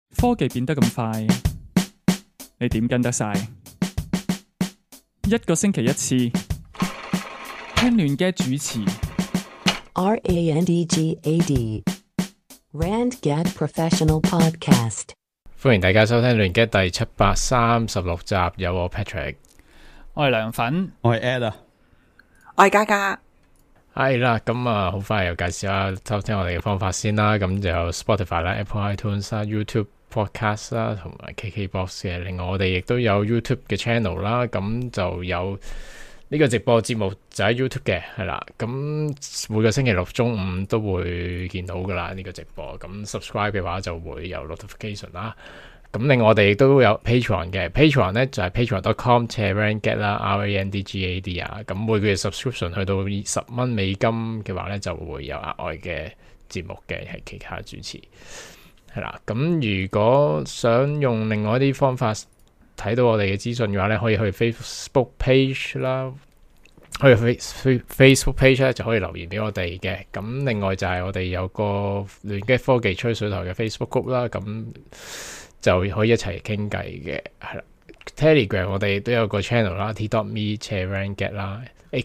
科技變得咁快，你點跟得晒？一個星期一次，聽亂嘅主持。 RANDGAD RandGad Professional Podcast。 歡迎大家收聽亂嘅第736集，有我 Patrick， 我係涼粉， 我係 Ed 啊， 我係嘉嘉。 係啦，咁啊，好快又介紹下收聽我哋嘅方法先啦。咁就有 Spotify 啦、Apple iTunes 啦、YouTube Podcast 啦，同埋 KKBox 嘅。另外我哋亦都有 YouTube 嘅 channel 啦，咁就有呢個直播節目就喺 YouTube 嘅，係啦。咁每個星期六中午都會見到噶啦呢個直播。咁 subscribe 嘅話就會有 notification 啦。咁另外我哋亦都有 Patreon 嘅 ，Patreon 咧就係 patreon.com/randgad 啦 ，RANDGAD 啊。咁每個月 subscription 去到$10嘅話咧，就會有額外嘅節目嘅，係其他主持係啦。咁如果想用另外一啲方法睇到我哋嘅資訊嘅話咧，可以去 Facebook page 啦，去 Facebook page 咧就可以留言俾我哋嘅。咁另外就係我哋有個亂嘅科技吹水台嘅 Facebook group 啦，咁就可以一齊傾偈嘅，係啦。Telegram 我哋都有個 channel 啦 ，t.me/randgad 啦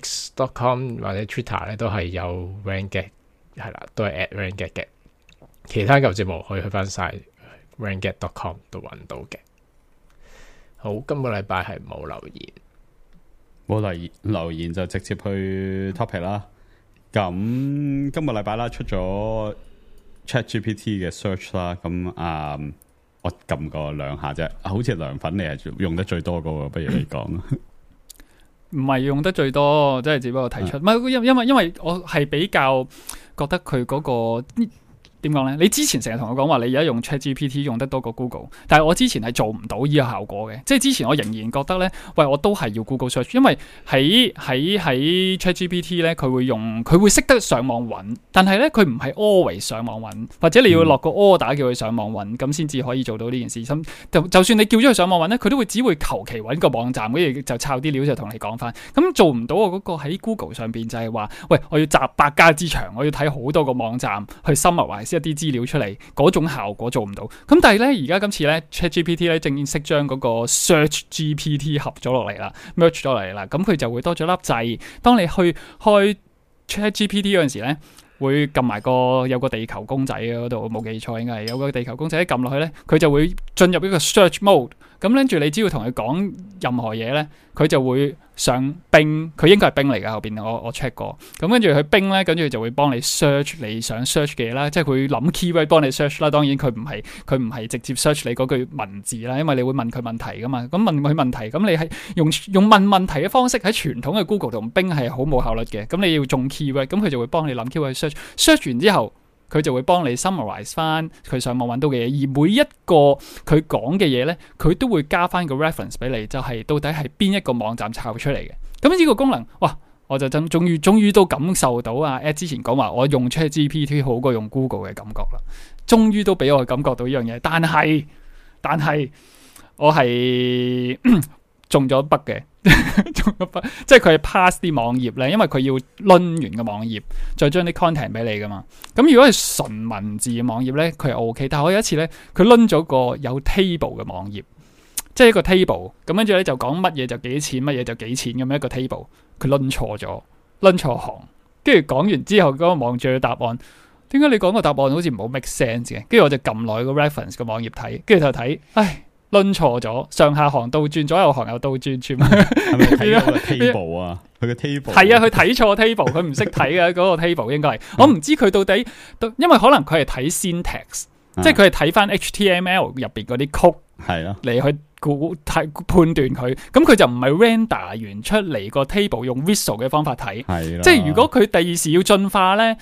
，x.com 或者 Twitter 咧都係有 randgad， 係啦，都係 @randgad 嘅。其他舊節目可以去翻晒 randgad.com 都揾到嘅。好，今個禮拜係冇留言， 冇留言就直接去 topic 啦。咁今個禮拜啦出咗 ChatGPT 嘅 search 啦，咁我撳過兩下啫，好似涼粉你係用得最多嗰個，不如你講。 唔係用得最多，即係只不過提出。唔係因為我係比較覺得佢嗰個點講咧？你之前成日同我講話，你而家用 ChatGPT 用得多過 Google， 但係我之前係做唔到呢個效果嘅。即係之前我仍然覺得咧，喂，我都係要 Google Search， 因為喺 ChatGPT 咧，佢會識得上網揾，但係咧佢唔係 always 上網揾，或者你要落個 order 叫佢上網揾，咁先至可以做到呢件事。就算你叫咗佢上網揾咧，佢都只會求其揾個網站，跟住就抄啲料就同你講翻。咁做唔到我嗰個喺 Google 上邊就係話，喂，我要集百家之長，我要睇好多個網站去 summarize一啲資料出嚟，嗰種效果做唔到。咁但係咧，而家今次咧 ChatGPT 咧正式將嗰個 Search GPT 合咗落嚟啦 ，merge 咗落嚟啦。咁佢就會多咗粒掣，當你去開 ChatGPT 嗰陣時咧，會撳埋有個地球公仔嗰度，冇記錯應該係有個地球公仔一撳落去咧，佢就會進入一個 search mode。咁跟住你只要同佢講任何嘢咧，佢就會上冰，佢應該係冰嚟㗎，後邊我 check 過。咁跟住佢冰咧，跟住就會幫你 search 你想 search 嘅嘢啦，即係佢諗 keyword 幫你 search 啦。當然佢唔係直接 search 你嗰句文字啦，因為你會問佢問題㗎嘛。咁問佢問題，咁你係用問問題嘅方式喺傳統嘅 Google 同冰係好冇效率嘅。咁你要種 keyword， 咁佢就會幫你諗 keyword search 完之後，佢就會幫你 summarize 翻佢上網揾到嘅嘢，而每一個佢講嘅嘢咧，佢都會加翻個 reference 俾你，就係到底係邊一個網站抄出嚟嘅。咁呢個功能，哇！我就終於都感受到啊 Ed 之前講話我用 ChatGPT 好過用 Google 嘅感覺啦，終於都俾我感覺到呢樣嘢。但係我係中咗筆嘅。即係佢係 pass 啲網頁咧，因為佢要掄完個網頁，再將啲 content 俾你噶嘛。咁如果係純文字嘅網頁咧，佢係 OK。但係我有一次咧，佢掄咗個有 table 嘅網頁，即係一個 table。咁跟住咧就講乜嘢就幾錢，乜嘢就幾錢咁樣一個 table。佢掄錯咗，掄錯行。跟住講完之後，嗰個望住個答案，點解你講個答案好似唔好 make sense 嘅？跟住我就撳落個 reference 個網頁睇，跟住就睇，唉。掄錯咗，上下行倒轉，左右行又倒轉，全部係咪睇咗個 table 啊？佢個 table 係啊，佢睇錯 table， 佢唔識睇嘅嗰個 table 應該係，我唔知佢到底，因為可能佢係睇 syntax，即係佢係睇翻 HTML 入邊嗰啲曲，係咯，嚟去判斷佢，咁佢就唔係 render 完出嚟個 table 用 visual 嘅方法睇，即係如果佢第二時要進化咧，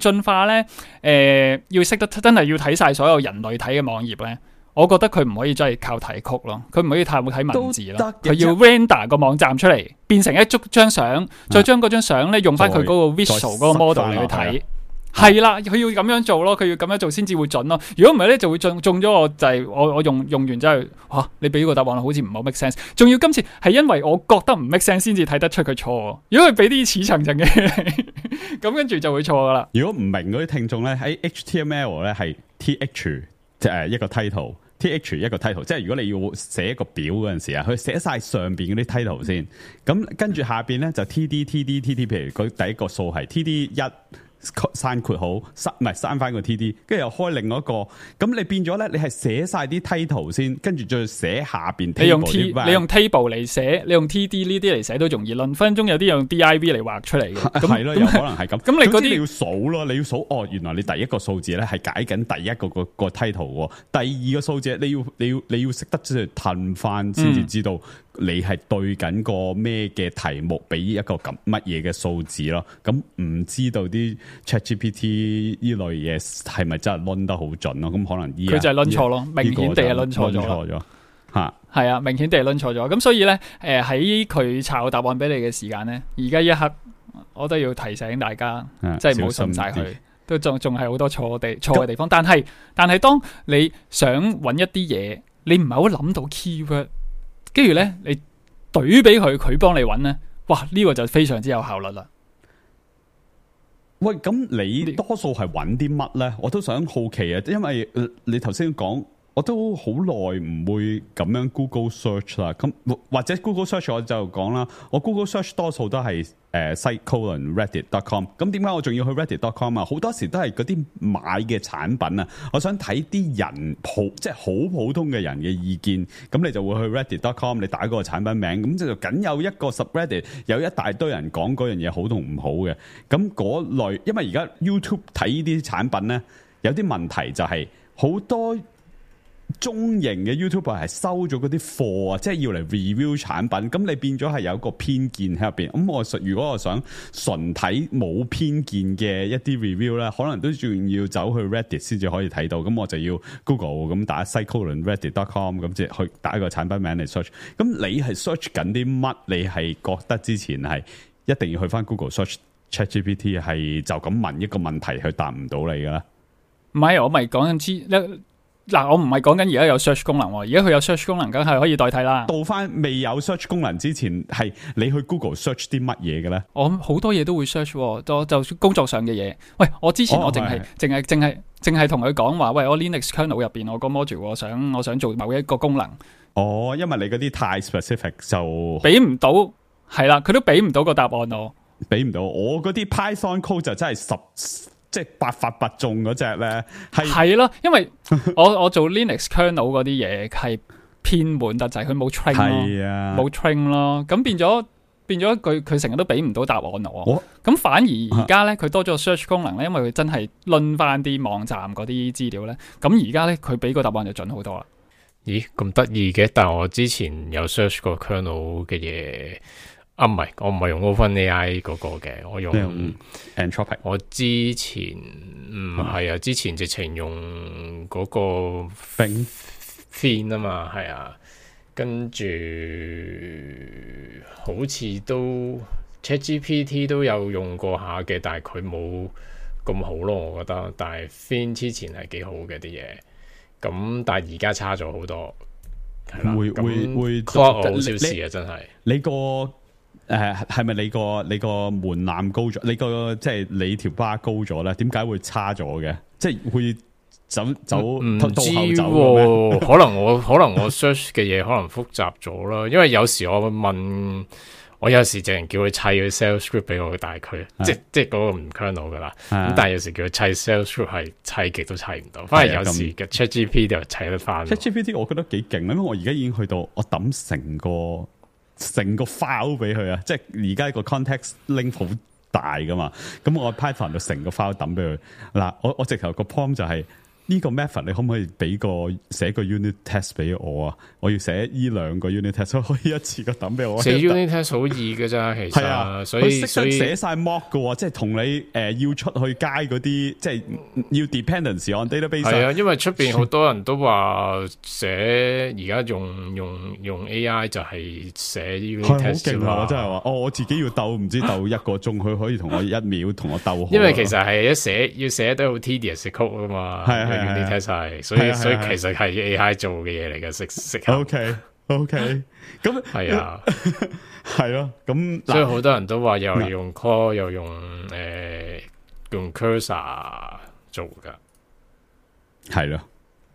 要識得真係要睇晒所有人類睇嘅網頁咧。我覺得佢唔可以真係靠睇曲咯，佢唔可以太睇文字咯，佢要 render 個網站出嚟，變成一張相，再將嗰張相咧用翻佢嗰個 visual 嗰個 model 嚟去睇，係啦，佢要咁樣做咯，佢要咁樣做先至會準咯。如果唔係咧，就會中咗我就係我用完之後，嚇你俾個答案好似唔好 make sense。仲要今次係因為我覺得唔 make sense 先至睇得出佢錯。如果佢俾啲似層層嘅嘢，咁跟住就會錯噶啦。 如果唔明嗰啲聽眾咧，喺 HTML 咧係 TH 即係一個 title。 th 一個 title， 即係如果你要寫一個表嗰陣時啊，佢寫晒上邊嗰啲 title 先，咁跟住下邊咧就 TD，譬如佢第一個數係 TD1。刪括好，唔係刪翻個 TD， 跟住又開另外一個，咁你變咗咧，你係寫晒啲 title 先，跟住再寫下邊。 你用 table 嚟寫，你用 TD 呢啲嚟寫都容易論，分鐘有啲用 div 嚟畫出嚟嘅。 係咯，有可能係咁。 咁你嗰啲你要數咯，你要數哦，原來你第一個數字咧係解緊第一個 title 喎，第二個數字你要識得即係褪翻先至知道。你係對緊個咩嘅題目，俾一個咁乜嘢嘅數字咯？咁唔知道啲 ChatGPT 呢類嘢係咪真係掄得好準咯？咁可能佢就係掄錯咯，明顯地係掄錯咗嚇。係啊，明顯地係掄錯咗。咁所以咧，喺佢抄答案俾你嘅時間咧，而家一刻我都要提醒大家，即係唔好信晒佢，都仲係好多錯嘅地方。但係當你想揾一啲嘢，你唔係好諗到 keyword。跟住咧，你懟俾佢幫你揾咧，哇！呢個就非常之有效率啦。 喂，咁你多數係揾啲乜咧？我都想好奇啊，因為你頭先講，我都好耐唔會咁樣 Google Search 啦。咁或者 Google Search 我就講啦，我 Google Search 多數都係site:/reddit.com。咁點解我仲要去 reddit.com 啊？好多時都係嗰啲買嘅產品啊，我想睇啲人即係好普通嘅人嘅意見，咁你就會去 reddit.com， 你打嗰個產品名，咁就僅有一個 subreddit， 有一大堆人講嗰樣嘢好同唔好嘅。咁嗰類，因為而家 YouTube 睇呢啲產品咧，有啲問題就係好多中型嘅 YouTuber 係收咗嗰啲貨啊，即係要嚟 review 產品，咁你變咗係有一個偏見喺入邊。咁如果我想純睇冇偏見嘅一啲 review 咧，可能都仲要走去 Reddit 先至可以睇到。咁我就要 Google 咁打 site:/reddit.com 咁即係去打一個產品名嚟 search。咁你係 search 緊啲乜？你係覺得之前係一定要去翻 Google search ChatGPT 係就咁問一個問題，佢答唔到你噶啦？ 唔係，我咪講緊嗱，我唔係講緊而家有 search 功能，而家佢有 search 功能，梗係可以代替啦。 到翻未有 search 功能之前，係你去 Google search 啲乜嘢嘅咧？我好多嘢都會 search，就工作上嘅嘢。喂，我之前我淨係同佢講話，喂，我 Linux kernel 入邊我個 module，我想做某一個功能。 哦，因為你嗰啲太 specific 就俾唔到，係啦，佢都俾唔到個答案我， 俾唔到。我嗰啲 Python code 就真係即係百發百中嗰隻咧， 係咯，因為我做 Linux kernel 嗰啲嘢係偏滿得滯，佢冇 train 咯，冇 train 咯，咁變咗佢成日都俾唔到答案我。咁反而而家咧佢多咗個 search 功能咧，因為佢真係掄翻啲網站嗰啲資料咧，咁而家咧佢俾個答案就準好多啦。 咦，咁得意嘅？但係我之前有 search 過 kernel 嘅嘢。唔係，我唔係用 OpenAI 嗰個嘅，我用 Anthropic。 我之前唔係啊，之前直情用嗰個 Fin 啊嘛，係啊，跟住好似都 ChatGPT 都有用過下嘅，但係佢冇咁好咯，我覺得。但係 Fin 之前係幾好嘅啲嘢，咁但係而家差咗好多，係啦，會好小事啊，真係你個。係咪你個門檻高咗？你個即係你條巴高咗咧？點解會差咗嘅？即係會走唔知喎，可能我 search 嘅嘢可能複雜咗啦。因為有時我會問，我有時淨係叫佢砌個 sales script 俾我，大概即係嗰個唔 kernel 噶啦。咁但係有時叫佢砌 sales script 係砌極都砌唔到，反而有時嘅 ChatGPT 就砌得翻。 ChatGPT 我覺得幾勁，因為我而家已經去到我抌成個 file 俾佢啊！即係而家個 context link 好大噶嘛，咁我 Python 就成個 file 抌俾佢。嗱，我直頭個 prompt 就係呢個 method，你可唔可以寫個 unit test 俾我啊？我要寫呢兩個 unit test，可以一次過抌俾我。 寫 unit test 好易嘅咋，其實係啊，所以寫晒 mock 嘅，即係同你要出去街嗰啲，即係要 dependency on database。 係啊，因為出邊好多人都話寫而家用 AI 就係寫 unit test 好勁啊！我真係話，我自己要鬥唔知鬥一個鐘，佢可以同我1秒同我鬥好。 因為其實係要寫得好 tedious 嘅 code 啊嘛。係。unit test 係，所以其實係 AI 做嘅嘢嚟嘅，適合。 OK，咁係啊， 係咯，咁所以好多人都話又用 Core 又用用 Cursor 做噶， 係咯。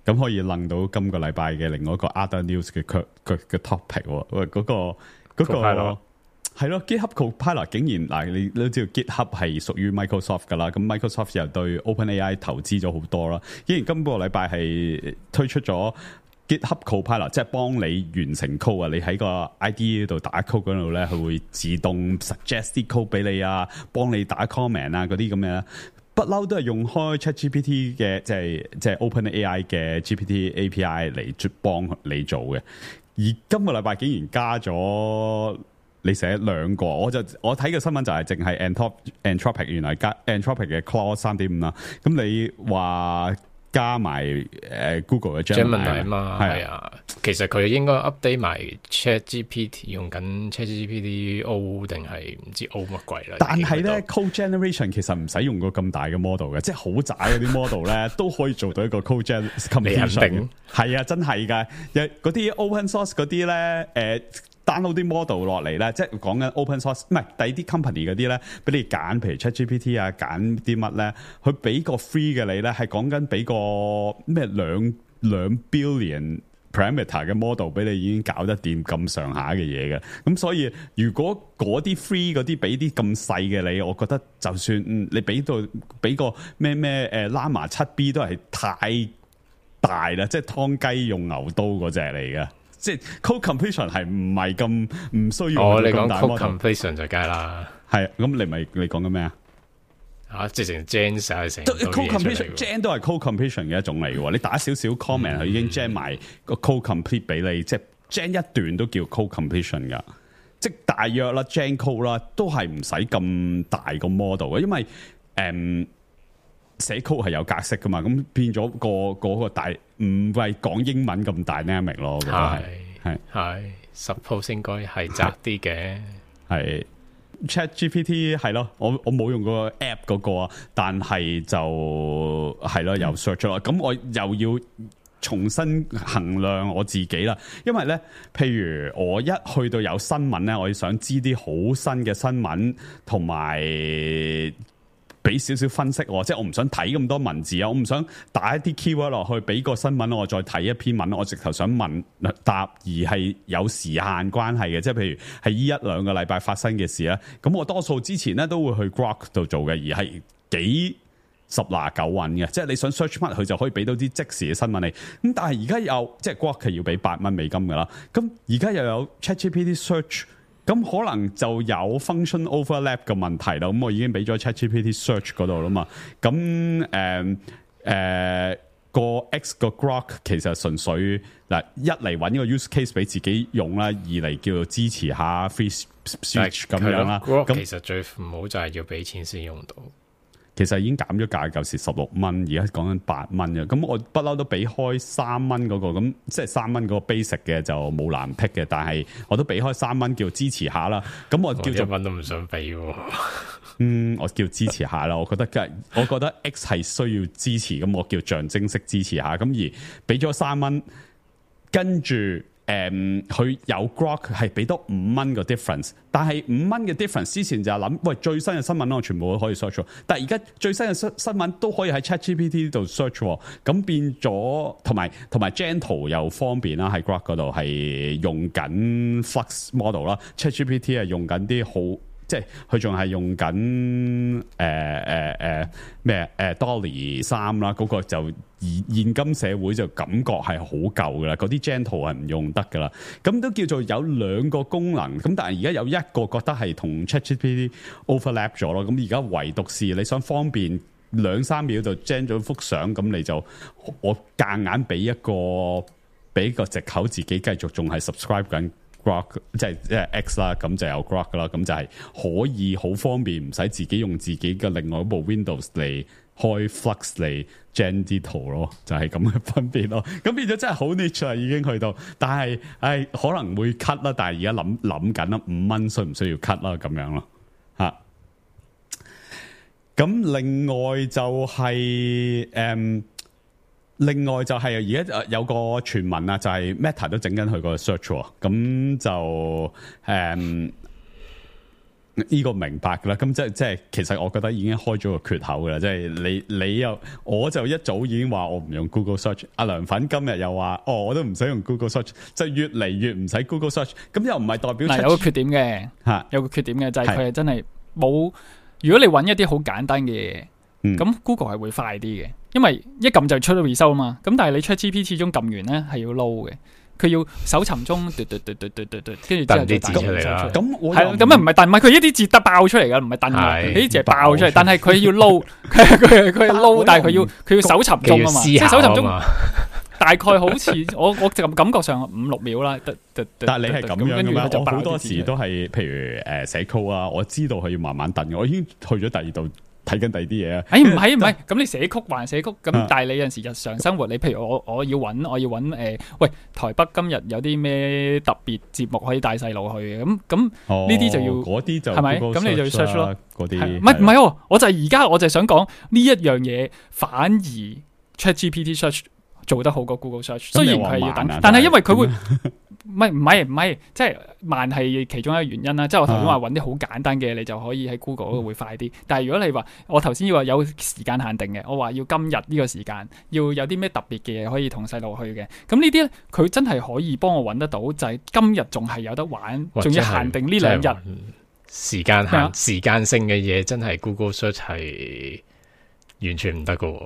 咁可以諗到今個禮拜嘅另外一個 other news 嘅topic 喎。喂，嗰個係咯 ，GitHub Copilot 竟然嗱，你都知道 GitHub 係屬於 Microsoft 噶啦，咁 Microsoft 又對 OpenAI 投資咗好多啦。竟然今個禮拜係推出咗 GitHub Copilot， 即係幫你完成 code 啊！你喺個 IDE 度打 code 嗰度咧，佢會自動 suggest 啲 code 俾你啊，幫你打 comment 啊嗰啲咁嘅啦。不嬲都係用開 ChatGPT 嘅，即係 OpenAI 嘅 GPT API 嚟幫你做嘅。而今個禮拜竟然加咗你寫2個，我睇嘅新聞就係淨係 Anthropic 原來加 Anthropic 嘅 Claude 3.5啦。咁你話加埋Google 嘅 Gemini 啊嘛，係啊，其實佢應該 update 埋 ChatGPT， 用緊 ChatGPT O 定係唔知 O 乜鬼啦。 但係咧 code generation 其實唔使用個咁大嘅 model 嘅，即係好渣嗰啲 model 咧都可以做到一個 code generation。係啊，真係㗎，嗰啲 open source 嗰啲咧download 啲 model 落嚟咧，即係講緊 open source， 唔係第二啲 company 嗰啲咧，俾你揀，譬如 ChatGPT 啊，揀啲乜咧，佢俾個 free 嘅你咧，係講緊俾個咩2 billion parameter 嘅 model 俾你已經搞得掂咁上下嘅嘢嘅。咁所以如果嗰啲 free 嗰啲俾啲咁細嘅你，我覺得就算你俾個咩Llama 7B 都係太大啦，即係劏雞用牛刀嗰隻嚟嘅。即係 code completion 係唔係咁唔需要你咁大 model。code completion 就梗係啦。 係咁，你講緊咩啊？ 即係成 gen 晒成 code completion，gen 都係 code completion 嘅一種嚟嘅。你打少少 comment，佢已經 gen 埋個 code complete 俾你，即係 gen 一段都叫 code completion 噶。即係大約啦 gen code 啦，都係唔使咁大個 model 嘅，因為寫 code 係有格式噶嘛，咁變咗個大唔係講英文咁 dynamic 咯。係 suppose 應該係窄啲嘅。 係 ChatGPT 係咯，我冇用過 app 嗰個啊，但係就係咯有 search 咗，咁我又要重新衡量我自己啦。因為咧，譬如我一去到有新聞咧，我想知啲好新嘅新聞同埋俾少少分析喎，即係我唔想睇咁多文字啊，我唔想打一啲 keyword 落去，俾個新聞我再睇一篇文，我直頭想問答，而係有時限關係嘅，即係譬如係呢1-2個禮拜發生嘅事咧，咁我多數之前咧都會去 Grok 度做嘅，而係幾十拿九穩嘅，即係你想 search 乜，佢就可以俾到啲即時嘅新聞你。咁但係而家有即係 Grok 係要俾$8噶啦，咁而家又有 ChatGPT search。咁可能就有 function overlap 嘅問題啦。咁我已經俾咗 ChatGPT search 嗰度啦嘛。咁個 X 個 Grok 其實純粹嗱，一嚟揾個 use case 俾自己用啦，二嚟叫做支持下 free speech 咁樣啦。 咁其實最唔好就係要俾錢先用到。 其實已經減咗價，舊時$16，而家講緊$8嘅。咁我不嬲都俾開$3嗰個，咁即係$3嗰個 basic 嘅就冇難剔嘅，但係我都俾開$3叫支持下啦。咁我叫做 1蚊都唔想俾喎。 我叫支持下啦。我覺得 X 係需要支持，咁我叫象徵式支持下。咁而俾咗$3，跟住佢有 Grok 係俾多$5個 difference， 但係$5嘅 difference 之前就係諗，喂，最新嘅新聞我全部都可以 search， 但係而家最新嘅新聞都可以喺 ChatGPT 度 search， 咁變咗同埋 Gentle 又方便啦，喺 Grok 嗰度係用緊 Flux model 啦 ，ChatGPT 係用緊啲好。即係佢仲係用緊Dolly 3啦，嗰個就現今社會就感覺係好舊噶啦，嗰啲 Gentle 係唔用得噶啦。咁都叫做有2個功能，咁但係而家有一個覺得係同 ChatGPT overlap 咗咯。咁而家唯獨是你想方便2-3秒就 gen 咗幅相，咁你就我夾硬俾個藉口自己繼續仲係 subscribe 緊。Grok 即係 X 啦，咁就有 Grok 啦，咁就係可以好方便，唔使自己用自己嘅另外一部 Windows 嚟開 Flux 嚟 gen 啲圖咯，就係咁嘅分別咯。咁變咗真係好 niche 啊，已經去到，但係可能會 cut 啦，但係而家諗緊啦，$5需唔需要 cut 啦，咁樣咯嚇。咁另外就係另外就係而家有個傳聞啊，就係 Meta 都整緊佢個 search，咁就呢個明白噶啦，咁即係其實我覺得已經開咗個缺口噶啦，即係你又我就一早已經話我唔用 Google Search， 阿涼粉今日又話我都唔使用 Google Search， 就越嚟越唔使 Google Search， 咁又唔係代表有個缺點嘅，有個缺點嘅就係佢係真係冇，如果你揾一啲好簡單嘅嘢，咁 Google 係會快啲嘅，因為一撳就出到 result 啊嘛，咁但係你 ChatGPT 始終撳完咧係要撈嘅。佢要搜尋中，跟住之後就彈啲字出嚟啦。 咁係咁啊，唔係彈，唔係佢一啲字得爆出嚟噶，唔係彈，佢啲字係爆出嚟。但係佢要撈，佢撈，但係佢要搜尋中啊嘛，即係搜尋中大概好似我就感覺上5-6秒啦。 但係你係咁樣嘅咩？我好多時都係譬如寫 code 啊，我知道佢要慢慢燉，我已經去咗第二度。睇緊第二啲嘢啊！ 唔係，咁你寫曲還寫曲，咁但係你有陣時日常生活，你譬如我要揾喂台北今日有啲咩特別節目可以帶細路去嘅，咁呢啲就要嗰啲就係咪？咁你就要 search 咯， 嗰啲唔係，我就係而家我就係想講呢一樣嘢，反而 ChatGPT search 做得好過 Google Search， 雖然佢係要等，但係因為佢會。唔係，即係慢係其中一個原因啦。即係我頭先話揾啲好簡單嘅，你就可以喺 Google 嗰度會快啲。但係如果你話我頭先要話有時間限定嘅，我話要今日呢個時間要有啲咩特別嘅嘢可以同細路去嘅，咁呢啲咧佢真係可以幫我揾得到，就係今日仲係有得玩，仲要限定呢2日時間性嘅嘢，真係 Google Search 係完全唔得噶。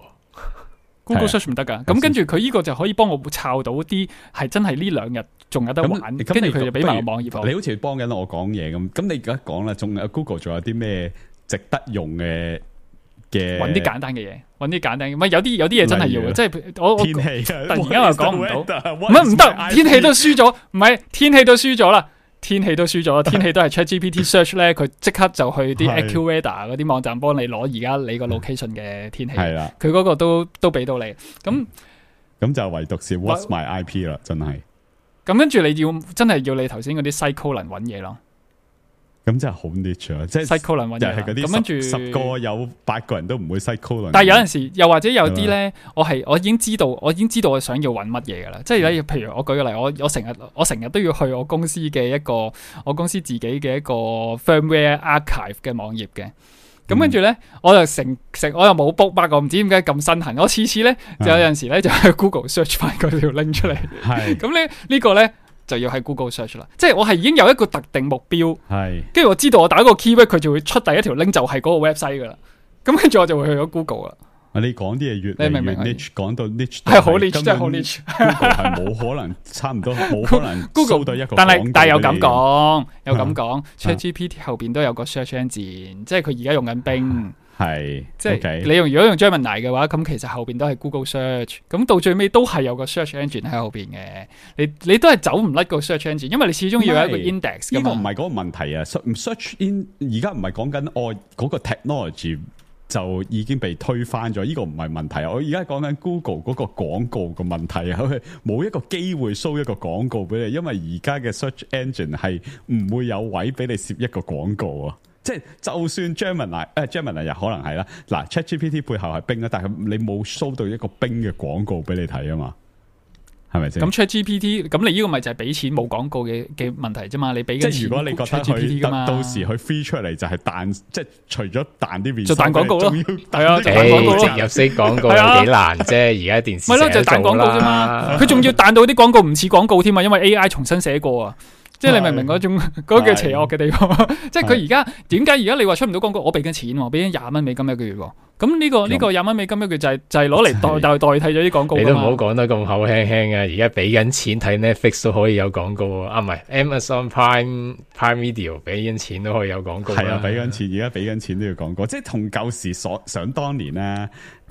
Google Search 唔得噶，咁跟住佢呢個就可以幫我抄到啲係真係呢2日仲有得玩，跟住佢就俾埋個網頁。 你好似幫緊我講嘢咁你而家講啦，仲有 Google 仲有啲咩值得用嘅？揾啲簡單嘅嘢，揾啲簡單嘅，唔係有啲嘢真係要嘅，即係我天氣突然間又講唔到，唔得，天氣都輸咗，唔係天氣都輸咗啦。天氣都輸咗，天氣都係 ChatGPT search 咧，佢即刻就去啲 AccuWeather 嗰啲網站幫你攞而家你個 location 嘅天氣，係啦，佢嗰個都俾到你，咁就唯獨是 What's My IP 啦，真係。 咁跟住你真係要你頭先嗰啲 Cyclone 揾嘢咯。 咁真係好 niche 啊！即係 cyclone 揾嘢， 係嗰啲咁跟住 10個有8個人都唔會 cyclone。 但係有陣時，又或者有啲咧，我已經知道我想要揾乜嘢噶啦。即係咧，譬如我舉個例，我成日都要去我公司嘅我公司自己嘅一個 firmware archive 嘅網頁嘅。咁跟住咧，我就我又冇 bookmark，我唔知點解咁身痕。我次次咧就有陣時咧就喺 Google search 翻嗰條 link 出嚟。係咁咧呢個咧。就要喺 Google Search 啦，即係我係已經有一個特定目標，係，跟住我知道我打個 keyword 佢就會出第一條 link 就係嗰個 website 噶啦，咁跟住我就會去咗 Google 啦。你講啲嘢越嚟越 niche，講到 niche 係好 niche， 真係好 niche， 係冇可能，差唔多冇可能 Google 到一個。 但係有咁講，ChatGPT 後邊都有個 search engine， 即係佢而家用緊Bing。係，即係你如果用 Gemini 嘅話，咁其實後邊都係 Google Search， 咁到最尾都係有個 search engine 喺後邊嘅，你都係走唔甩個 search engine， 因為你始終要有一個 index 噶嘛。呢個唔係嗰個問題啊 ，search in 而家唔係講緊嗰個 technology 就已經被推翻咗，呢個唔係問題。我而家講緊 Google 嗰個廣告嘅問題啊，佢冇一個機會 show 一個廣告俾你，因為而家嘅 search engine 係唔會有位俾你攝一個廣告啊。即係就算 Gemini 又可能係啦，嗱 ChatGPT 背後係Bing啊，但係你冇 show 到一個Bing嘅廣告俾你睇啊嘛，係咪先？咁 ChatGPT 咁你呢個咪就係俾錢冇廣告嘅問題啫嘛？你俾緊錢，即係如果你覺得佢到時佢 free 出嚟就係彈，即係除咗彈啲 result， 就彈廣告咯，係啊，就彈廣告咯，植入式廣告有幾難啫？而家電視咪咯，就彈廣告啫嘛，佢仲要彈到啲廣告唔似廣告添啊，因為 AI 重新寫過啊。即係你明唔明嗰種嗰個邪惡嘅地方？即係佢而家點解而家你話出唔到廣告？我俾緊錢喎，俾緊$20美金一個月喎。咁呢個$20美金一個月就係攞嚟代替咗啲廣告。你都唔好講得咁口輕輕啊！而家俾緊錢睇 Netflix 都可以有廣告啊！唔係 Amazon Prime Video 俾緊錢都可以有廣告。係啊，俾緊錢，而家俾緊錢都要廣告，即係同舊時想當年咧，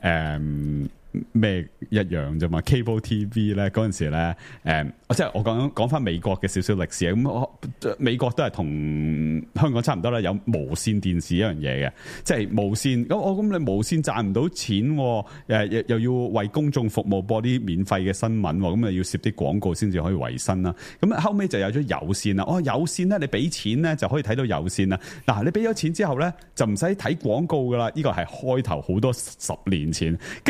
咩一樣啫嘛 ？Cable TV 咧嗰陣時咧，即係我講翻美國嘅少少歷史啊。咁美國都係同香港差唔多啦，有無線電視一樣嘢嘅，即係無線。咁你無線賺唔到錢，又要為公眾服務播啲免費嘅新聞，咁啊要攝啲廣告先至可以維生啦。咁後尾就有咗有線啦。有線咧，你俾錢咧就可以睇到有線啦。嗱，你俾咗錢之後咧，就唔使睇廣告噶啦。呢個係開頭好多10年前，跟住搞下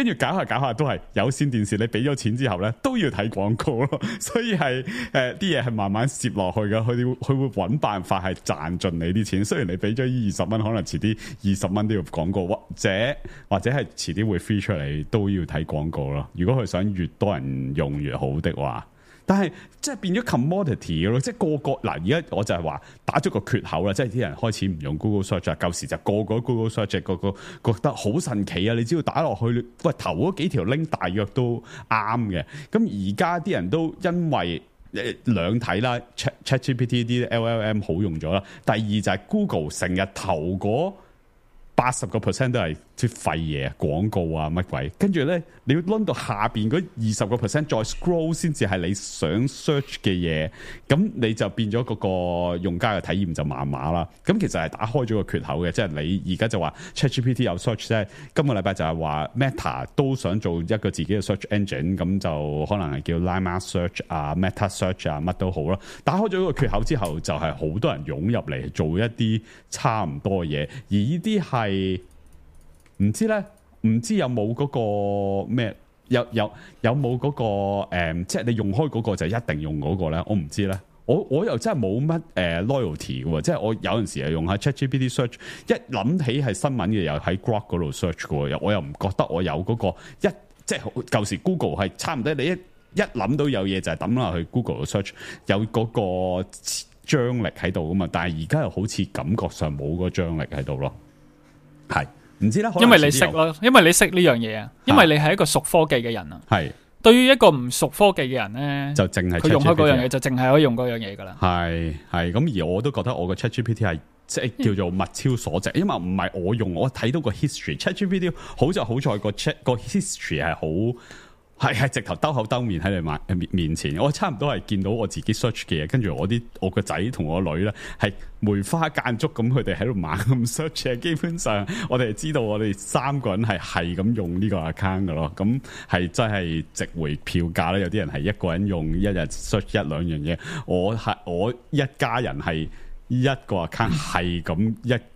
搞下都係有線電視，你俾咗錢之後咧都要睇廣告咯，所以係啲嘢係慢慢攝落去嘅，佢會揾辦法係賺盡你啲錢。雖然你俾咗20蚊，可能遲啲20蚊都要廣告，或者係遲啲會 free 出嚟都要睇廣告咯。如果佢想越多人用越好的話。但係即係變咗 commodity 咯，即係個個嗱，而家我就係話打咗個缺口啦，即係啲人開始唔用 Google Search 啊，舊時就個個 Google Search，個個覺得好神奇啊！你只要打落去，喂頭嗰幾條 link 大約都啱嘅。咁而家啲人都因為兩睇啦 ，ChatGPT 啲 LLM 好用咗啦。第二就係 Google 成日頭嗰80% 都係啲廢嘢廣告啊乜鬼，跟住咧你要輪到下邊嗰20% 再 scroll 先至係你想 search 嘅嘢，咁你就變咗嗰個用家嘅體驗就麻麻啦。咁其實係打開咗個缺口嘅，即係你而家就話 ChatGPT 有 search 啫。今個禮拜就係話 Meta 都想做一個自己嘅 search engine，咁就可能係叫 Llama Search 啊、Meta Search 啊乜都好啦。打開咗個缺口之後，就係好多人湧入嚟做一啲差唔多嘅嘢，而呢啲係。唔知咧，唔知有冇嗰個咩？有冇嗰個即係你用開嗰個就一定用嗰個咧？我唔知咧。我又真係冇乜loyalty 嘅，即係我有陣時係用下 ChatGPT search， 一諗起係新聞嘅又喺 Grok 嗰度 search 嘅，我又唔覺得我有嗰個即係舊時 Google 係差唔多，你一諗到有嘢就係抌落去 Google search， 有嗰個張力喺度噶嘛。但係而家又好似感覺上冇嗰個張力喺度咯，係。唔知啦， 因為你識咯，因為你識呢樣嘢啊，因為你係一個熟科技嘅人啊。係對於一個唔熟科技嘅人咧，就淨係佢用開嗰樣嘢，就淨係可以用嗰樣嘢噶啦。係咁，而我都覺得我個 ChatGPT 係即係叫做物超所值，因為唔係我用，我睇到個 history。ChatGPT 好就好在個 history 係好。係直頭兜口兜面喺你面前，我差唔多係見到我自己 search 嘅嘢，跟住我個仔同我女咧係梅花間竹咁，佢哋喺度猛咁 search 嘅。基本上我哋知道我哋3個人係咁用呢個 account 嘅咯，咁係真係值回票價咧。有啲人係一個人用一日 search 1-2樣嘢，我一家人係一個 account 係咁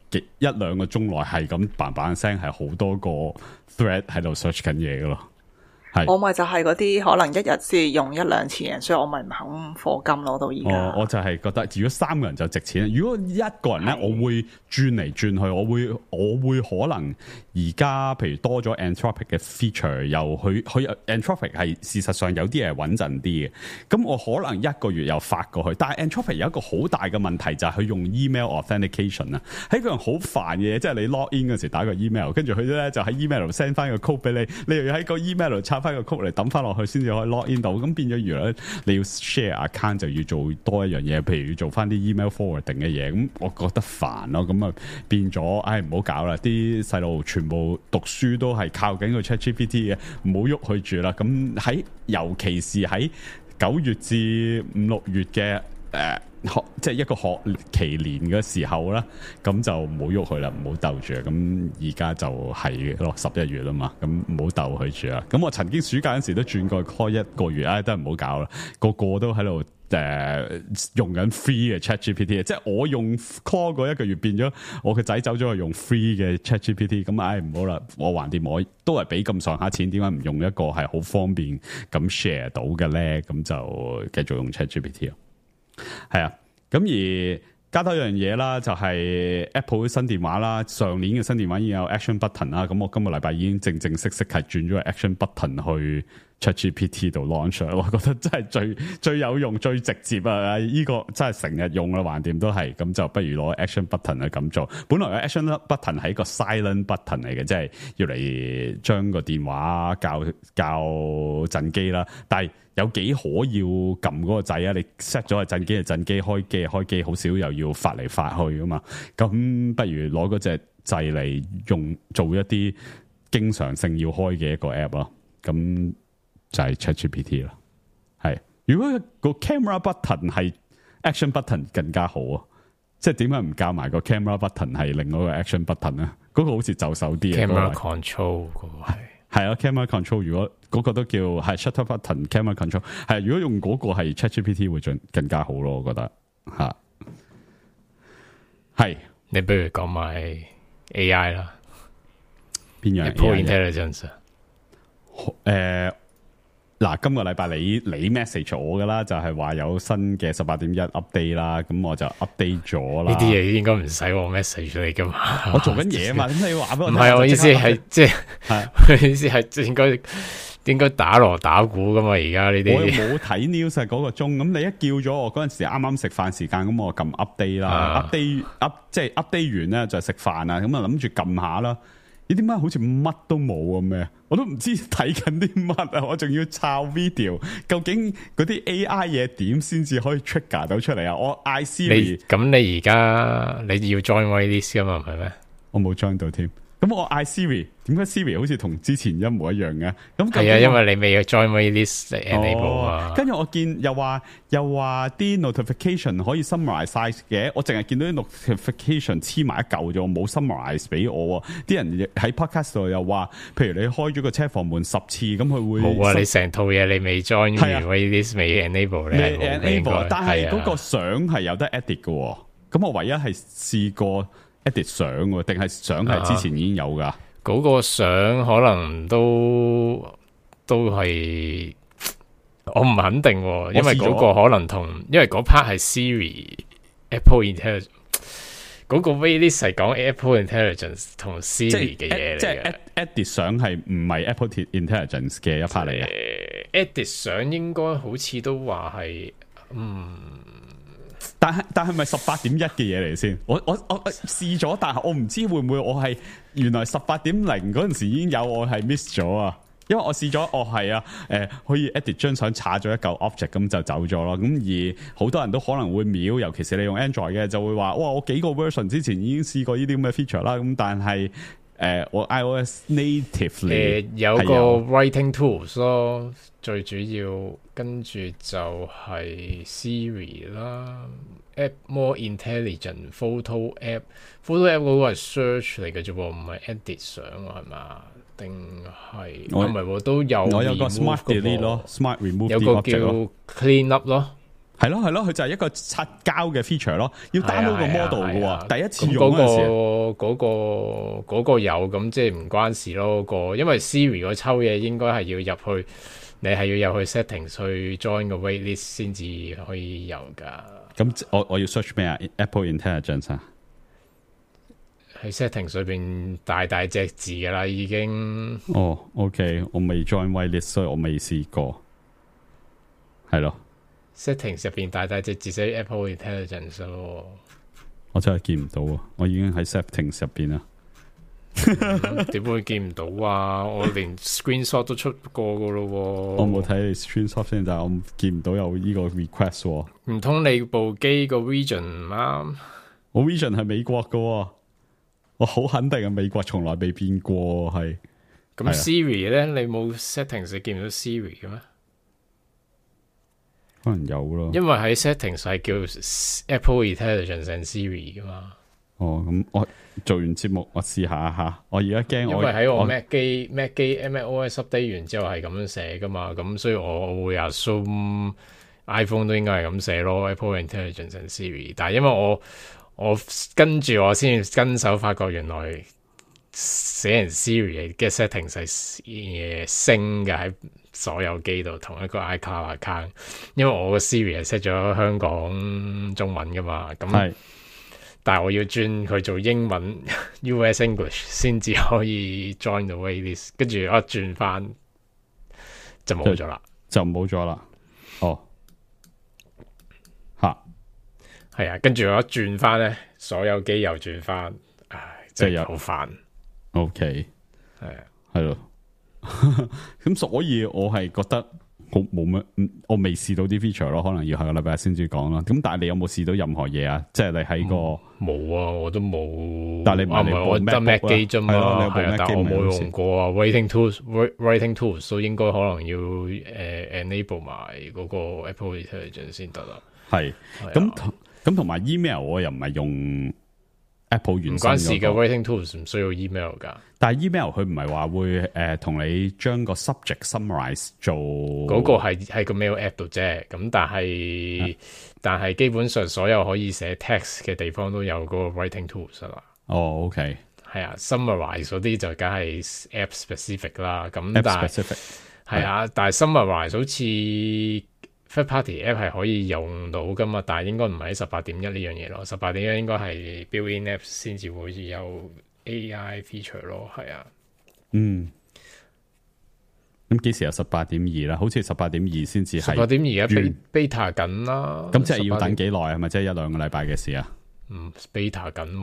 1-2個鐘內係咁嘭嘭聲，係好多個 thread 喺度 search 緊嘢嘅咯。 我咪就係嗰啲可能一日先用1-2次嘅，所以我咪唔肯課金攞到而家。我就係覺得，如果3個人就值錢。如果一個人咧，我會轉嚟轉去，我會可能而家譬如多咗 Anthropic 嘅 feature， 又佢 Anthropic 係事實上有啲係穩陣啲嘅。咁我可能1個月又發過去，但係 Anthropic 有一個好大嘅問題就係佢用 email authentication 啊，係一樣好煩嘅嘢，即係你 log in 嗰時打個 email， 跟住佢咧就喺 email send 翻個 code 俾你，你又要喺個 email 插翻個 code 嚟抌翻落去先至可以 log in 到，咁變咗原來你要 share account 就要做多一樣嘢，譬如要做翻啲 email forwarding 嘅嘢，咁我覺得煩咯，咁啊變咗，唔好搞啦，啲細路全部讀書都係靠緊個 ChatGPT 嘅，唔好喐佢住啦。咁尤其是喺9月至5-6月嘅即係一個學期年嘅時候啦，咁就唔好喐佢啦，唔好鬥住。咁而家就係咯11月啦嘛，咁唔好鬥佢住啦。咁我曾經暑假嗰時都轉過開1個月，都唔好搞啦。個個都喺度用緊 free 嘅 ChatGPT， 即係我用 call 嗰1個月變咗我個仔走咗去用 free 嘅 ChatGPT， 咁唔好啦，我橫掂我都係俾咁上下錢，點解唔用一個係好方便咁 share 到嘅咧？咁就繼續用 ChatGPT 咯。係啊，咁而加多一樣嘢啦，就係 Apple 新電話啦，上年嘅新電話已經有 Action Button 啦，咁我今個禮拜已經正式係轉咗個 Action Button 去 ChatGPT 度 launch， 我覺得真係最有用、最直接啊！呢個真係成日用啦，橫掂都係，咁就不如攞 Action Button 去咁做。本來嘅 Action Button 係一個 silent button 嚟嘅，即係要嚟將個電話校震機啦，但係有幾可要撳嗰個掣啊？你 set 咗係震機就震機，開機就開機，好少又要發嚟發去噶嘛。咁不如攞嗰隻掣嚟用做一啲經常性要開嘅一個 app 咯。咁就係 ChatGPT 啦。係如果個 camera button 係 action button 更加好啊！即係點解唔教埋個 camera button 係另外一個 action button 啊？嗰個好似就手啲嘅 camera control 嗰個係啊 camera control， 如果嗰個都叫係 shutter button camera control， 係如果用嗰個係 ChatGPT 會更加好咯，我覺得吓。係你不如講埋 AI 啦， 邊樣 Apple Intelligence 嗱，今個禮拜你 message 我噶啦，就係話有新嘅 18.1 update 啦，咁我就 update 咗啦。 呢啲嘢應該唔使我 message 你噶嘛， 我做緊嘢啊嘛，咁你話俾我聽。 唔係我意思係即係，意思係應該打鑼打鼓噶嘛，而家呢啲。 我冇睇 news 嗰個鐘，咁你一叫咗我嗰陣時啱啱食飯時間，咁我撳 update 啦即係 update 完咧就食飯啊，咁啊諗住撳下啦。咦？點解好似乜都冇咁嘅？我都唔知睇緊啲乜啊！我仲要抄 video， 究竟嗰啲 AI 嘢點先至可以 trigger 到出嚟啊？我嗌 Siri， 咁你而家你要 join waitlist 噶嘛？係咩？ 我冇 join 到添。咁我嗌 Siri， 點解 Siri 好似同之前一模一樣嘅？咁係啊，因為你未有 join waitlist enable 啊。 跟住我見又話啲 notification 可以 summarize 晒嘅，我淨係見到啲 notification 黐埋一嚿啫，我冇 summarize 俾我。啲人喺 podcast 度又話，譬如你開咗個車房門10次，咁佢會冇啊！你成套嘢你未 join waitlist 未 enable 咧， 未 enable， 但係嗰個相係有得 edit 嘅。咁我唯一係試過 edit 相，定係相係之前已經有噶？ 嗰個相可能都係我唔肯定，因為嗰個可能因為嗰 part 係 Siri Apple Intelligence， 嗰個 waitlist 係講 Apple Intelligence 同 Siri 嘅嘢嚟嘅。即係 edit 相係唔係 Apple Intelligence 嘅一 part 嚟嘅。 edit 相應該好似都話係但係咪18.1嘅嘢嚟先？我試咗，但係我唔知會唔會我係原來18.0嗰陣時已經有，我係 miss 咗啊！因為我試咗，係啊，可以 edit 張相，查咗一嚿 object 咁就走咗咯。咁而好多人都可能會秒，尤其是你用 Android 嘅，就會話哇，我幾個 version 之前已經試過呢啲咁嘅 feature 啦。咁但係我 iOS natively 有個 writing tools 咯，最主要跟住就係 Siri 啦 ，app more intelligent photo app 嗰個係 search 嚟嘅啫喎，唔係 edit 相啊，係嘛？定係唔係喎？都有我有個 smart delete 咯 ，smart remove 有個叫 clean up 咯。 係咯，佢就係一個擦膠嘅 feature 咯，要 download 個 model 嘅喎，第一次用嗰陣時嗰個有，咁即係唔關事咯。因為 Siri 嗰抽嘢應該係要入去，你係要入去 settings 去 join 個 waitlist 先至可以有噶。 咁我要 search 咩啊 ？Apple Intelligence 啊？ 喺 settings 裏邊大隻字噶啦，已經。 OK， 我未 join waitlist， 所以我未試過。係咯。 settings 入邊大隻字寫 Apple Intelligence 咯， 我真係見唔到啊！我已經喺 settings 入邊啦， 點會見唔到啊？我連 screenshot 都出過噶咯， 我冇睇你 screenshot 先，但係我見唔到有呢個 request。 唔通你部機個 region 唔啱？ 我 region 係美國噶，我好肯定係美國，從來未變過係。 咁 Siri 咧，你冇 settings 你見唔到 Siri 嘅咩？ 可能有咯， 因為喺 settings 係叫 Apple Intelligence and Siri 噶嘛。 咁我做完節目，我試下吓。我而家驚， 因為喺我 Mac 機 macOS update 完之後係咁樣寫噶嘛，咁所以我會 assume iPhone 都應該係咁寫咯 ，Apple Intelligence and Siri。但係因為我跟住我先跟手發覺原來寫成 Siri 嘅 settings 係升嘅喺所有機度同一個 iCloud account， 因為我個 Siri 係 set 咗香港中文噶嘛，咁但係我要轉佢做英文 US English 先至可以 join the waitlist， 跟住我轉翻就冇咗啦，係啊，跟住我一轉翻咧，所有機又轉翻，真係好煩。 OK， 係啊， 係咯。咁所以我係覺得冇乜，我未試到啲 feature 咯，可能要下個禮拜先至講啦。咁但係你有冇試到任何嘢啊？即係你喺個冇啊，我都冇。 但係你唔係我得 Mac 機啫嘛，係啊，但係我冇用過啊。writing tools 都應該可能要enable 埋嗰個 Apple Intelligence 先得啦。 係咁同埋 email 我又唔係用 Apple 原生唔關事嘅 writing tools 唔需要 email 噶。 但係 email 佢唔係話會同你將個 subject summarize 做嗰個係個 mail app 度啫。咁但係基本上所有可以寫 text 嘅地方都有嗰個 writing tools 啦。 OK， 係啊 summarize 嗰啲就梗係 app specific 啦。咁但係啊，但係 summarize 好似 third party app 係可以用到噶嘛，但係應該唔係喺 18.1 呢樣嘢咯。18.1 應該係 built-in app 先至會有 AI feature 咯。係啊， 咁幾時有 18.2 啦？好似 18.2 先至係 18.2 嘅 beta 緊啦。 咁即係要等幾耐？係咪即係1-2個禮拜嘅事啊 ？beta 緊，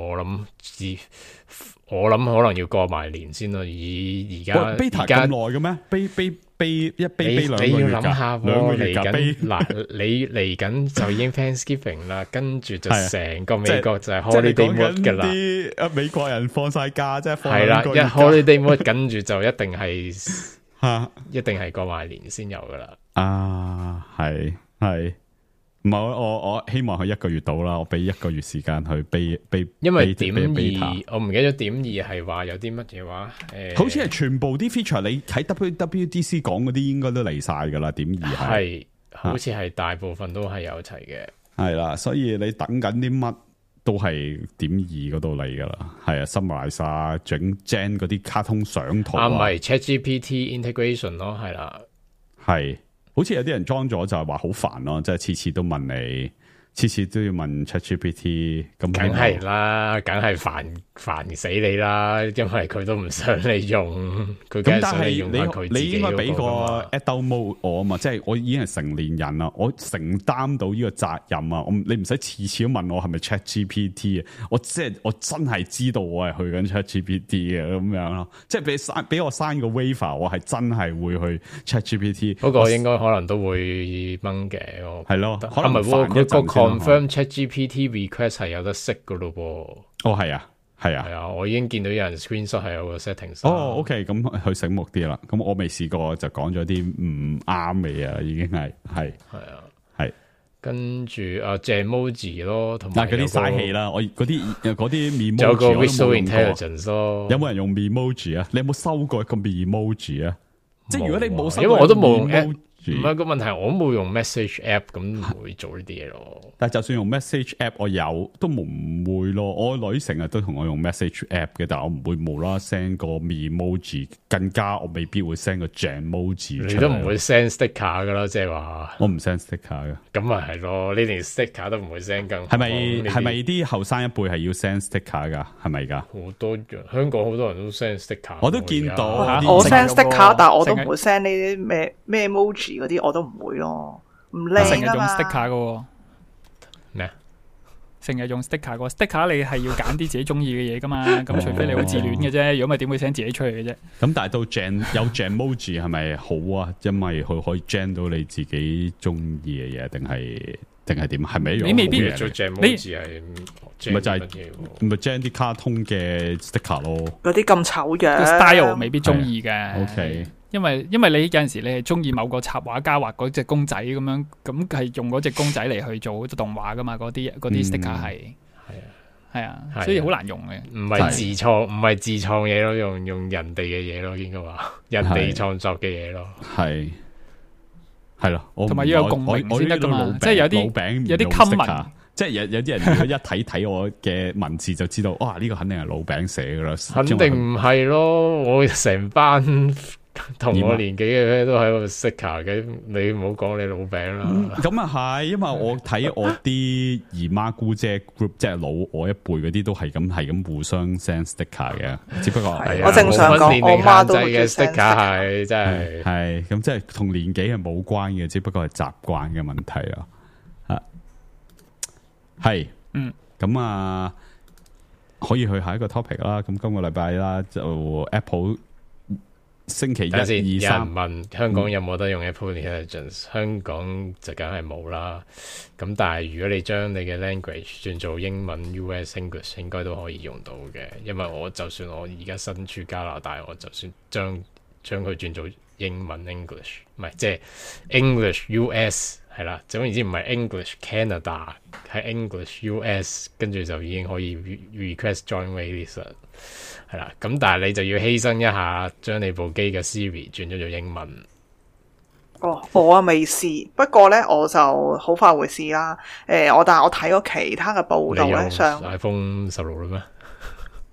我諗可能要過埋年先咯。而家 beta 咁耐嘅咩？卑2個月㗎， 你要諗下 2個月㗎。 嗱，你嚟緊就已經 Thanksgiving 啦，跟住就成個美國就係 holiday mode 㗎啦。 啲美國人放晒假，即係係啦，一 holiday mode 跟住就一定係一定係過埋年先有㗎啦。 係。唔係我希望佢1個月到啦，我俾1個月時間去備， 因為2.2我唔記得咗2.2係話有啲乜嘢話好似係全部啲 feature 你喺 WWDC 講嗰啲應該都嚟晒噶啦，2.2係好似係大部分都係有齊嘅， 係啦，所以你等緊啲乜都係2.2嗰度嚟噶啦，係啊 summarize 啊，整 gen 嗰啲卡通相圖唔係 ChatGPT integration 咯，係啦， 係。好似有啲人裝咗就係話好煩咯，即係次次都問你，次次都要問 ChatGPT， 咁梗係啦，梗係煩死你啦，因為佢都唔想你用，佢梗係想你用下佢自己嗰個。你應該俾個 adult mode 我啊嘛，即係我已經係成年人啦，我承擔到呢個責任啊，你唔使次次都問我係咪 ChatGPT 啊，我真係知道我係去緊 ChatGPT 嘅咁樣咯，即係俾我sign個 waiver， 我係真係會去 ChatGPT。 不過應該可能都會掹嘅， 係咯， 可能佢個 confirm ChatGPT request 係有得識噶咯噃。 係啊， 我已經見到有人 screenshot 係有個 settings。 OK， 咁佢醒目啲啦。咁我未試過就講咗啲唔啱嘅嘢，已經係。 跟住Genmoji 咯，同埋嗰啲嘥氣啦。我嗰啲 Memoji 有個 Visual Intelligence 咯。 有冇人用 Memoji 啊？你有冇收過一個 Memoji 啊？即係如果你冇收過， 因為我都冇用 app。唔係個問題，我冇用 message app， 咁唔會做呢啲嘢咯。 但係就算用 message app， 我有都唔會咯。我女成日都同我用 message app 嘅，但係我唔會無啦 send 個 Memoji， 更加我未必會 send 個 Genmoji。你都唔會 send sticker 噶啦，即係話我唔 send sticker 嘅。 咁咪係咯，你連 sticker 都唔會 send， 更係咪啲後生一輩係要 send sticker 噶？係咪噶？ 好多香港好多人都 send sticker， 我都見到。 我 send sticker， 但係我都唔會 send 呢啲咩 emoji 嗰啲，我都唔會咯，唔靚成日用 sticker 噶咩？ 成日用 sticker 個 sticker， 你係要揀啲自己中意嘅嘢噶嘛？咁除非你好自戀嘅啫，如果咪點會 send 自己出嚟嘅啫？ 咁但係到有 Genmoji 係咪好啊？因為佢可以 gen 到你自己中意嘅嘢，定係點？係咪一樣？ 你未必做 Genmoji 係咪就係咪 gen 啲卡通嘅 sticker 咯？ 嗰啲咁醜樣 style 未必中意嘅。 OK。 因為你有陣時你係中意某個插畫家畫嗰隻公仔咁樣，咁係用嗰隻公仔嚟去做動畫噶嘛？嗰啲 sticker 係啊，所以好難用嘅。 唔係自創嘢咯，用人哋嘅嘢咯，應該話人哋創作嘅嘢咯。係咯， 同埋要有共鳴先得噶嘛。即係有啲 common， 即係有啲人如果一睇我嘅文字就知道，哇！呢個肯定係老餅寫噶啦。 肯定唔係咯，我成班同我年紀嘅都喺度 sticker 嘅，你唔好講你老餅啦。 咁啊係，因為我睇我啲姨媽姑姐 group， 即係老我一輩嗰啲都係咁互相 send sticker 嘅。只不過我正常講，我媽都會 sticker 係真係咁，即係同年紀係冇關嘅，只不過係習慣嘅問題啊。係，咁啊，可以去下一個 topic 啦。咁今個禮拜啦，就 Apple。星期1、2、3， 有人問香港有冇得用 Apple Intelligence？香港就梗係冇啦。咁但係如果你將你嘅 language 轉做英文 US English， 應該都可以用到嘅。因為就算我而家身處加拿大，我就算將佢轉做英文 English， 唔係即係 English US 係啦。總言之唔係 English Canada， 係 English US， 跟住就已經可以 request join waitlist 啦。係啦，咁但係你就要犧牲一下，將你部機嘅 Siri 轉咗做英文。 我未試，不過咧我就好快會試啦。但係我睇過其他嘅報道咧，上 iPhone 16啦咩？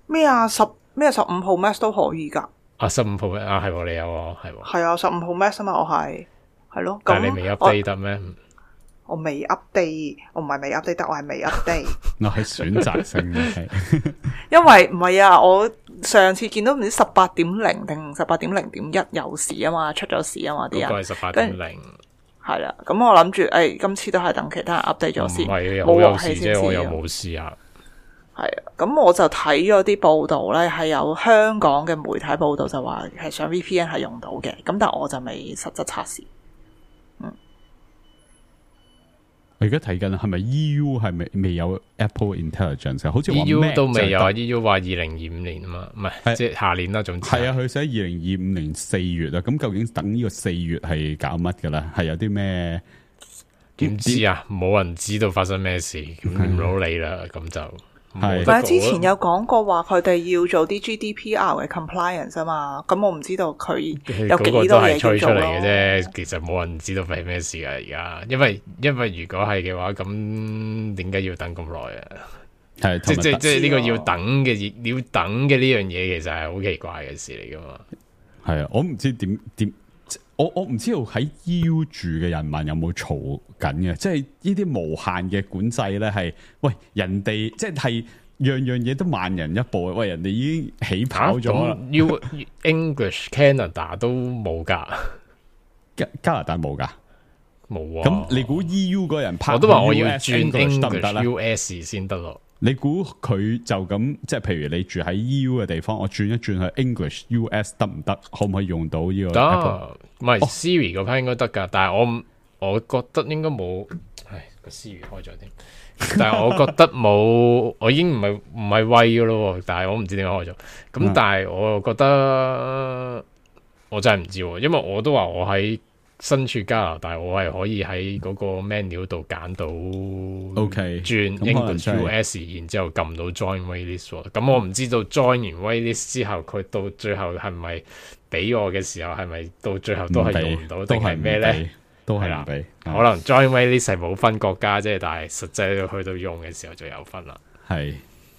咩啊15 Pro Max 都可以㗎。 啊15 Pro 啊係喎，你有喎，係喎。 係啊15 Pro Max 啊嘛，我係咯。 但係你未 update 得咩？ 我未 update， 我唔係未 update 得，我係未 update。 我係選擇性嘅， 因為唔係啊，我上次見到唔知18.0定18.0.1有事啊嘛，出咗事啊嘛啲人。 嗰個係18.0。 係啦，咁我諗住今次都係等其他人 update 咗先。 唔係好有事啫，我又冇試下。 係啊，咁我就睇咗啲報道咧，係有香港嘅媒體報道就話係上 VPN 係用到嘅，咁但我就未實質測試。 我而家睇緊係咪 EU 係咪未有 Apple Intelligence？ 好似 EU 都未有啊 ，EU 話2025年啊嘛，唔係即係下年啦，總之係啊，佢寫2025年4月啊，咁究竟等呢個4月係搞乜噶啦？係有啲咩？ 點知啊？冇人知道發生咩事，咁唔好理啦，咁就。 但係之前有講過話佢哋要做啲 GDPR 嘅 compliance 啊嘛，咁我唔知道佢有幾多嘢要做咯。嗰個都係吹出嚟嘅啫，其實冇人知道係咩事噶而家，因為如果係嘅話，咁點解要等咁耐啊？係即呢個要等嘅呢樣嘢，其實係好奇怪嘅事嚟噶嘛。 係啊，我唔知點。我唔知道喺 EU 住嘅人民有冇嘈緊嘅，即係呢啲無限嘅管制咧，係喂人哋即係樣嘢都慢人一步，喂人哋已經起跑咗啦。 English Canada 都冇噶， 加拿大冇噶， 冇啊。 咁你估 EU 嗰人拍？ 我都話我要轉 English 得唔得咧 US 先得咯。 你估佢就咁，即係譬如你住喺 EU 嘅地方，我轉一轉去 English US 得唔得？可唔可以用到呢個？ 得，唔係 Siri 嗰 part 應該得噶，但係我覺得應該冇。唉，個 Siri 開咗添，但係我覺得冇，我已經唔係威噶咯。但係我唔知點解開咗。咁但係我又覺得我真係唔知，因為我都話我喺身處加拿大，我係可以喺嗰個 menu 度揀到轉 English US， 然之後撳到 join waitlist。咁我唔知道 join 完 waitlist 之後，佢到最後係咪俾我嘅時候，係咪到最後都係用唔到，定係咩咧？ 都係唔俾。 可能 join waitlist 係冇分國家啫，但係實際去到用嘅時候就有分啦。係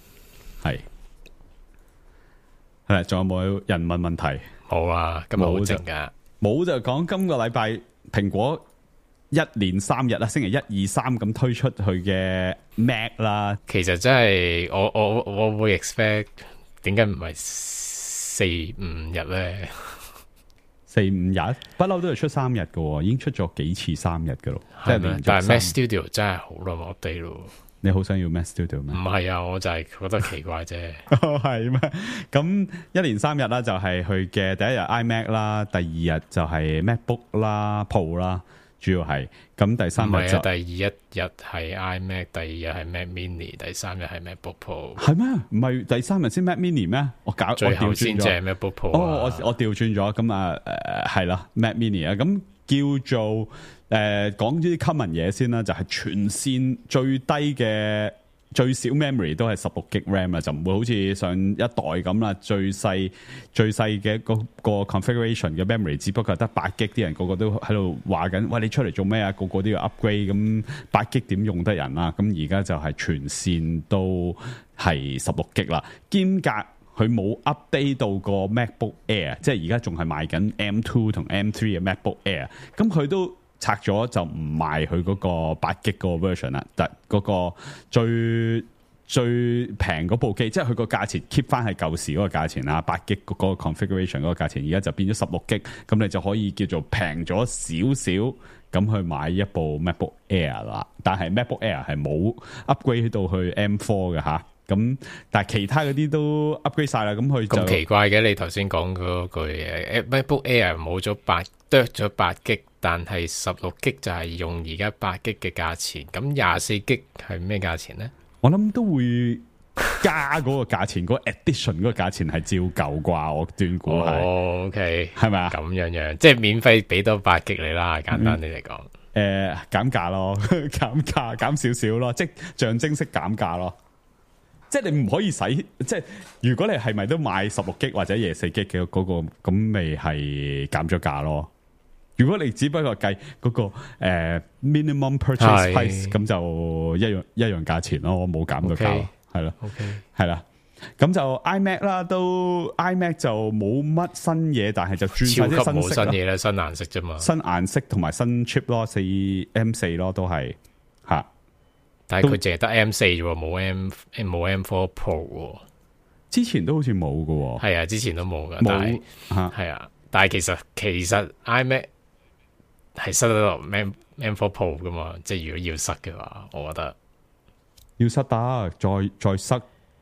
啦，仲有冇人問問題？ 冇啊，今日好靜噶。 冇就講今個禮拜蘋果一連3日啦，星期1、2、3咁推出佢嘅 Mac 啦。 其實真係我會 expect 點解唔係4、5日咧 ？4、5日不嬲都係出3日嘅，已經出咗幾次3日嘅咯。即係但係 Mac Studio 真係好耐冇 update 咯。 你好想要 Mac Studio 咩？ 唔係啊，我就係覺得奇怪啫。 係咩？咁一連3日啦，就係佢嘅第一日 iMac 啦，第二日就係 MacBook 啦 Pro 啦，主要係咁第3日就第一日係 iMac， 第二日係 Mac Mini， 第3日係 MacBook Pro。 係咩？唔係第3日先 Mac Mini 咩？我最後先至係 MacBook Pro。 我調轉咗，咁啊係啦 Mac Mini 啊，咁叫做。講啲 common 嘢先啦，就係全線最低嘅最少 memory 都係16GB RAM 啦，就唔會好似上一代咁啦，最細嘅嗰個 configuration 嘅 memory 只不過得8GB，啲人個個都喺度話緊，喂你出嚟做咩啊？個個都要 upgrade，咁8GB點用得人啊？咁而家就係全線都係16GB啦，兼隔佢冇 update 到個 MacBook Air， 即係而家仲係賣緊 M2 同 M3 嘅 MacBook Air， 咁佢都拆咗就唔賣佢嗰個8GB個 version 啦，但嗰個最平嗰部機，即係佢個價錢 keep 翻係舊時嗰個價錢啦，8GB 嗰個 configuration 嗰個價錢，而家就變咗16GB，咁你就可以叫做平咗少少，咁去買一部 MacBook Air 啦。但係 MacBook Air 係冇 upgrade 到去 M4 嘅吓，咁但係其他嗰啲都 upgrade 晒啦，咁佢就咁奇怪嘅。你頭先講嗰句嘢 ，MacBook Air 冇咗剁咗8GB。但係16GB就係用而家8GB嘅價錢，咁24GB係咩價錢呢？ 我諗都會加嗰個價錢，嗰個 addition 嗰個價錢係照舊啩，我斷估係。 哦 ，OK， 係咪啊？ 咁樣，即係免費俾多8GB你啦，簡單啲嚟講。 減價咯，減價減少少咯，即係象徵式減價咯。即係你唔可以使，即係如果你係咪都買16GB或者24GB嘅嗰個，咁咪係減咗價咯。如果你只不過計嗰個minimum purchase price，咁就一樣價錢咯，我冇減到價，係咯，係啦。 咁就 iMac 啦，都 iMac 就冇乜新嘢，但係就轉晒啲超級冇新新嘢啦，新顏色啫嘛， 新顏色同埋新 chip 咯，M4 咯都係吓。 但係佢淨係得 M4 啫喎，冇 M4 Pro 喎。 之前都好似冇㗎喎。 係啊，之前都冇噶， 冇係啊，但係其實 iMac 係塞得落 M4 Pro 噶嘛，即係如果要塞嘅話，我覺得要塞得，再塞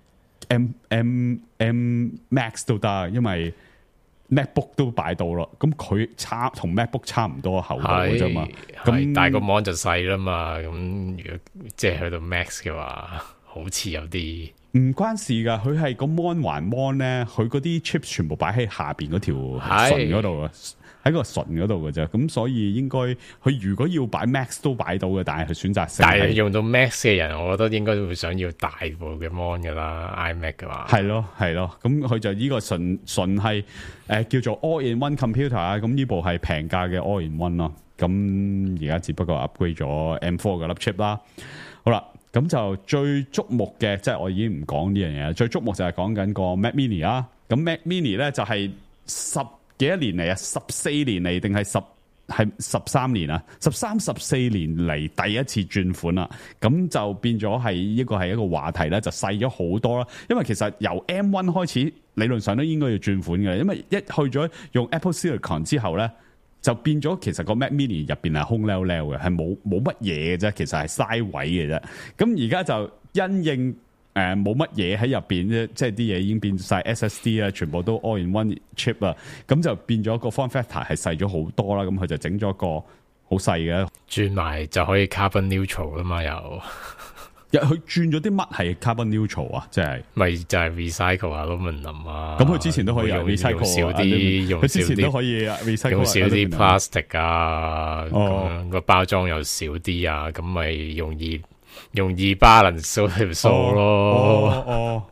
M Max 都得，因為 MacBook 都擺到咯，咁佢同 MacBook 差唔多厚度嘅啫嘛，咁但係個 mon 就細啦嘛，咁如果即係去到 Max 嘅話，好似有啲唔關事噶，佢係個 mon 還 mon 咧，佢嗰啲 chip 全部擺喺下邊嗰條唇嗰度啊，喺個唇嗰度嘅啫，咁所以應該佢如果要擺 Max 都擺到嘅，但係佢選擇性， 但係用到 Max 嘅人，我覺得應該會想要大部嘅 mon 噶啦 ，iMac 嘅話係咯，咁佢就呢個純係叫做 all in one computer 啊，咁呢部係平價嘅 all in one 咯，咁而家只不過 upgrade 咗 M4 嘅粒 chip 啦，好啦。咁就最矚目嘅，即係我已經唔講呢樣嘢，最矚目就係講緊個 Mac Mini 啦。咁 Mac Mini 咧就係10幾多年嚟啊，14年嚟定係13年啊，14年嚟第一次轉款啦。咁就變咗係一個話題咧，就細咗好多啦。因為其實由 M1 開始，理論上都應該要轉款嘅，因為一去咗用 Apple Silicon 之後咧。就變咗，其實個 Mac Mini 入邊係空溜溜嘅，係冇乜嘢嘅啫，其實係嘥位嘅啫。咁而家就因應冇乜嘢喺入邊啫，即係啲嘢已經變晒 SSD 啊，全部都 all in one chip 啊，咁就變咗個 form factor 係細咗好多啦。咁佢就整咗個好細嘅， 轉埋就可以 carbon neutral 啦嘛又佢轉咗啲乜係 carbon neutral 啊？即係咪就係 recycle 啊 aluminum 啊？ 咁佢之前都可以用 recycle 少啲， 佢之前都可以 recycle 用少啲 plastic 啊，個包裝又少啲啊，咁咪容易 balance 條數咯。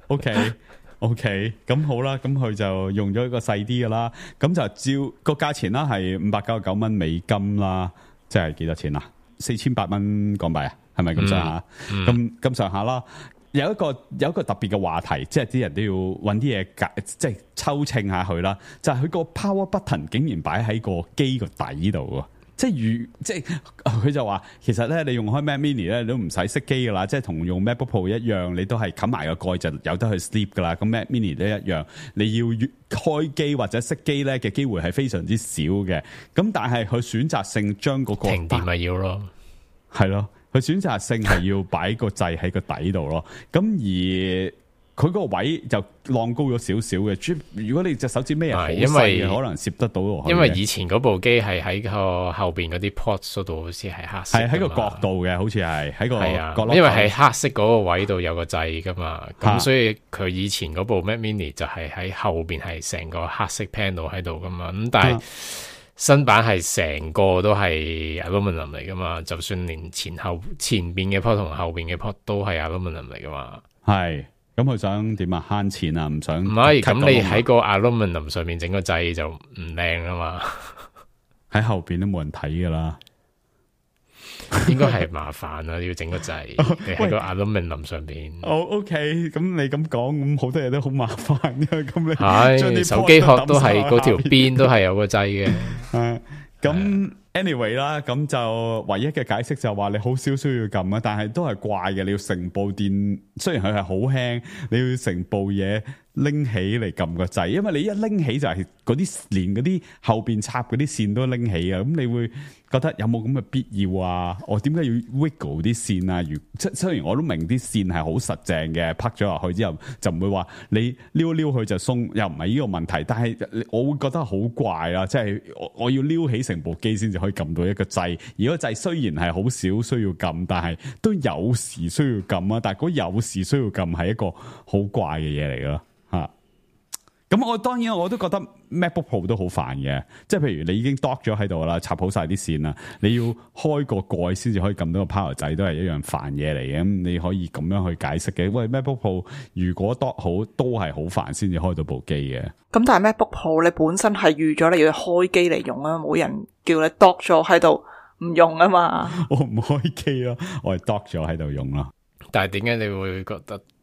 OK，咁好啦，咁佢就用咗一個細啲嘅啦，咁就照個價錢啦，係599蚊美金啦，即係幾多錢啊？4800蚊港幣啊？係咪咁上下？咁上下啦。有一個特別嘅話題，即係啲人都要揾啲嘢即係抽稱下佢啦。就係佢個 power button 竟然擺喺個機個底度喎。即係佢就話，其實咧你用開 Mac Mini 咧，你都唔使熄機噶啦。即係同用 MacBook Pro 一樣，你都係冚埋個蓋就有得去 sleep 噶啦。咁 Mac Mini 都一樣，你要開機或者熄機咧嘅機會係非常之少嘅。咁但係佢選擇性將嗰個停電咪要咯， 係咯。佢選擇性係要擺個掣喺個底度咯，咁而佢個位就浪高咗少少嘅。如果你隻手指尾係好細嘅，可能攝得到落去。 因為以前嗰部機係喺個後邊嗰啲 ports 嗰度，好似係黑色， 係喺個角度嘅，好似係喺個角落。 因為係黑色嗰個位度有個掣噶嘛，咁所以佢以前嗰部 Mac Mini 就係喺後邊係成個黑色 panel 喺度噶嘛，咁但係。新版係成個都係 aluminum 嚟噶嘛，就算連前邊嘅 port 同後邊嘅 port 都係 aluminum 嚟噶嘛。 係，咁佢想點啊？慳錢啊？唔想？唔係，咁你喺個 aluminum 上面整個掣就唔靚啊嘛。 喺後邊都冇人睇噶啦。 應該係麻煩啊，要整個掣，你喺個 aluminum 上邊。 OK，咁你咁講，咁好多嘢都好麻煩嘅。咁你係手機殼都係嗰條邊都係有個掣嘅。 咁 anyway 啦，咁就唯一嘅解釋就話你好少需要撳啊，但係都係怪嘅。你要成部電，雖然佢係好輕，你要成部嘢拎起嚟撳個掣，因為你一拎起就係嗰啲連嗰啲後邊插嗰啲線都拎起啊，咁你會覺得有冇咁嘅必要啊？我點解要 wiggle 啲線啊？雖然我都明啲線係好實淨嘅，拍咗落去之後就唔會話你撩一撩佢就鬆，又唔係呢個問題。但係我會覺得好怪啊，即係我要撩起成部機先至可以撳到一個掣，而個掣雖然係好少需要撳，但係都有時需要撳啊。但係嗰有時需要撳係一個好怪嘅嘢嚟咯。咁我當然我都覺得 MacBook Pro 都好煩嘅，即係譬如你已經 dock 咗喺度啦，插好晒啲線啦，你要開個蓋先至可以撳到個 power 掣，都係一樣煩嘢嚟嘅。咁你可以咁樣去解釋嘅。喂 MacBook Pro 如果 dock 好都係好煩先至開到部機嘅。 咁但係 MacBook Pro 你本身係預咗你要開機嚟用啊，冇人叫你 dock 咗喺度唔用啊嘛。 我唔開機咯，我係 dock 咗喺度用咯。 但係點解你會覺得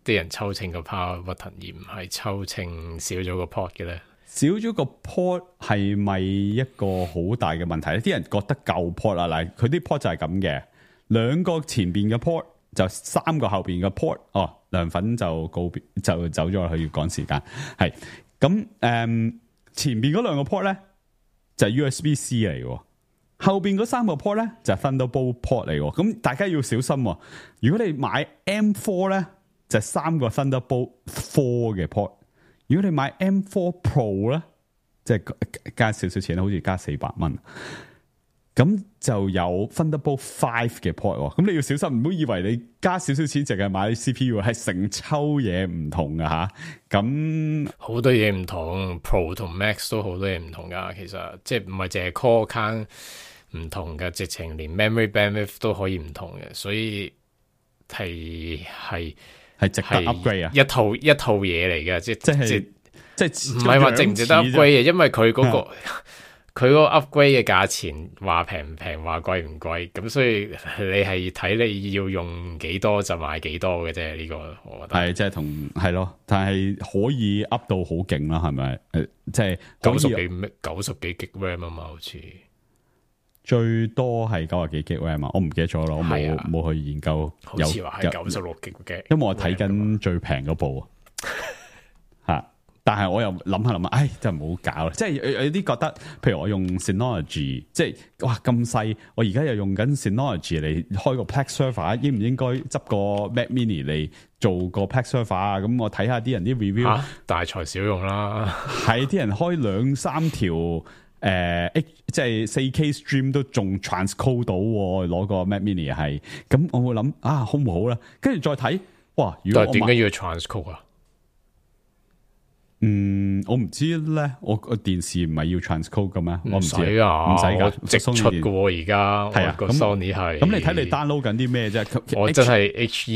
啲人抽秤個 power button 而唔係抽秤少咗個 port 嘅咧？ 少咗個 port 係咪一個好大嘅問題咧？啲人覺得夠 port 啊，嗱，佢啲 port 就係咁嘅，2個前邊嘅 port 就3個後邊嘅 port。哦，涼粉就告別就走咗去，要趕時間。係咁前邊嗰2個 port 咧就係 USB-C 嚟嘅，後邊嗰3個 port 咧就係 Thunderbolt port 嚟嘅。咁大家要小心喎。如果你買 M4 咧，就係3個 Thunderbolt 4嘅 port。如果你買 M4 Pro 咧，即係加少少錢，好似加400蚊，咁就有 Thunderbolt 5嘅 port。咁你要小心，唔好以為你加少少錢淨係買 CPU， 係成抽嘢唔同噶吓。咁好多嘢唔同 ，Pro 同 Max 都好多嘢唔同噶。其實即係唔係淨係 core count 唔同嘅，直情連 memory bandwidth 都可以唔同嘅，所以係值得 upgrade 啊！ 一套嘢嚟嘅，即係唔係話值唔值得 upgrade 啊？因為佢嗰個佢嗰個 upgrade 嘅價錢話平唔平，話貴唔貴，咁所以你係睇你要用幾多就買幾多嘅啫。呢個我覺得係即係係咯，但係可以 up 到好勁啦，係咪？即係 90幾 G RAM 啊嘛，好似最多係90幾 G RAM 啊，我唔記得咗啦，我冇去研究。 好似話係96 G 嘅， 因為我睇緊最平嗰部吓。但係我又諗下，唉，真係唔好搞啦！即係有啲覺得，譬如我用 Synology， 即係哇咁細，我而家又用緊 Synology 嚟開個 Plex server， 應唔應該執個 Mac Mini 嚟做個 Plex server 啊？咁我睇下啲人啲 review， 大材小用啦，係啲人開2-3條。即係 4K stream 都仲 transcode 到，攞個 Mac Mini 係，咁我會諗好唔好啦？跟住再睇，哇！如果點解要 transcode 啊？ 我唔知咧，我個電視唔係要 transcode 嘅咩？我唔知啊， 唔使噶， 直出嘅而家係啊，個 Sony 係。 咁你睇你 download 緊啲咩啫？ 我真係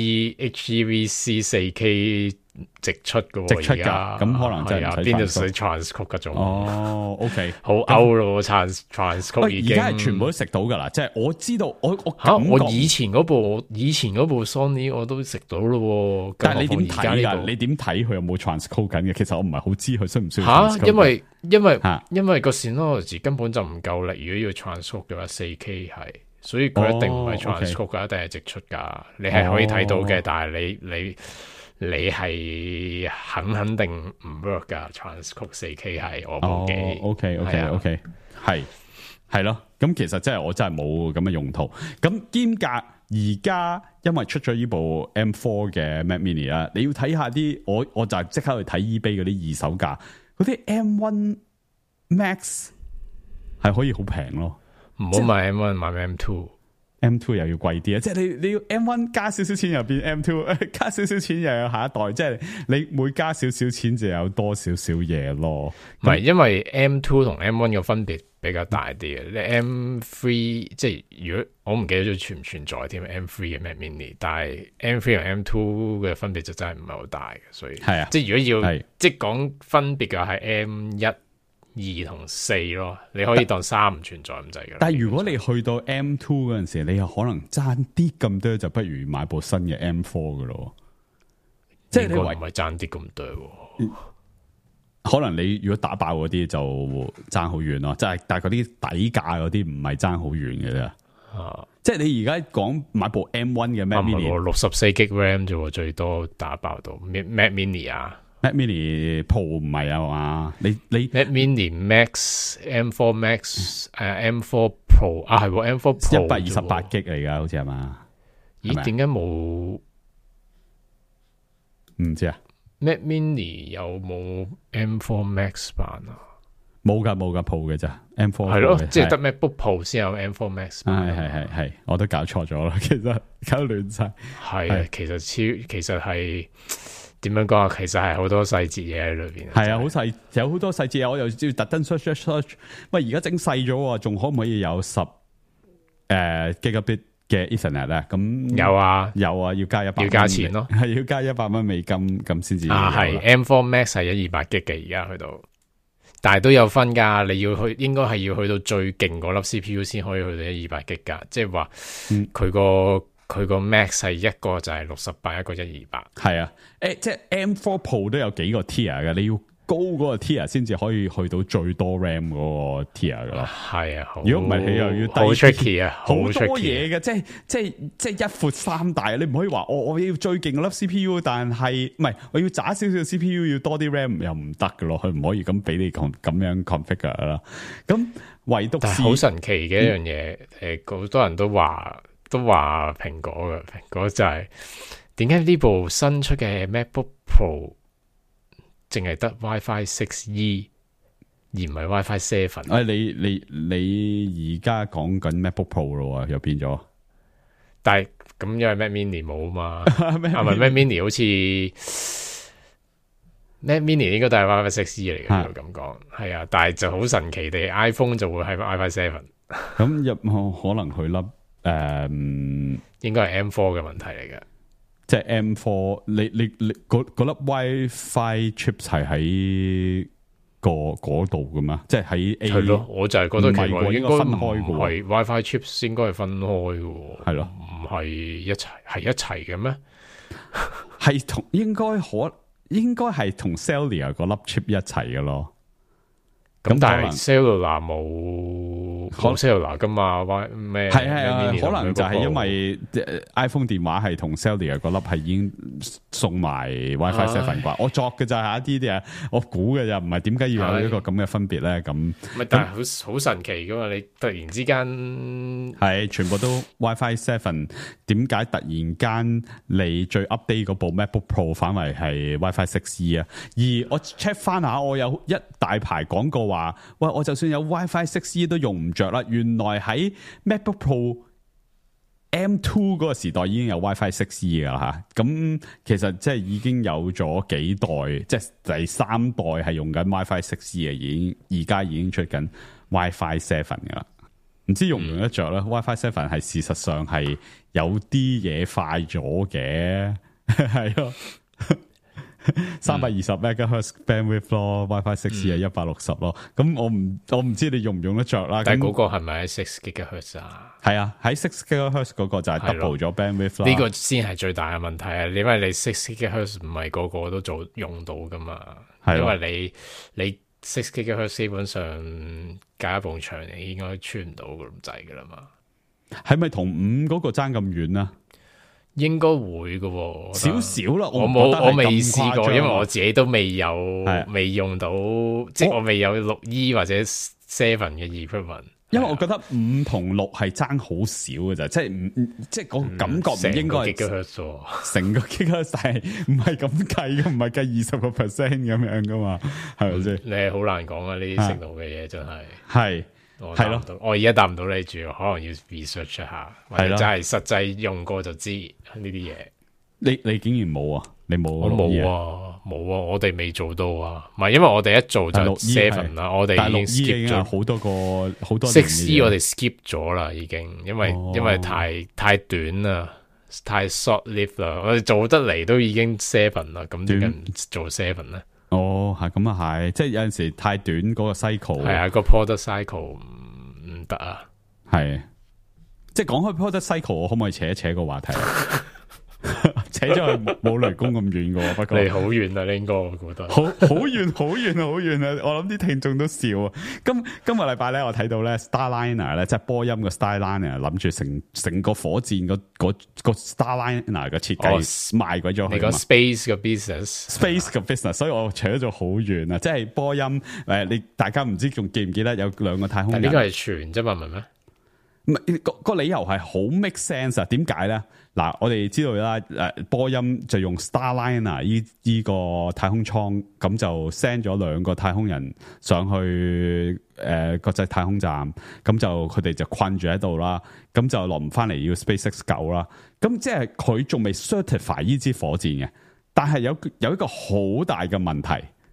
HEVC 4K。直出噶， 直出噶，咁可能真係邊度使 transcode 嗰種？ 哦 ，OK， 好 out 咯 transcode 已經。 而家係全部都食到噶啦，即係我知道， 我以前嗰部 Sony 我都食到咯， 但係你點睇噶？你點睇佢有冇 transcode 緊嘅？其實我唔係好知佢需唔需要 transcode。因為個 Synology 根本就唔夠力，如果要 transcode 嘅話，4K 係，所以佢一定唔係 transcode 噶，一定係直出噶。你係可以睇到嘅，但係你係肯定唔 work 噶 transcode 4K 係我部機。 OK 係咯，咁其實真係我真係冇咁嘅用途。咁兼夾而家因為出咗呢部 M4 嘅 Mac Mini 啦，你要睇下啲我就即刻去睇 eBay 嗰啲二手價，嗰啲 M1 Max 係可以好平咯。 唔好買 M1，買 M2。M2 又要貴啲啊！即係你要 M1 加少少錢又變 M2， 加少少錢又有下一代，即係你每加少少錢就有多少少嘢咯。 唔係，因為 M2 同 M1 嘅分別比較大啲嘅。你 M3 即係如果我唔記得咗存唔存在添 M3 嘅 Mac Mini， 但係 M3 同 M2 嘅分別就真係唔係好大嘅，所以係啊，即係如果要即係講分別嘅係 M1。2同4咯，你可以當3唔存在咁滯嘅。 但係如果你去到 M2 嗰陣時，你又可能爭啲咁多，就不如買部新嘅 M4 嘅咯。即係你唔係爭啲咁多， 可能你如果打爆嗰啲就爭好遠咯。即係但係嗰啲底價嗰啲唔係爭好遠嘅啫。即係你而家講買部 M1 嘅 Mac Mini， 64 G RAM 啫，最多打爆到 Mac Mini 啊。 Mac Mini Pro 唔係啊嘛，你 Mac Mini Max M4 Max M4 Pro 係喎 M4 Pro 128 G 嚟噶，好似係嘛？ 咦？點解冇？ 唔知啊 ？Mac Mini 有冇 M4 Max 版啊？ 冇噶 Pro 嘅咋 M4 係咯，即係得 MacBook Pro 先有 M4 Max 版。 係，我都搞錯咗啦，其實搞亂晒。 係，其實係。點樣講啊？其實係好多細節嘢喺裏邊。 係啊，好細，有好多細節。我又要特登 search。喂，而家整細咗，仲可唔可以有10 Gigabit 嘅 Ethernet 咧？咁有啊， 要加100， 要加錢咯， 係要加$100美金咁先至。 係 M4 Max 係128 G 嘅，而家去到，但係都有分噶。你要去，應該係要去到最勁嗰粒 CPU 先可以去到128 G 噶。即係話佢個佢個 Max 係一個就係68，一個128。 係啊，即係 M4 Pro 都有幾個 tier 嘅，你要高嗰個 tier 先至可以去到最多 RAM 嗰個 tier 噶咯。 係啊， 如果唔係你又要低好 tricky 啊， 好多嘢嘅，即係一闊三大，你唔可以話我要最勁嗰粒 CPU，但係唔係我要渣少少 CPU， 要多啲 RAM 又唔得噶咯，佢唔可以咁俾你咁樣 configure 啦。咁唯獨係好神奇嘅一樣嘢，好多人都話蘋果嘅，蘋果就係點解呢部新出嘅 MacBook Pro 淨係得 WiFi 6E 而唔係 WiFi 7？ 你而家講緊 MacBook Pro 咯，又變咗。 但係咁因為 Mac Mini 冇啊嘛，係咪 Mac Mini 好似 Mac Mini 應該都係 WiFi 6E 嚟嘅，咁講係啊，但係就好神奇地 iPhone 就會係 WiFi 7。 咁入可能佢粒應該係 M4 嘅問題嚟嘅。 即係 M4，你嗰粒 WiFi chips 係喺嗰度噶嘛？即係喺 A 係咯，我就係覺得奇怪， 應該分開嘅喎。 係 WiFi chips 應該係分開嘅喎， 係咯， 唔係一齊嘅咩？ 係同應該係同 Cellular 嗰粒 chip 一齊嘅咯。 咁但係 Cellular 冇 Cellular 噶嘛？咩係啊？可能就係因為 iPhone 電話係同 Cellular 嗰粒係已經送埋 WiFi 7啩。我作嘅就係一啲我估嘅就唔係點解要有一個咁嘅分別咧？咁但係好神奇噶嘛？你突然之間係全部都 WiFi 7，點解突然間你最 update 嗰部 MacBook Pro 反為係 WiFi 6E 啊？而我 check 翻下，我有一大排廣告話，喂，我就算有 WiFi 6E 都用唔着啦。原來喺 MacBook Pro M2 嗰個時代已經有 WiFi 6E 噶啦吓。咁其實即係已經有咗幾代，即係第三代係用緊 WiFi 6E 嘅，而家已經出緊 WiFi 7噶啦。唔知用唔用得着咧？WiFi 7係事實上係有啲嘢快咗嘅，係咯。320 MHz bandwidth 咯，WiFi 6E 係160咯。咁我唔知你用唔用得着啦。 但係嗰個係咪喺6 GHz 啊？ 係啊，喺6 GHz 嗰個就係 double 咗 bandwidth 啦。 呢個先係最大嘅問題啊！因為你6 GHz 唔係個個都用到噶嘛。因為你6 GHz 基本上隔一埲牆你應該穿唔到咁滯噶啦嘛。係咪同5嗰個爭咁遠啊？ 應該會嘅， 少少啦。 我未試過，因為我自己都未用到，即係我未有6E 或者7嘅 equipment。因為我覺得5同6係爭好少嘅咋，即係個感覺唔應該係成個 gigahertz，但係唔係咁計嘅，唔係計20% 咁樣噶嘛，係咪先？ 你係好難講啊！呢啲程度嘅嘢真係係。係咯， 我而家答唔到你住，可能要 research 一下，或者真係實際用過就知呢啲嘢。你竟然冇啊？你冇？ 我冇啊，冇啊，我哋未做到啊。唔係，因為我哋一做就7啦，我哋已經 skip 咗好多 6E， 我哋 skip 咗啦，已經，因為太短啦，太 short live 啦，我哋做得嚟都已經7啦，咁點解唔做7咧？ 係咁啊，係，即係有陣時太短嗰個 cycle， 係啊，個 product cycle 唔得啊， 係，即係講開 product cycle， 我可唔可以扯一扯個話題？扯咗去冇雷公咁遠嘅，不過離好遠啊，你應該我覺得好遠啊！我諗啲聽眾都笑啊。今個禮拜咧，我睇到咧 Starliner 咧，即係波音嘅 Starliner， 諗住成個火箭個 Starliner 嘅設計賣鬼咗去。 你講 space 嘅 business，space 嘅 business， 所以我扯咗好遠啊！即係波音你大家唔知仲記唔記得有2個太空人？ 呢個係傳啫嘛，明咩？ 唔係個理由係好 make sense 啊？點解咧？嗱，我哋知道啦，波音就用 Starliner 依個太空艙，咁就 send 咗2個太空人上去國際太空站，咁就佢哋就困住喺度啦，咁就落唔翻嚟要 SpaceX 救啦。咁即係佢仲未 certify 呢支火箭嘅，但係有一個好大嘅問題，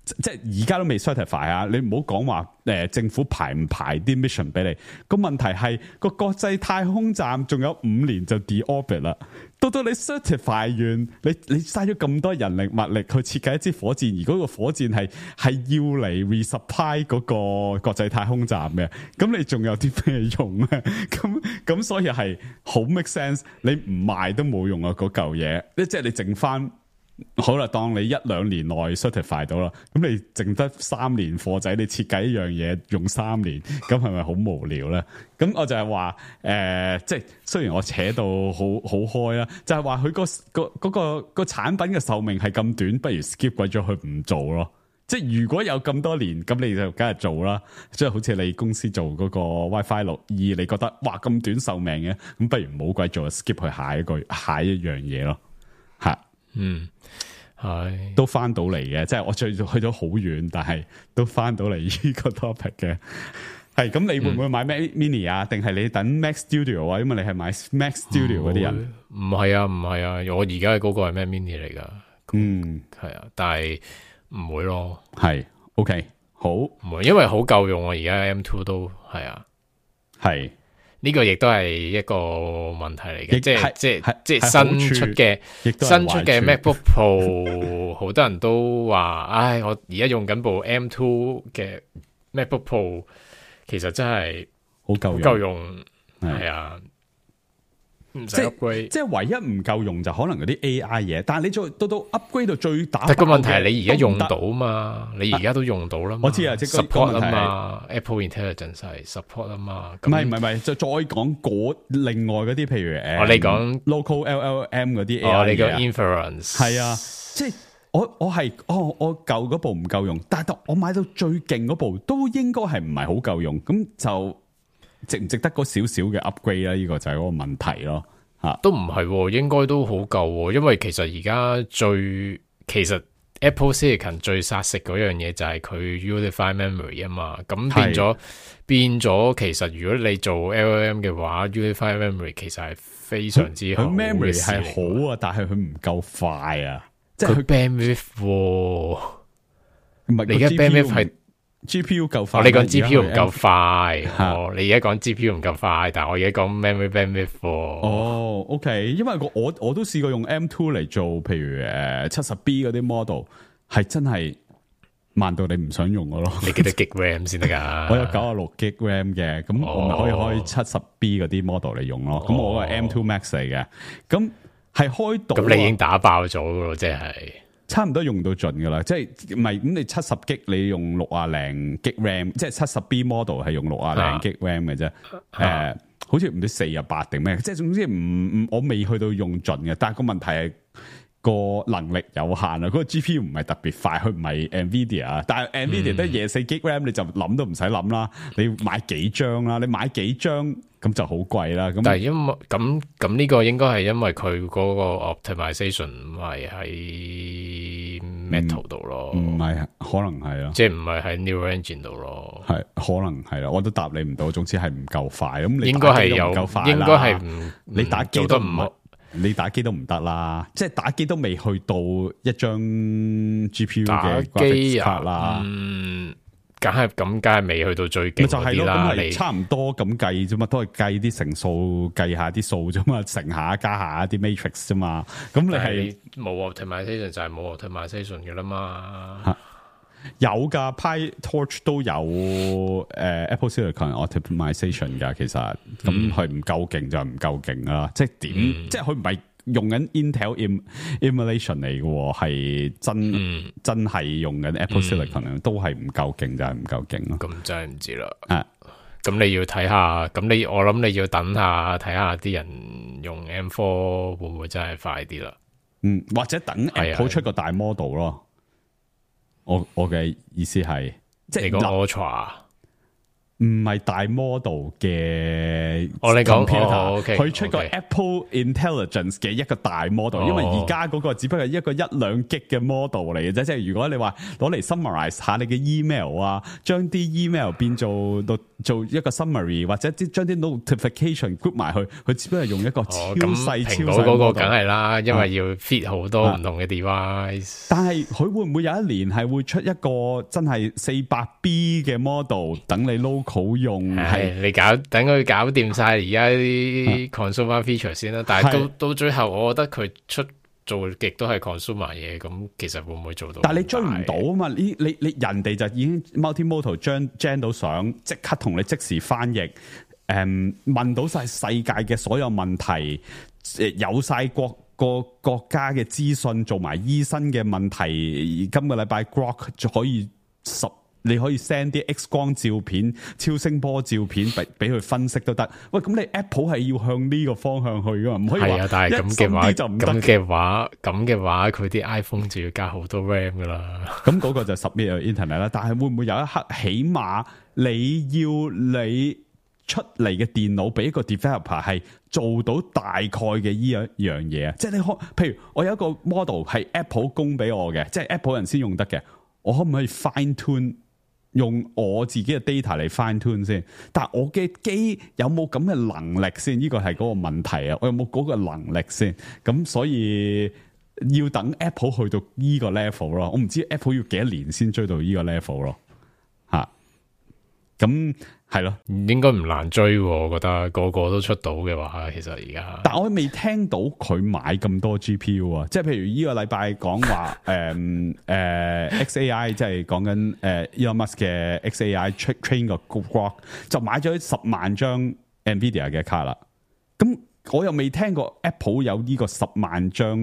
即係而家都未 certify 啊！你唔好講話政府排唔排啲 mission 俾你，個問題係個國際太空站仲有5年就 de-orbit 啦。到你 certify 完，你嘥咗咁多人力物力去設計一支火箭，而嗰個火箭係要嚟 resupply 嗰個國際太空站嘅，咁你仲有啲咩用啊？咁所以係好 make sense， 你唔賣都冇用啊！嗰嚿嘢，即係你剩翻。好啦，當你1-2年內 certify 到啦，咁你剩得3年貨仔，你設計一樣嘢用3年，咁係咪好無聊咧？咁我就係話，即係雖然我扯到好開啦，就係話佢個產品嘅壽命係咁短，不如 skip 鬼咗佢唔做咯。即係如果有咁多年，咁你就梗係做啦。即係好似你公司做嗰個 WiFi 6E，你覺得哇咁短壽命嘅，咁不如唔好鬼做 skip 去下一樣嘢咯，吓。 係都翻到嚟嘅，即係我去咗好遠，但係都翻到嚟呢個 topic 嘅。係咁，你會唔會買 Mac Mini 啊？定係你等 Mac Studio 啊？因為你係買 Mac Studio 嗰啲人。 唔係啊，我而家嗰個係 Mac Mini 嚟噶。係啊，但係唔會咯。 係 OK 好，唔會，因為好夠用啊。而家 M2 都係啊，係。呢個亦都係一個問題嚟嘅，即係新出嘅 MacBook Pro， 好多人都話，唉，我而家用緊部 M2 嘅 MacBook Pro， 其實真係好夠用，係啊，唔使 upgrade， 即係唯一唔夠用就可能嗰啲 AI 嘢，但係你再到 upgrade 到最打， 但個問題係你而家用到嘛，你而家都用到啦嘛， 我知啊，即係 support 啊嘛 ，Apple Intelligence 係 support 啊嘛， 唔係，就再講另外嗰啲，譬如你講 local LLM 嗰啲 AI 你講 inference 係啊，即係我舊嗰部唔夠用，但係我買到最勁嗰部都應該係唔係好夠用，咁就。值唔值得嗰少少嘅 upgrade 咧？呢個就係嗰個問題咯， 都唔係，應該都好夠，因為其實而家其實 Apple Silicon 最殺食嗰樣嘢就係佢 Unified Memory 啊嘛，咁變咗，其實如果你做 LLM 嘅話，Unified Memory 其實係非常之好，佢 memory 係好啊，但係佢唔夠快啊，即係佢 bandwidth， 唔係你而家 bandwidth 係。 GPU 夠快， 你講 GPU 唔夠快，你而家講 GPU 唔夠快，但係我而家講 memory bandwidth。 哦 ，OK， 因為我都試過用 M2 嚟做，譬如70B 嗰啲 model， 係真係慢到你唔想用嘅咯。 你幾多 Gig RAM 先得噶？ 我有96 Gig RAM 嘅，咁我咪可以開 70B 嗰啲 model 嚟用咯。咁我個 M2 Max 嚟嘅，咁係開到。 咁你已經打爆咗噶咯，即係。 差唔多用到盡噶啦，即係唔係咁你70 G 你用60零 G RAM， 即係70B model 係用60零 G RAM 嘅啫。好似唔知48定咩，即係總之我未去到用盡嘅。但係個問題係個能力有限啊，嗰個 GPU 唔係特別快，佢唔係 Nvidia， 但係 Nvidia 得24 G RAM， 你就諗都唔使諗啦。你買幾張啦？你買幾張咁就好貴啦。咁但係因為咁呢個應該係因為佢嗰個 optimization 唔係喺 Metal 度咯， 唔係可能係咯， 即係唔係喺 Neural Engine 度咯， 係可能係啦。我都答你唔到，總之係唔夠快。咁你應該係有，應該係你打機都唔好。你打機都唔得啦，即係打機都未去到一張 GPU 嘅 graphics 卡啦。 梗係未去到最勁嗰啲啦。 你差唔多咁計啫嘛，都係計啲乘數，計下啲數啫嘛，乘下加下啲 matrix 啫嘛。咁你係冇 optimization 就係冇 optimization 嘅啦嘛。 有噶 PyTorch 都有Apple Silicon optimization 噶，其實咁佢唔夠勁就唔夠勁啦。即係點？即係佢唔係用緊 Intel emulation 嚟嘅，係真係用緊 Apple Silicon，都係唔夠勁就係唔夠勁咯。 咁真係唔知啦。咁你要睇下，咁我諗你要等下睇下啲人用 M4 會唔會真係快啲啦？ 或者等 Apple 出個大 model 咯。我嘅意思係，即係你講 Ultra 唔係大 model 嘅， 你講佢出個 Apple Intelligence 嘅一個大 model，因為而家嗰個只不過係一個1-2 G 嘅 model 嚟嘅啫，即係如果你話攞嚟 summarize 下你嘅 email 啊，將啲 email 變做一個 summary， 或者將啲 notification group 埋去，佢只不過係用一個超細超細 model。 嗰個梗係啦，因為要 fit 好多唔同嘅 device。 但係佢會唔會有一年係會出一個真係 400B 嘅 model 等你 local 用？係你等佢搞掂晒而家啲 consumer feature 先啦。但係到最後，我覺得佢做極都係 consumer 嘢，咁其實會唔會做到？ 但係你追唔到啊嘛！你人哋就已經 multimodal gen 到相，即刻同你即時翻譯，問到晒世界嘅所有問題，有晒各個國家嘅資訊，做埋醫生嘅問題。今個禮拜 Grok 就可以你可以 send 啲 X 光照片、超聲波照片俾佢分析都得。喂，咁你 Apple 係要向呢個方向去噶嘛？唔可以話但係咁嘅話就唔得。 咁嘅話，佢啲 iPhone 就要加好多 RAM 噶啦。 咁嗰個就 submit internet 啦。但係會唔會有一刻，起碼你出嚟嘅電腦俾一個 developer 係做到大概嘅呢一樣嘢啊？即係你譬如我有一個 model 係 Apple 供俾我嘅，即係 Apple 人先用得嘅，我可唔可以 fine tune？用我自己嘅 data 嚟 fine tune 先，但係我嘅機有冇咁嘅能力先？呢個係嗰個問題啊！我有冇嗰個能力先？咁所以要等 Apple 去到呢個 level 咯。我唔知 Apple 要幾多年先追到呢個 level 咯。吓，咁係咯， 應該唔難追，我覺得個個都出到嘅話，其實而家。 但我未聽到佢買咁多 GPU 啊，即係譬如呢個禮拜講話XAI， 即係講緊Elon Musk 嘅 XAI train 個 Grok 就買咗10萬張 Nvidia 嘅卡啦。咁我又未聽過 Apple 有呢個10萬張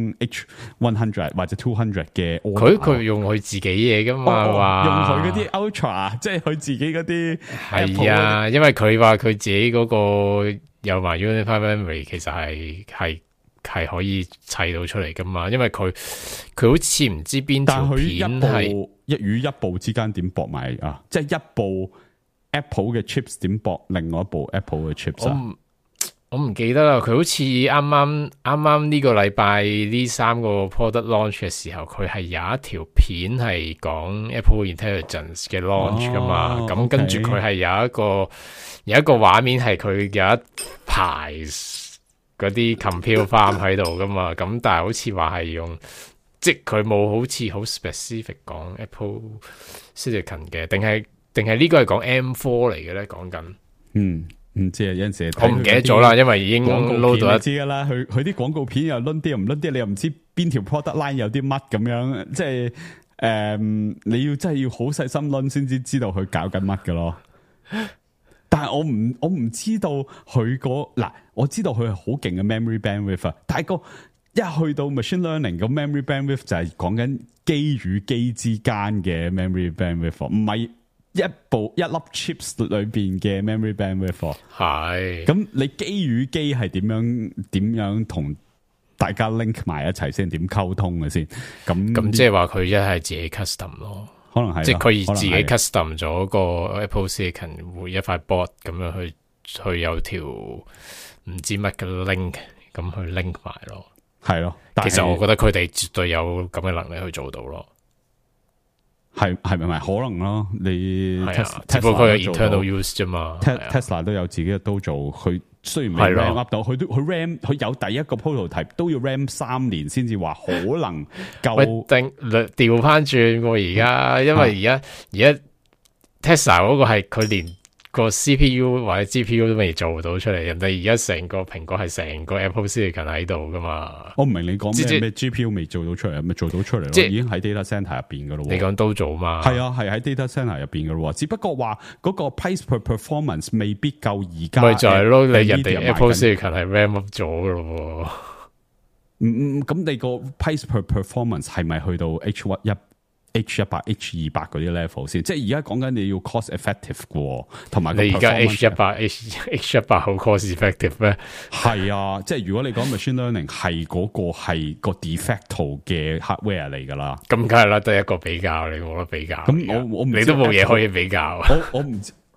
H100 或者200嘅， 佢用佢自己嘢噶嘛， 用佢嗰啲 Ultra， 即係佢自己嗰啲係啊，因為佢話佢自己嗰個有埋 Unified Memory， 其實係可以砌到出嚟噶嘛，因為佢好似唔知邊條片係一與一部之間點駁埋啊，即係一部 Apple 嘅 chips 點駁另外一部 Apple 嘅 chips 啊。 我唔記得啦，佢好似啱啱呢個禮拜呢3個 product launch 嘅時候，佢係有一條片係講 Apple Intelligence 嘅 launch 噶嘛，咁跟住佢係有一個畫面係佢有一排嗰啲 compute farm 喺度噶嘛，咁但係好似話係用，即係佢冇好似好 specific 講 Apple Silicon 嘅，定係呢個係講 M4 嚟嘅咧？講緊唔知啊，有陣時我唔記得咗啦，因為已經 load 到一知噶啦。佢啲廣告片又掄啲又唔掄啲，你又唔知邊條 product line 有啲乜咁樣，即係你要真係要好細心掄先至知道佢搞緊乜嘅咯。但係我唔知道佢嗱，我知道佢係好勁嘅 memory bandwidth 啊，但係一去到 machine learning 個 memory bandwidth 就係講緊機與機之間嘅 memory bandwidth， 唔係一粒 chips 裏邊嘅 memory bandwidth。係，咁你機與機係點樣同大家 link 埋一齊先？點溝通嘅先？咁即係話佢一係自己 custom 咯， 可能係， 即係佢自己 custom 咗個 Apple Silicon 會一塊 board 咁樣去有條唔知乜嘅 link 咁去 link 埋咯。 係咯， 其實我覺得佢哋絕對有咁嘅能力去做到咯。 係咪可能咯？你只不過佢有 internal use 啫嘛。 Tesla 都有自己嘅都做，佢雖然未 RAM up 到，佢有第一個 prototype 都要 RAM 3年先至話可能夠。 調翻轉喎而家，因為而家 Tesla 嗰個係佢連個 CPU 或者 GPU 都未做到出嚟，人哋而家成個蘋果係成個 Apple Silicon 喺度噶嘛。 我唔明你講咩 GPU 未做到出嚟，咪做到出嚟咯？已經喺 data center 入邊噶咯。 你講都做嘛？ 係啊，係喺 data center 入邊噶咯。只不過話嗰個 price per performance 未必夠而家。咪就係咯，你人哋 Apple Silicon 係 RAM up 咗噶咯。 咁你個 price per performance 係咪去到 H100、H200 嗰啲 level 先？即係而家講緊你要 cost effective 嘅，同埋你而家 H100 好 cost effective 咩？ 係啊，即係如果你講 machine learning 係嗰個係個 de facto 嘅 hardware 嚟噶啦， 咁梗係啦，得一個比較你冇得比較。 咁我你都冇嘢可以比較。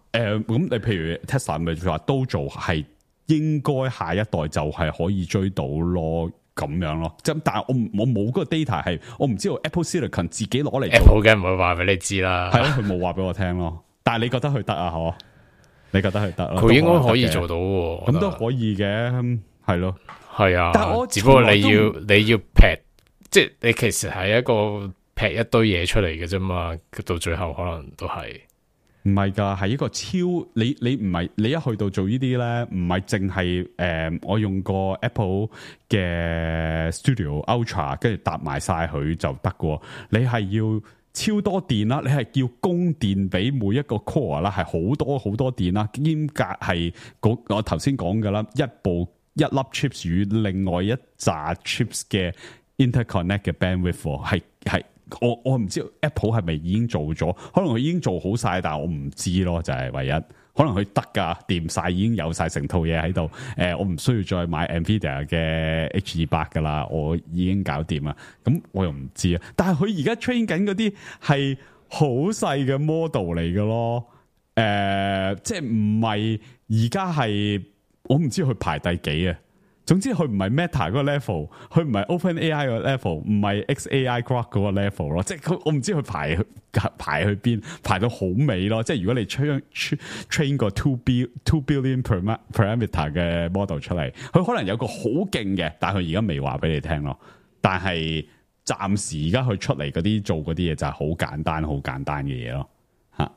咁你譬如 Tesla 咪話都做係應該下一代就係可以追到咯，咁樣咯。但係我冇嗰個 data 係，我唔知道 Apple Silicon 自己攞嚟 Apple 梗唔會話俾你知啦。 係咯，佢冇話俾我聽咯。但係你覺得佢得啊？嗬？你覺得佢得咯？ 佢應該可以做到喎， 咁都可以嘅，係咯。 係啊， 但係我只不過你要劈，即係你其實係一個劈一堆嘢出嚟嘅啫嘛，到最後可能都係。 唔係噶，係一個超你唔係你一去到做呢啲咧，唔係淨係我用個 Apple 嘅 Studio Ultra 跟住搭埋晒佢就得嘅。你係要超多電啦，你係要供電俾每一個 core 啦，係好多好多電啦，兼隔係我頭先講嘅啦，一粒 chips 與另外一紮 chips 嘅 interconnect 嘅 bandwidth 係。我唔知 Apple 係咪已經做咗，可能佢已經做好晒，但係我唔知咯，就係唯一可能佢得噶，掂晒已經有晒成套嘢喺度。我唔需要再買 Nvidia 嘅 H200噶啦，我已經搞掂啦。咁我又唔知啊。但係佢而家 train 緊嗰啲係好細嘅 model 嚟嘅咯。即係唔係而家係我唔知佢排第幾啊。總之佢唔係 Meta 嗰個 level， 佢唔係 OpenAI 個 level， 唔係 XAI Grok 嗰個 level 咯。即係我唔知佢排去邊，排到好尾咯。即係如果你 train 個2 billion parameter 嘅 model 出嚟，佢可能有個好勁嘅，但係佢而家未話俾你聽咯。但係暫時而家佢出嚟嗰啲做嗰啲嘢就係好簡單嘅嘢咯。吓，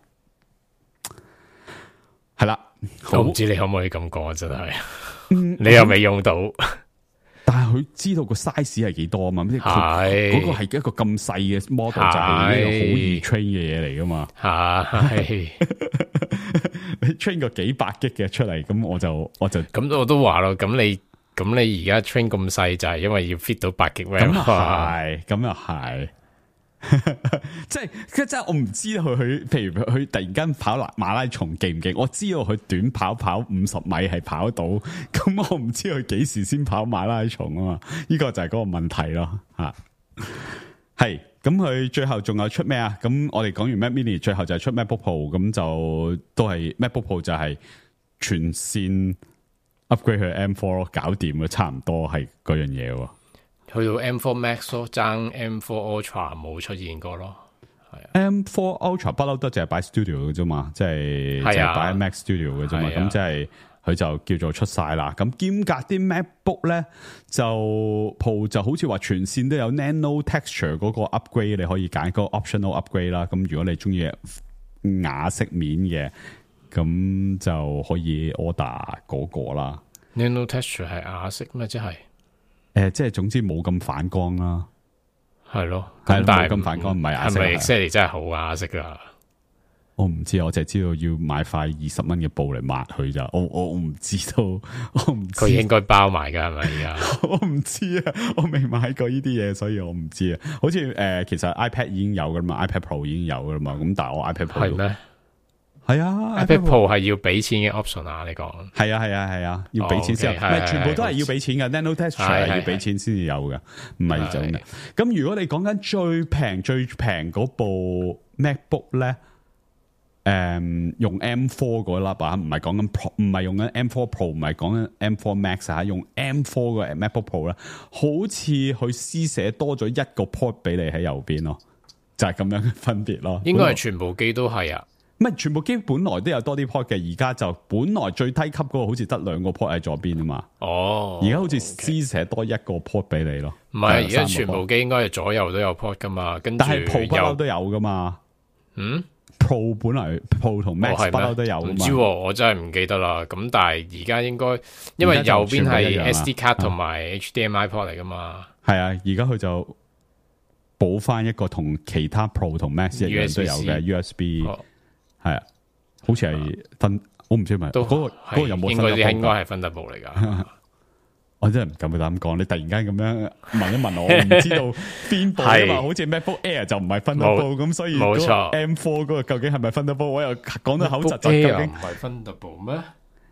係啦， 我唔知你可唔可以咁講，真係。你又未用到， 但係佢知道個 size 係幾多啊嘛？係嗰個係一個咁細嘅 model， 就係一個好易 train 嘅嘢嚟噶嘛？係你 train 個幾百 G 嘅出嚟，咁我就咁我都話咯。咁你而家 train 咁細，就係因為要 fit 到8 G RAM。 咁又係。即係我唔知道佢，譬如佢突然間跑馬拉松勁唔勁？我知道佢短跑50米係跑到，咁我唔知佢幾時先跑馬拉松啊嘛？呢個就係嗰個問題咯，吓係。咁佢最後仲有出咩啊？咁我哋講完 Mac Mini， 最後就係出 MacBook Pro， 咁就都係 MacBook Pro 就係全線 upgrade 去 M4 咯，搞掂嘅，差唔多係嗰樣嘢。 去到 M4 Max 咯，爭 M4 Ultra 冇出現過咯。係啊 ，M4 Ultra 不嬲都淨係擺 Studio 嘅啫嘛，即係就係擺 Mac Studio 嘅啫嘛。咁即係佢就叫做出晒啦。咁兼隔啲 MacBook 咧就 Pro 就好似話全線都有 Nano Texture 嗰個 upgrade， 你可以揀嗰個 optional upgrade 啦。咁如果你中意啞色面嘅，咁就可以 order 嗰個啦。 Nano Texture 係啞色咩？即係？ 即係總之冇咁反光啦， 係咯， 但係冇咁反光唔係啞色， 係咪 Exactly 真係好啞色噶？ 我唔知，我淨係知道要買塊20蚊嘅布嚟抹佢咋，我唔知道，我唔知。 佢應該包埋噶係咪而家？ 我唔知啊，我未買過呢啲嘢，所以我唔知啊。好似其實 iPad 已經有噶嘛 ，iPad Pro 已經有噶嘛，咁但係我 iPad Pro 係咩？ 係啊 ，iPad Pro 係要俾錢嘅 option 啊！你講係啊，要俾錢先，唔係全部都係要俾錢嘅。Nano Texture 係要俾錢先至有嘅，唔係就咁嘅。咁如果你講緊最平嗰部 MacBook 咧，用 M4 嗰粒啊，唔係講緊 Pro， 唔係用緊 M4 Pro， 唔係講緊 M4 Max 啊，用 M4 嘅 MacBook Pro 咧，好似佢施捨多咗一個 port 俾你喺右邊咯，就係咁樣嘅分別咯。 應該係全部機都係啊。 唔係全部機本來都有多啲 port 嘅，而家就本來最低級嗰個好似得2個 port 喺左邊啊嘛。 哦， 而家好似施捨多一個 port 俾你咯。 唔係，而家全部機應該係左右都有 port 噶嘛。跟住但係 Pro 不嬲都有噶嘛。Pro 本來 Pro 同 Max 不嬲都有噶嘛。唔知我真係唔記得啦。咁但係而家應該因為右邊係 SD 卡同埋 HDMI port 嚟噶嘛。 係啊，而家佢就補翻一個同其他 Pro 同 Max 一樣都有嘅 USB。係啊，好似係分，我唔知係咪嗰個有冇分？ 應該係分得部嚟噶。 我真係唔敢膽講，你突然間咁樣問一問我，我唔知道邊部啊嘛。好似 MacBook Air 就唔係分得部，咁所以冇錯 M4 嗰個究竟係咪分得部？我又講到口窒窒，究竟唔係分得部咩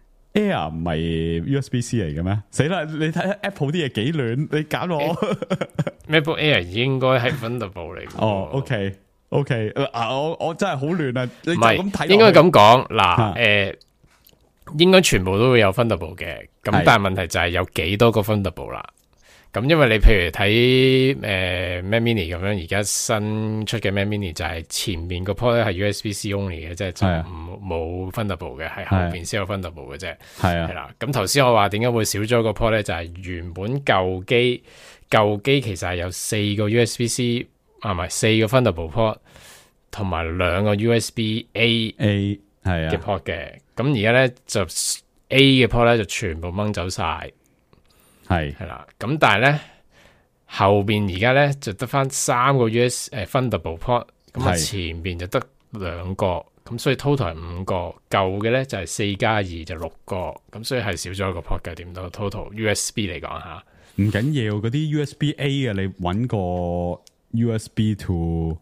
？Air 唔係 USB-C 嚟嘅咩？死啦！你睇下 Apple 啲嘢幾亂，你揀我 MacBook Air 應該係分得部嚟。 哦，OK。 OK， 我真係好亂啊！你唔就咁睇係應該咁講嗱，應該全部都會有 Thunderbolt 嘅，咁但係問題就係有幾多個 Thunderbolt 啦。咁因為你譬如睇Mac Mini 咁樣，而家新出嘅 Mac Mini 就係前面個 port 係 USB-C only 嘅，即係就冇 Thunderbolt 嘅，係後邊先有 Thunderbolt 嘅啫。係啦，咁頭先我話點解會少咗個 port 咧？就係原本舊機其實係有4個 USB-C 唔係4個 Thunderbolt port 同埋2個 USB-A 嘅 port 嘅。咁而家咧就 A 嘅 port 咧就全部掹走晒。係啦，咁但係咧後邊而家咧就得翻3個 Thunderbolt port， 咁啊前邊就得2個，咁所以 total 係5個，舊嘅咧就係4+2就6個，咁所以係少咗一個 port 嘅，點都 total USB 嚟講吓， 唔緊要，嗰啲 USB-A 嘅你搵個 USB to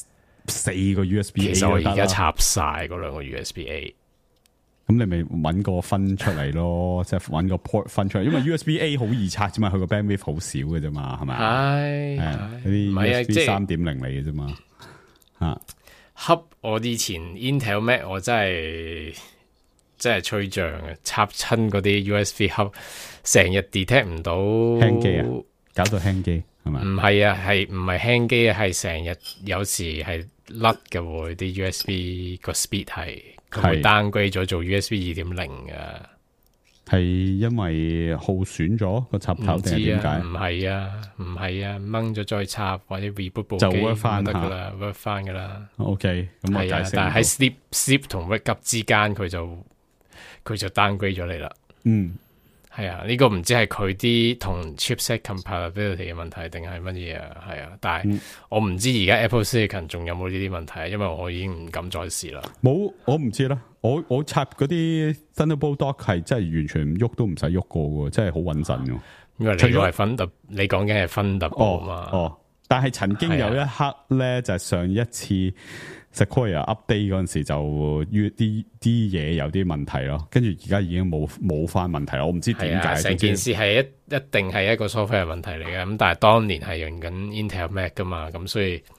4個 USB-A， 其實我而家插晒嗰2個 USB-A。 咁你咪揾個分出嚟咯，即係揾個 port 分出嚟，因為 USB-A 好易拆啫嘛，佢個 bandwidth 好少嘅啫嘛，係咪？係嗰啲 USB 3.0嚟嘅啫嘛。 恰我以前 Intel Mac 我真係吹脹嘅，插親嗰啲 USB 恰，成日 detect 唔到輕機啊，搞到輕機係咪？ 唔係啊，係唔係輕機啊？係成日有時係甩嘅喎，啲 USB 個 speed 係。佢會 downgrade 咗做 USB 2.0噶，係因為耗損咗個插頭定係點解？ 唔係啊，掹咗再插或者 reboot 部機就 work 翻得噶啦 ，work 翻噶啦。 OK，咁我解釋。 但係喺 sleep 同 wake up 之間，佢就 downgrade 咗你啦。係啊，呢個唔知係佢啲同 chipset compatibility 嘅問題定係乜嘢啊？係啊，但係我唔知而家 Apple Silicon 仲有冇呢啲問題，因為我已經唔敢再試啦。 冇，我唔知啦。我插嗰啲 Thunderbolt dock 係真係完全唔喐都唔使喐過嘅，真係好穩陣嘅。 因為你講緊係 Thunderbolt 嘛。 但係曾經有一刻咧，就係上一次 Sequoia update 嗰陣時就啲嘢有啲問題咯，跟住而家已經冇翻問題啦。我唔知點解成件事係一定係一個 software 問題嚟嘅。咁但係當年係用緊 Intel Mac 噶嘛，咁所以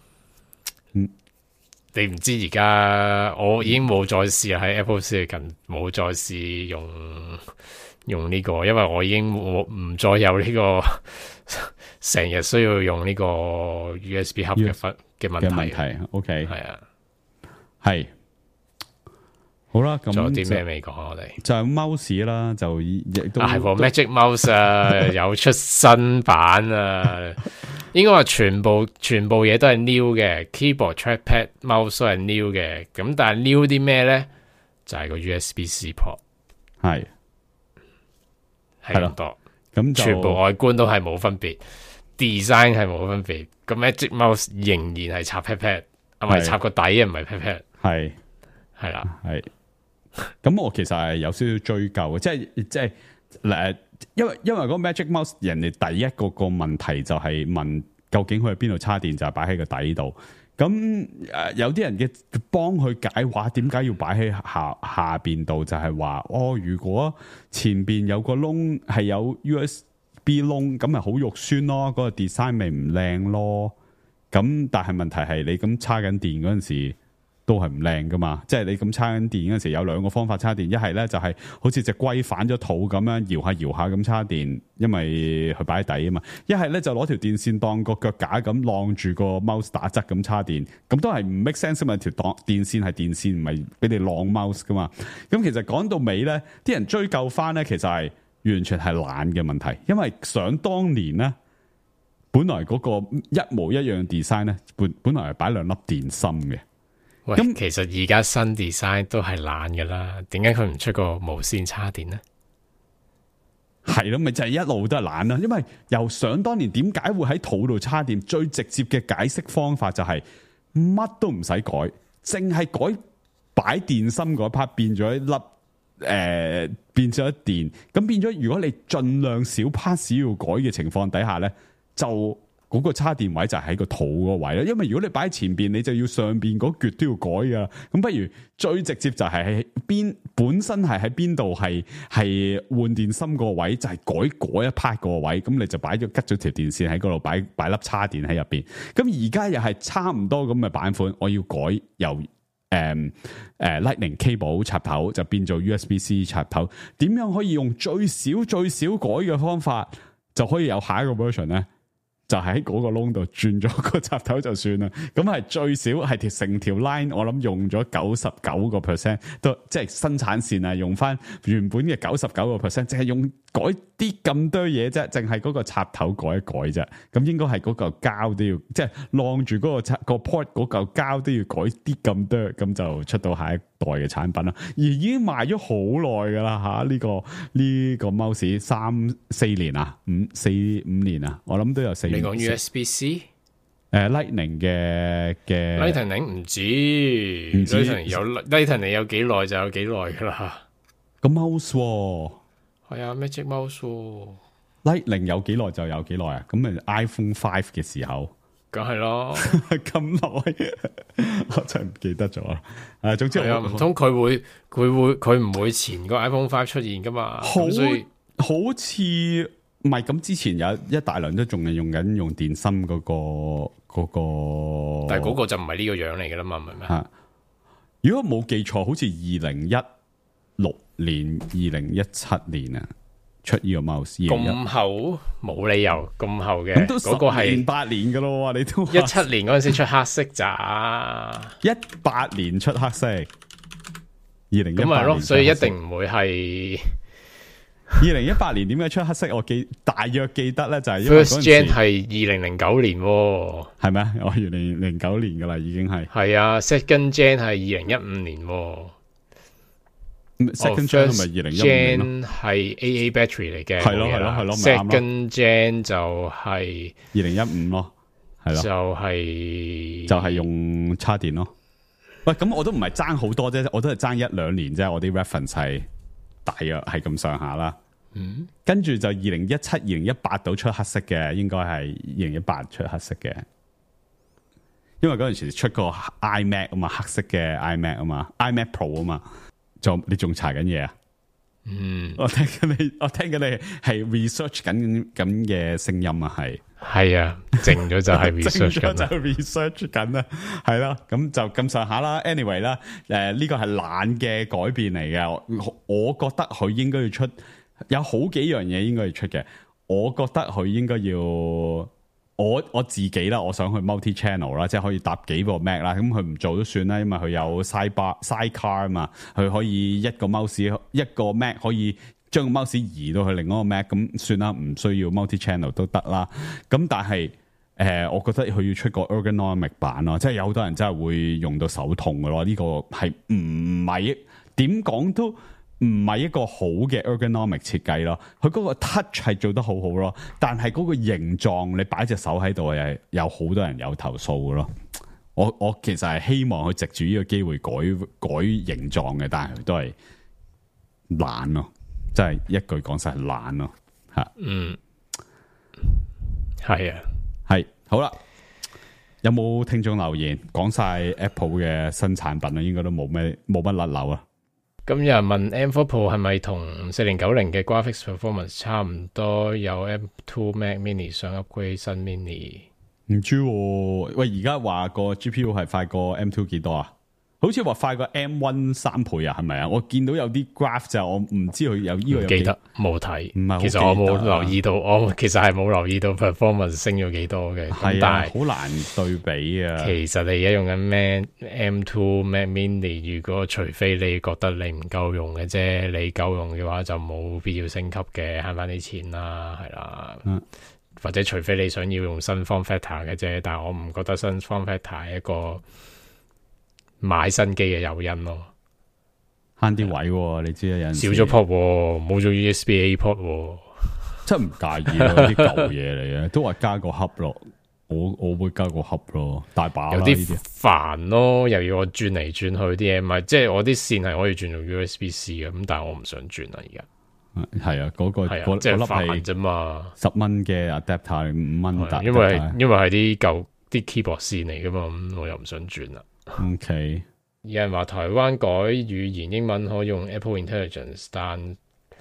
你唔知而家我已經冇再試喺 Apple Silicon 冇再試用呢個，因為我已經唔再有呢個成日需要用呢個 USB hub 嘅問題。 OK， 係啊。 係好啦，咁仲有啲咩未講？我哋就係 mouse 啦，就亦都係 Magic Mouse 啊，有出新版啊。應該話全部嘢都係 new 嘅 ，keyboard、trackpad、mouse 都係 new 嘅。咁但係 new 啲咩咧？就係個 USB-C port， 係咁多。咁全部外觀都係冇分別 ，design 係冇分別。個 Magic Mouse 仍然係插 pad， 唔係插個底啊，唔係 pad。係啦， 咁我其實係有少少追究嘅，即係因為嗰個 Magic Mouse 人哋第一個問題就係問究竟佢喺邊度插電，就係擺喺個底度。咁有啲人嘅幫佢解話，點解要擺喺下邊度？就係話如果前邊有個窿係有 USB 窿，咁咪好肉酸咯，嗰個 design 咪唔靚咯。咁但係問題係你咁插緊電嗰陣時都係唔靚噶嘛，即係你咁插緊電嗰陣時有2個方法插電，一係咧就係好似隻龜反咗肚咁樣搖下咁插電，因為佢擺喺底啊嘛。一係咧就攞條電線當個腳架咁晾住個 mouse 打側咁插電，咁都係唔 make sense，因為條電線係電線，唔係俾你晾 mouse 噶嘛。咁其實講到尾咧，啲人追究翻咧，其實係完全係懶嘅問題，因為想當年咧。本來嗰個一模一樣 design 咧，本來係擺2粒電芯嘅。 咁其實而家新 design 都係懶噶啦，點解佢唔出個無線插電呢？ 係咯，咪就係一路都係懶啦。因為由想當年點解會喺肚度插電，最直接嘅解釋方法就係乜都唔使改，淨係改擺電芯嗰 part 變咗一粒變咗一電。咁變咗，如果你盡量少 part 要改嘅情況底下咧。就嗰個插電位就喺個肚嗰個位啦。因為如果你擺喺前邊，你就要上邊嗰橛都要改噶。咁不如最直接就係喺邊本身係喺邊度係換電芯個位，就係改嗰一 part 個位。咁你就擺咗吉咗條電線喺嗰度，擺粒插電喺入邊。咁而家又係差唔多咁嘅版款，我要改由Lightning cable 插頭就變做 USB-C 插頭。點樣可以用最少改嘅方法就可以有下一個 version 咧？就喺嗰個窿度轉咗個插頭就算啦，咁係最少係成條 line， 我諗用咗99%都即係生產線啊，用翻原本嘅99%，淨係用改啲咁多嘢啫，淨係嗰個插頭改一改啫，咁應該係嗰嚿膠都要，即係晾住嗰個 port 嗰嚿膠都要改啲咁多，咁就出到下一代嘅產品啦。而已經賣咗好耐噶啦吓，呢個 mouse 3-4年啊，4-5年啊，我諗都有4年。 你講 USB-C？ Lightning 嘅 Lightning 唔止 Lightning 有幾耐就有幾耐噶啦。 個 mouse 係啊 Magic Mouse Lightning 有幾耐就有幾耐啊？咁咪 iPhone 5嘅時候， 梗係咯， 咁耐我真係唔記得咗啦。總之唔通佢唔會前個 iPhone 5出現噶嘛？ 好似。唔係咁，之前有一大輪都仲係用電芯嗰個， 但係嗰個就唔係呢個樣嚟噶啦嘛，唔係咩？ 如果冇記錯，好似2016年、2017年啊，出呢個 mouse。 咁厚冇理由咁厚嘅， 咁都嗰個係 8年噶咯，你都 17年嗰陣時出黑色咋 ？18年出黑色，2018 咁咪咯，所以一定唔會係。 2018年點解出黑色？我大約記得咧，就係因為 First Gen 係2009年， 係咩？我2009年噶啦，已經係。 係啊 ，Second Gen 係2015年。 Second Gen 係咪2015年？ 係 AA battery 嚟嘅， 係咯。 Second Gen 就係 2015咯，係咯，就係用插電咯。喂，咁我都唔係爭好多啫，我都係爭1-2年啫。我啲 reference 係大約係咁上下啦。跟住就2017、2018到出黑色嘅，應該係2018出黑色嘅，因為嗰陣時出個 iMac 啊嘛，黑色嘅 iMac 啊嘛 ，iMac Pro 啊嘛，你仲查緊嘢啊？我聽緊你係 research 緊嘅聲音啊，係啊，靜咗就係 research 緊， 就 research 緊啦，係啦，咁就咁上下啦。anyway 啦，呢個係懶嘅改變嚟嘅，我覺得佢應該要出。有好幾樣嘢應該要出嘅，我覺得佢應該要我自己啦，我想去 multi channel 啦，即係可以搭幾個 Mac 啦，咁佢唔做都算啦，因為佢有 sidecar 啊嘛，佢可以一個 mouse 一個 Mac 可以將個 mouse 移到去另一個 Mac， 咁算啦，唔需要 multi channel 都得啦。咁但係我覺得佢要出個 ergonomic 版咯，即係有好多人真係會用到手痛嘅咯，呢個係唔係點講都唔係一個好嘅 ergonomic 設計咯，佢嗰個 touch 係做得好好咯，但係嗰個形狀你擺隻手喺度係有好多人有投訴嘅咯。我其實係希望佢藉住呢個機會改形狀嘅，但係佢都係懶咯，真係一句講晒係懶咯吓。 係啊， 係好啦。有冇聽眾留言講晒 Apple 嘅新產品啊？應該都冇乜甩漏啊。 咁有人問 M4 Pro 係咪同4090嘅 graphics performance 差唔多？有 M2 Mac Mini 想 upgrade 新 Mini？ 唔知喎，喂，而家話個 GPU 係快過 M2 幾多啊？好似話快過 M1 3倍啊？係咪啊？我見到有啲 graph 就我唔知佢有呢個有記得冇睇， 唔係其實我冇留意到，我其實係冇留意到 performance 升咗幾多嘅。 係啊，好難對比啊。 其實你而家用緊咩 M2 Mac Mini？ 如果除非你覺得你唔夠用嘅啫，你夠用嘅話就冇必要升級嘅，慳翻啲錢啦，係啦。或者除非你想要用新 form factor 嘅啫，但係我唔覺得新 form factor 係一個買新機嘅誘因咯， 慳啲位，你知啊，有陣時少咗 port，冇咗 USB-A port， 真唔介意咯，啲舊嘢嚟嘅，都話加個盒咯，我會加個盒咯，大把啦， 有啲煩咯，又要我轉嚟轉去啲嘢，唔係即係我啲線係可以轉做 USB-C 嘅，咁但係我唔想轉啦，而家係啊，嗰即係粒煩啫嘛 ，10蚊嘅 adapter 5蚊， 因為係啲舊啲 keyboard 線嚟噶嘛，咁我又唔想轉啦。 OK， 有人話台灣改語言英文可以用 Apple Intelligence， 但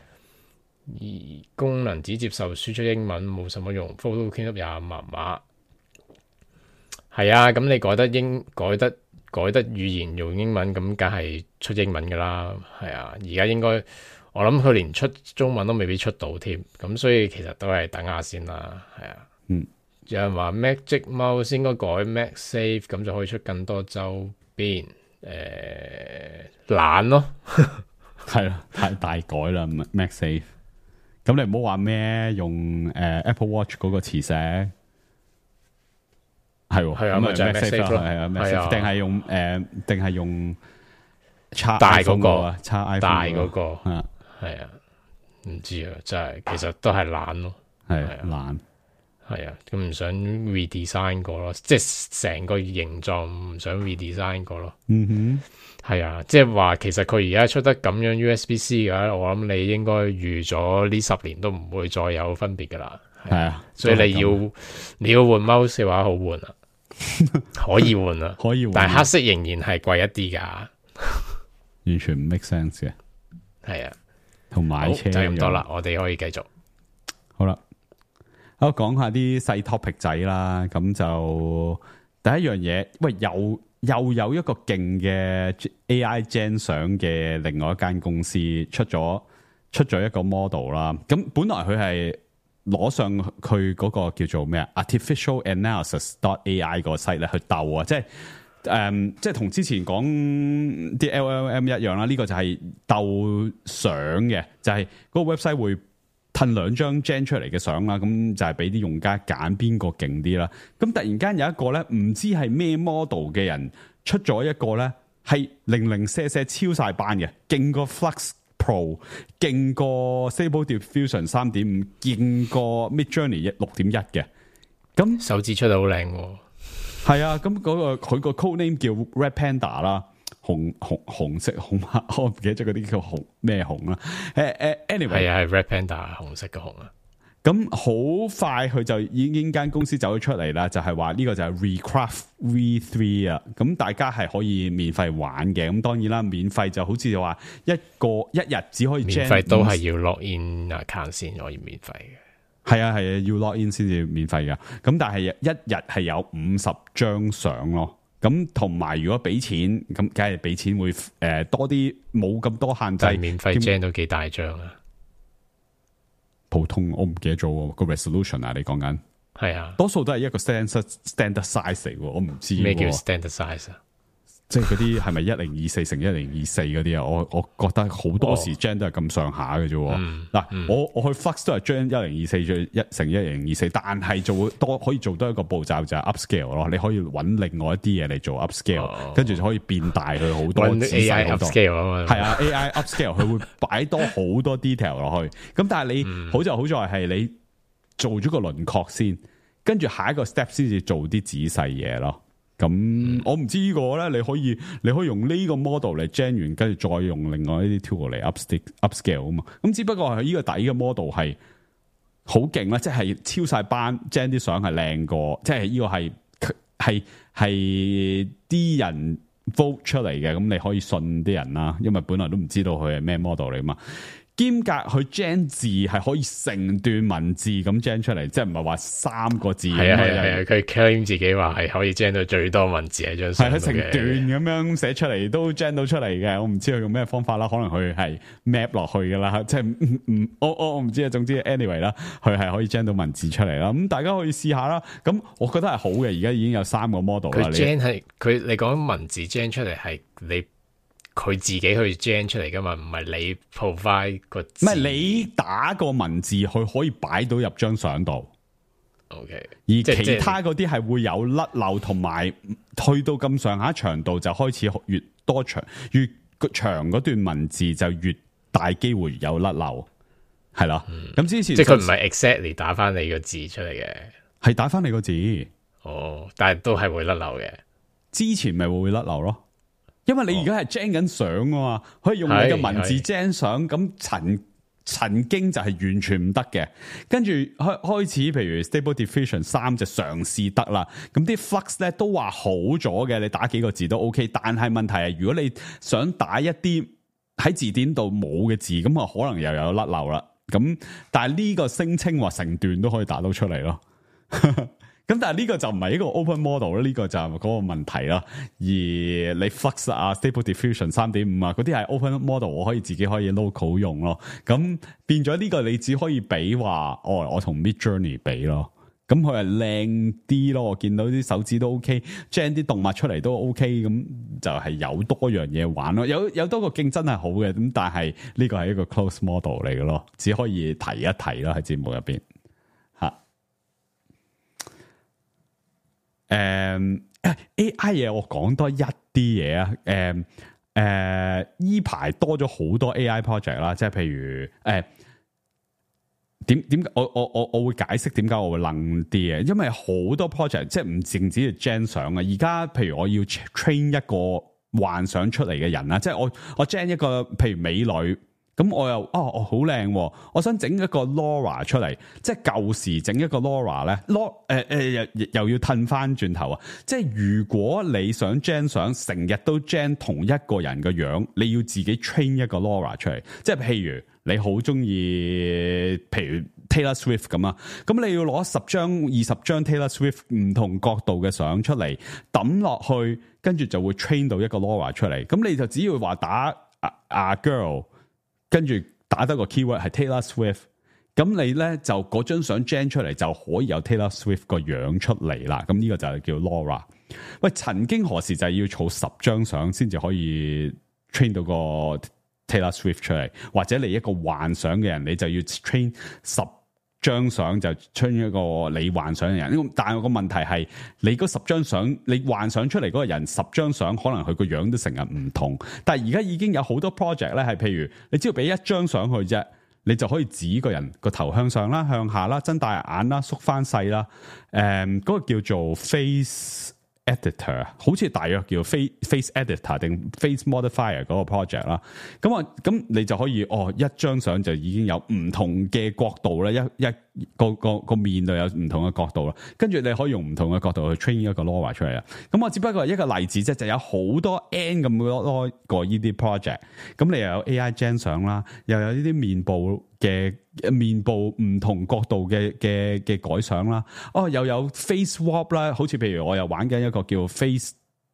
功能只接受輸出英文，冇什麼用。Photo Cleanup 也麻麻。係啊，咁你改得語言用英文，咁梗係出英文噶啦。係啊，而家應該我諗佢連出中文都未必出到添，咁所以其實都係等下先啦。係啊，有人話 Magic Mouse 應該改 MagSafe， 咁就可以出更多周邊。懶咯， 係啦，太大改啦 MagSafe。咁你唔好話咩用Apple Watch 嗰個磁石，係啊，咪就係 MagSafe 咯， 係啊 ，MagSafe 定係用叉大嗰個叉 iPhone 大嗰個，係啊，唔知啊，真係其實都係懶咯， 係懶， 係啊，咁唔想 redesign 過咯，即係成個形狀唔想 redesign 過咯，係啊，即係話其實佢而家出得咁樣 USB-C 嘅，我諗你應該預咗呢10年都唔會再有分別噶啦， 係啊， 所以你要換 mouse 嘅話好換啊，可以換啊， 可以換， 但係黑色仍然係貴一啲噶， 完全唔 make sense 嘅， 係啊， 同買車就咁多啦，我哋可以繼續， 好啦，我講下啲細 topic 仔啦，咁就第一樣嘢，喂又有一個勁嘅 AI Gen 相嘅另外一間公司出咗一個 model 啦。咁本來佢係攞上佢嗰個叫做咩啊 Artificial Analysis.ai 個 site 咧去鬥啊，即係同之前講啲 LLM 一樣啦。呢個就係鬥相嘅，就係嗰個 website 會褪2張 gen 出嚟嘅相啦，咁就係俾啲用家揀邊個勁啲啦。咁突然間有一個咧，唔知係咩 model 嘅人出咗一個咧，係零舍超晒班嘅，勁過 Flux Pro， 勁過 Stable Diffusion 3.5， 勁過 Midjourney 6.1嘅。咁手指出得好靚喎。 係啊，咁佢個 code name 叫 Red Panda 啦。紅色紅啊，我唔記得咗嗰啲叫紅咩紅啦。anyway 係 Red Panda 紅色嘅紅啊。 咁好快佢就已經間公司走咗出嚟啦，就係話呢個就係 Recraft V3 啊。咁大家係可以免費玩嘅。咁當然啦，免費就好似話一日只可以免費都係要 log in account 先可以免費嘅。 係啊，要 log in 先至免費噶。咁但係一日係有50張相咯。咁同埋如果俾錢，咁梗係俾錢會多啲，冇咁多限制。 免費 gen 都幾大張啊！ 普通我唔記得咗個 resolution 啊，你講緊係啊， 多數都係一個 standard size 嚟，我唔知咩叫 standard size 啊？ 即係嗰啲係咪1024乘1024嗰啲啊？我覺得好多時 gen 都係咁上下嘅啫。我去 Flux 都係 gen 1024乘1024，但係可以做多一個步驟就係 upscale 咯。你可以揾另外一啲嘢嚟做 upscale，跟住就可以變大佢好多。 AI upscale 啊嘛， 係啊 AI upscale 佢會擺多好多 detail 落去。咁但係你好在係你做咗個輪廓先，跟住下一個 step 先至做啲仔細嘢咯。咁我唔知呢個咧，你可以用呢個 model 嚟 gen 完，跟住再用另外一啲 tool 嚟 upscale 啊嘛。咁只不過係呢個底嘅 model 係好勁啦，即係超晒班 gen 啲相係靚過，即係呢個係啲人 vote 出嚟嘅。咁你可以信啲人啦，因為本來都唔知道佢係咩 model 嚟嘛。兼隔佢 gen 字係可以成段文字咁 gen 出嚟，即係唔係話3個字。 係啊，佢 claim 自己話係可以 gen 到最多文字喺張相。係佢成段咁樣寫出嚟都 gen 到出嚟嘅。我唔知佢用咩方法啦，可能佢係 map 落去噶啦，即係我唔知啊。總之 anyway 啦，佢係可以 gen 到文字出嚟啦。咁大家可以試下啦。咁我覺得係好嘅。而家已經有3個 model 啦。佢 gen 係你講文字 gen 出嚟係你。佢自己去 gen 出嚟噶嘛，唔係你 provide 個字。唔係你打個文字，佢可以擺到入張相度。 OK， 而其他嗰啲係會有甩漏，同埋去到咁上下長度就開始越多長，越長嗰段文字就越大機會有甩漏，係啦。咁之前即係佢唔係 exactly 打翻你個字出嚟嘅， 係打翻你個字。 哦，但係都係會甩漏嘅。 之前咪會甩漏咯。因為你而家係 gen 緊相啊嘛，可以用你嘅文字 gen 相，咁曾經就係完全唔得嘅，跟住開始譬如 Stable Diffusion 3就嘗試得啦，咁啲 flux 咧都話好咗嘅，你打幾個字都 OK， 但係問題係如果你想打一啲喺字典度冇嘅字，咁啊可能又有甩漏啦，咁但係呢個聲稱話成段都可以打到出嚟咯。咁但係呢個就唔係一個 open model 啦，呢個就係嗰個問題啦。而你 flux 啊 Stable Diffusion 3.5 啊嗰啲係 open model， 我可以自己可以 local 用咯。咁變咗呢個你只可以比話，我同 Midjourney 比咯。咁佢係靚啲咯，我見到啲手指都 OK，generate 啲動物出嚟都 OK， 咁就係有多樣嘢玩咯。有多個競爭係好嘅，咁但係呢個係一個 close model 嚟嘅咯，只可以提一提啦喺節目入邊。AI 嘢我講多一啲嘢啊，依排多咗好多 AI project 啦，即係譬如點我會解釋點解我會愣啲嘅，因為好多 project 即係唔淨止係 gen 相啊，而家譬如我要 train 一個幻想出嚟嘅人啦，即係我 gen 一個譬如美女。咁我又好靚，我想整一個 Laura 出嚟，即係舊時整一個 Laura 咧，又要褪翻轉頭啊！即係如果你想 gen 相，成日都 gen 同一個人嘅樣，你要自己 train 一個 Laura 出嚟。即係譬如你好中意，譬如 Taylor Swift 咁啊，咁你要攞10張、20張 Taylor Swift 唔同角度嘅相出嚟抌落去，跟住就會 train 到一個 Laura 出嚟。咁你就只要話打girl。跟住打得個 keyword 係 Taylor Swift， 咁你咧就嗰張相 gen 出嚟就可以有 Taylor Swift 個樣出嚟啦。咁呢個就係叫 Laura。喂，曾經何時就係要儲10張相先至可以 train 到個 Taylor Swift 出嚟，或者你一個幻想嘅人，你就要 train 10張相就 train 一個你幻想嘅人。但係個問題係，你嗰10張相，你幻想出嚟嗰個人10張相，可能佢個樣都成日唔同。但係而家已經有好多 project 咧，係譬如你只要俾一張相去啫，你就可以指個人個頭向上啦、向下啦、睜大眼啦、縮翻細啦。嗰個叫做 face editor， 好似大約叫 face editor 定 face modifier 嗰個 project 啦。咁你就可以一張相就已經有唔同嘅角度啦，一個面度有唔同嘅角度啦。跟住你可以用唔同嘅角度去 train 一個 Laura 出嚟啦。咁我只不過係一個例子啫，就有好多 N 咁多個呢啲 project。咁你又有 AI gen 相啦，又有呢啲面部唔同角度嘅改相啦，又有 face swap 啦，好似譬如我又玩緊一個叫 face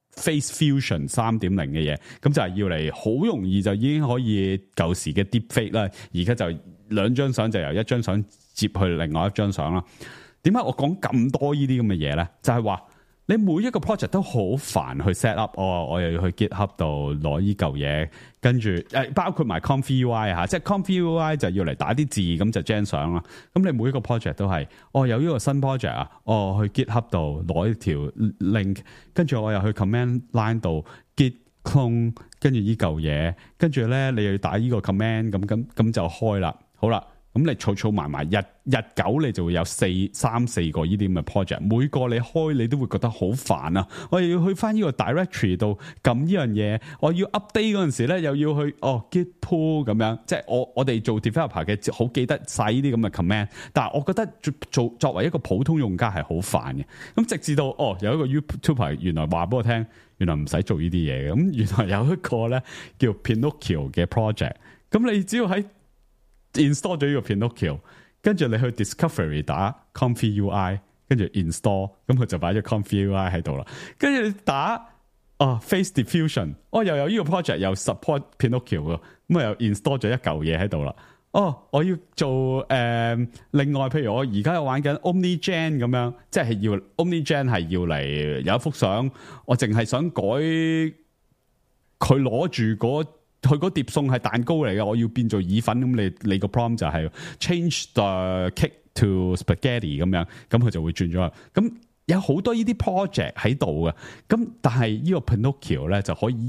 fusion 3.0 嘅嘢，咁就係要嚟好容易就已經可以舊時嘅 deepfake 啦，而家就2張相就由一張相接去另外一張相啦。點解我講咁多呢啲咁嘅嘢咧？就係話你每一個 project 都好煩去 set up，我又要去 GitHub 度攞依嚿嘢，跟住包括埋 ComfyUI 嚇，即係 ComfyUI 就要嚟打啲字咁就 gen 相啦。咁你每一個 project 都係，有呢個新 project 啊，去 GitHub 度攞一條 link， 跟住我又去 command line 度 git clone， 跟住依嚿嘢，跟住咧你又要打依個 command， 咁就開啦。好啦。咁你儲埋日久，你就會有3、4個呢啲咁嘅 project， 每個你開你都會覺得好煩啊！我又要去翻呢個 directory 度撳呢樣嘢，我要 update 嗰陣時咧又要去git pull 咁樣，即係我哋做 developer 嘅好記得晒呢啲咁嘅 command， 但係我覺得作為一個普通用家係好煩嘅。咁直至到有一個 YouTuber 原來話俾我聽，原來唔使做呢啲嘢嘅。咁原來有一個咧叫 Pinocchio 嘅 project， 咁你只要喺install 咗呢個 Pinocchio， 跟住你去 Discovery 打 ComfyUI， 跟住 install， 咁佢就擺咗 ComfyUI 喺度啦。跟住你打Face Diffusion， 又有呢個 project 又 support Pinocchio 嘅，咁又 install 咗一嚿嘢喺度啦。我要做另外，譬如我而家有玩緊 OmniGen 咁樣，即係要 OmniGen 係要嚟有一幅相，我淨係想改佢攞住佢嗰碟餸係蛋糕嚟嘅，我要變做意粉，咁你個 prompt 就係 change the cake to spaghetti 咁樣，咁佢就會轉咗。咁有好多呢啲 project 喺度嘅，咁但係呢個 Pinocchio 咧就可以一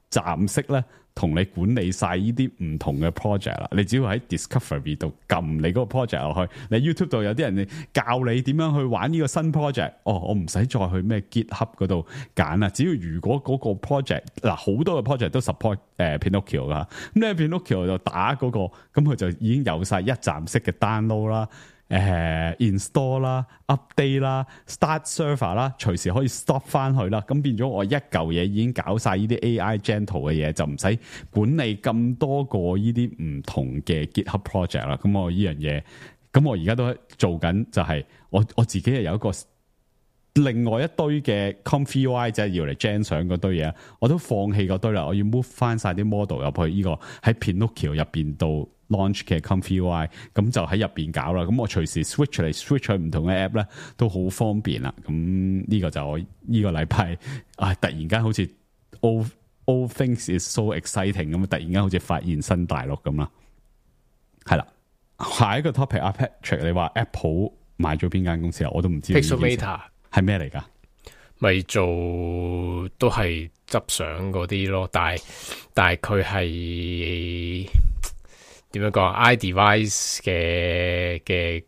站式咧，同你管理晒呢啲唔同嘅 project 啦。你只要喺 Discovery 度撳你嗰個 project 落去，你 YouTube 度有啲人教你點樣去玩呢個新 project。我唔使再去咩 GitHub 嗰度揀啦。只要如果嗰個 project 好多嘅 project 都 support Pinocchio 噶，咁你喺 Pinocchio 就打嗰個，咁佢就已經有晒一站式嘅 download 啦。install 啦、update 啦、start server 啦，隨時可以 stop 翻去啦。咁變咗我一嚿嘢已經搞晒呢啲 AI gentle 嘅嘢，就唔使管理咁多個呢啲唔同嘅 GitHub project 啦。咁我呢樣嘢，咁我而家都做緊，就係我自己係有一個另外一堆嘅 ComfyUI，即係要嚟 gen 相嗰堆嘢，我都放棄嗰堆啦。我要 move 翻晒啲 model 入去呢個喺 Pinocchio 入邊度。launch 嘅 ComfyUI 咁就喺入邊搞啦，咁我隨時 switch 嚟 switch 去唔同嘅 app 咧，都好方便啦。咁呢個就我呢個禮拜突然間好似 all things is so exciting 咁，突然間好似發現新大陸咁啦。係啦，下一個 topic 阿 Patrick 你話 Apple 買咗邊間公司啊？我都唔知。 Pixelmator 係咩嚟㗎？ 咪做都係執相嗰啲咯，但係佢係。點樣講 iDevice 嘅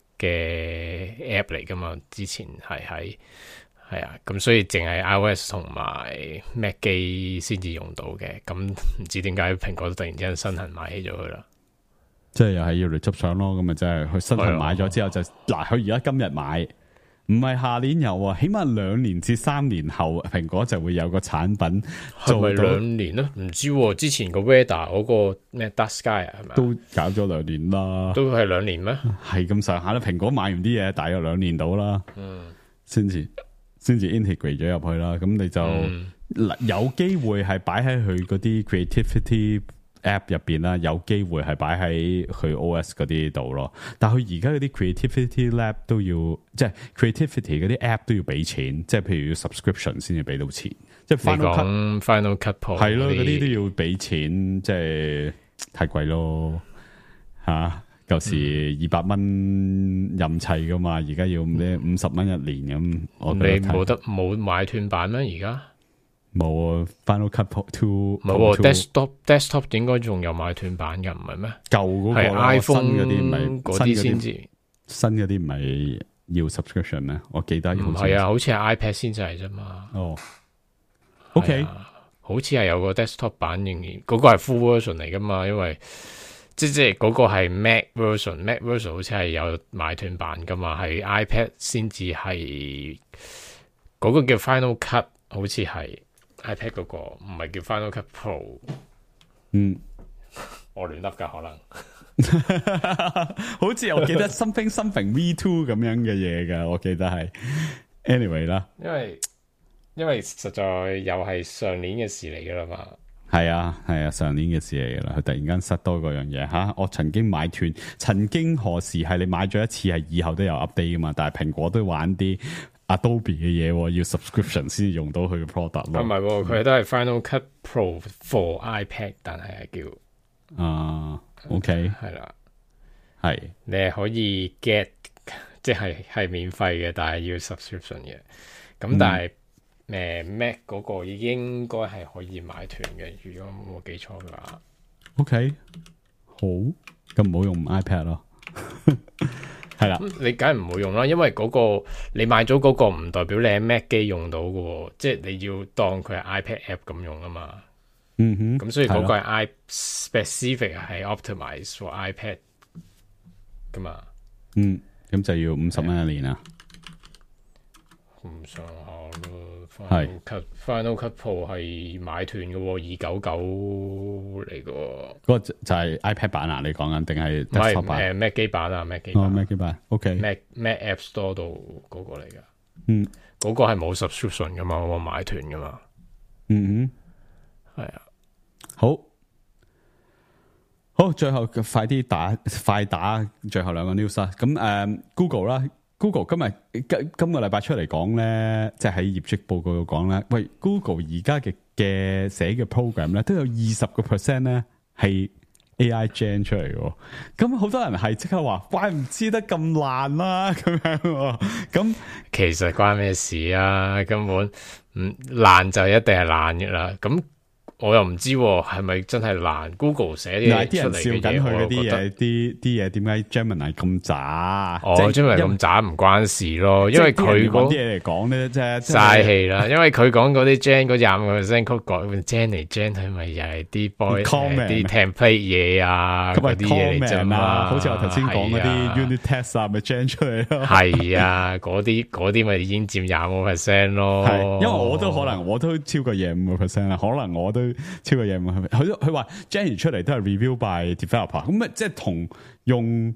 app 嚟噶嘛？之前係啊，咁所以淨係 iOS 同埋 Mac 機先至用到嘅。咁唔知點解蘋果都突然之間身痕買起咗佢啦？ 即係又係要嚟執相咯。咁咪即係佢身痕買咗之後就嗱，佢而家今日買。唔係下年有啊，起碼2年至3年後，蘋果就會有個產品做到。係咪 2年咧？唔知喎。之前個 Weather 嗰個咩 Dark Sky 啊，係咪都搞咗2年啦？都係2年咩？ 係咁上下啦。蘋果買完啲嘢，大約2年到啦，先至 integrate 咗入去啦。咁你就有機會係擺喺佢嗰啲 creativity app 入邊啦，有機會係擺喺佢 OS 嗰啲度咯。但係佢而家嗰啲 creativity lab 都要，即係 creativity 嗰啲 app 都要俾錢，即係譬如要 subscription 先至俾到錢。即係 Final Cut Pro 係咯，嗰啲都要俾錢，即係太貴咯吓。舊時200蚊任砌噶嘛，而家要咩50蚊1年咁。 你冇買斷版咩？而家？ 冇啊 ，Final Cut Pro 2 冇 desktop 應該仲有買斷版㗎，唔係咩？ 舊嗰個 iPhone 嗰啲唔係嗰啲先至， 新嗰啲唔係要 subscription 咩？我記得唔係啊，好似係 iPad 先至係啫嘛。 哦，OK， 好似係有個 desktop 版，仍然嗰個係 full version 嚟㗎嘛，因為即係嗰個係 Mac version 好似係有買斷版㗎嘛，係 iPad 先至係嗰個叫 Final Cut， 好似係。iPad 嗰個唔係叫 Final Cut Pro， 我亂笠噶可能， 好似我記得 something V2 咁樣嘅嘢噶，我記得係 anyway 啦， 因為實在又係上年嘅事嚟噶啦嘛， 係啊上年嘅事嚟噶啦，佢突然間塞多嗰樣嘢吓，我曾經買斷，曾經何時係你買咗一次係以後都有 update 噶嘛，但係蘋果都玩啲Adobe 嘅嘢，要 subscription 先用到佢嘅 product 咯。唔係， 佢都係 Final Cut Pro for iPad， 但係叫 OK 係啦， 係你係可以 get， 即係免費嘅，但係要 subscription 嘅。咁但係Mac 嗰個應該係可以買斷嘅，如果冇記錯嘅話。 OK， 好，咁唔好用 iPad 咯。係啦， 你梗係唔會用啦，因為嗰個你買咗嗰個唔代表你喺 Mac 機用到嘅，即係你要當佢係 iPad app 咁用啊嘛。咁所以嗰個係 specific 係 optimize for iPad 噶嘛。 咁就要50蚊1年啊。 咁上下咯。Final Cut Pro 係買斷嘅，299嚟嘅。嗰個就係 iPad 版啊？你講緊定係 desktop 版 ？Mac 機版啊，Mac 機版。 Mac 機版 ，OK。 Mac App Store 度嗰個嚟㗎。嗰個係冇 subscription 噶嘛，我買斷噶嘛。係啊。 好，最後快打最後2個 news 啦。咁Google 啦。Google 今個禮拜出嚟講咧，即係喺業績報告度講咧，喂 Google 而家嘅寫嘅 program 咧，都有20% 咧係 AI gen 出嚟嘅。咁好多人係即刻話，怪唔知得咁爛啦咁樣。咁其實關咩事啊？根本唔爛就一定係爛嘅啦。咁我又唔知係咪真係難 Google 寫啲嘢出嚟嘅嘢， 我覺得啲嘢點解 Gemini 咁渣？ Gemini 咁渣唔關事咯，因為佢講啲嘢嚟講咧，啫嘥氣啦。因為佢講嗰啲 Gen 嗰25% code 改 Gen 嚟 Gen 去，咪又係啲 boy 啲 template 嘢啊，嗰啲嘢嚟啫嘛。 好似我頭先講嗰啲 unit test 啊，咪 Gen 出嚟咯。 係啊，嗰啲咪已經佔25% 咯。 因為我都可能我都超過25% 啦，可能我都。超過25%，佢話 Gen 出嚟都係 review by developer， 咁咪即係同用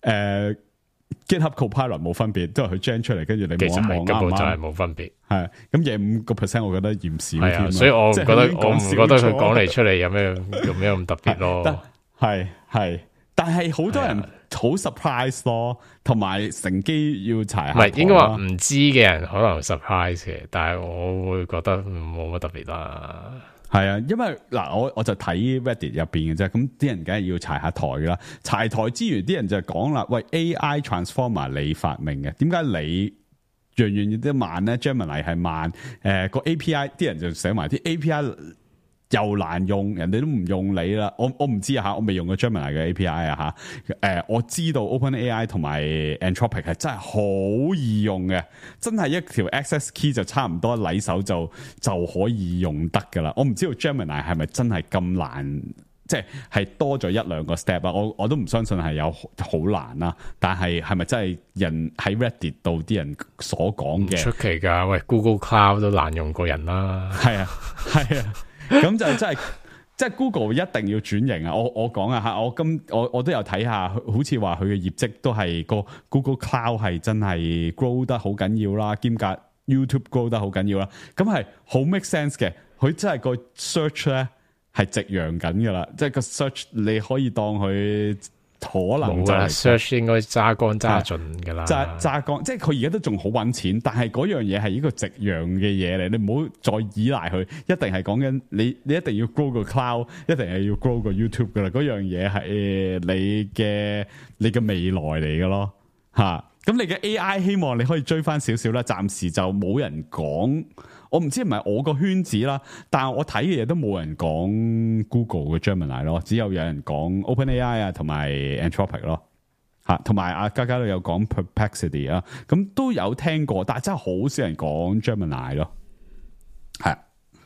GitHub Copilot 冇分別，都係佢 Gen 出嚟，跟住你望一望根本就係冇分別。 係咁25%，我覺得嫌少添。 所以我唔覺得佢講嚟出嚟有咩咁特別咯。 係，但係好多人好 surprise 咯，同埋乘機要柴下台。 唔係應該話唔知嘅人可能 surprise 嘅，但係我會覺得冇乜特別啦。 係啊，因為嗱，我就睇 Reddit 入邊嘅啫，咁啲人梗係要柴下台噶啦。柴台之餘，啲人就講啦，喂 AI Transformer 你發明嘅，點解你樣樣都慢咧 ？Gemini 係慢，個 API 啲人就寫埋啲 API 又難用，人哋都唔用你啦。我唔知啊吓，我未用過 Gemini 嘅 API 啊吓。我知道 OpenAI 同埋 Anthropic 係真係好易用嘅，真係一條 access key 就差唔多禮手就可以用得噶啦。我唔知道 Gemini 係咪真係咁難，即係多咗1-2個 step 啊？我都唔相信係有好難啦。但係係咪真係人喺 Reddit 度啲人所講嘅？ 出奇噶，喂 Google Cloud 都難用過人啦。 係啊。咁就真係，即係 Google 一定要轉型啊！我講啊吓，我都有睇下，好似話佢嘅業績都係個 Google Cloud 係真係 grow 得好緊要啦，兼夾 YouTube grow 得好緊要啦。咁係好 make sense 嘅，佢真係個 search 咧係夕陽緊噶啦，即係個 search 你可以當佢。可能就係 search 應該揸乾揸盡噶啦， 揸乾，即係佢而家都仲好揾錢，但係嗰樣嘢係一個夕陽嘅嘢嚟，你唔好再依賴佢，一定係講緊你一定要 grow 個 cloud， 一定係要 grow 個 YouTube 噶啦，嗰樣嘢係你嘅未來嚟嘅咯，吓，咁你嘅 AI 希望你可以追翻少少啦，暫時就冇人講。我唔知係咪我個圈子啦，但係我睇嘅嘢都冇人講 Google 嘅 Gemini 咯，只有人講 OpenAI 啊，同埋 Anthropic 咯，吓，同埋阿嘉嘉都有講 Perplexity 啊，咁都有聽過，但係真係好少人講 Gemini 咯，係。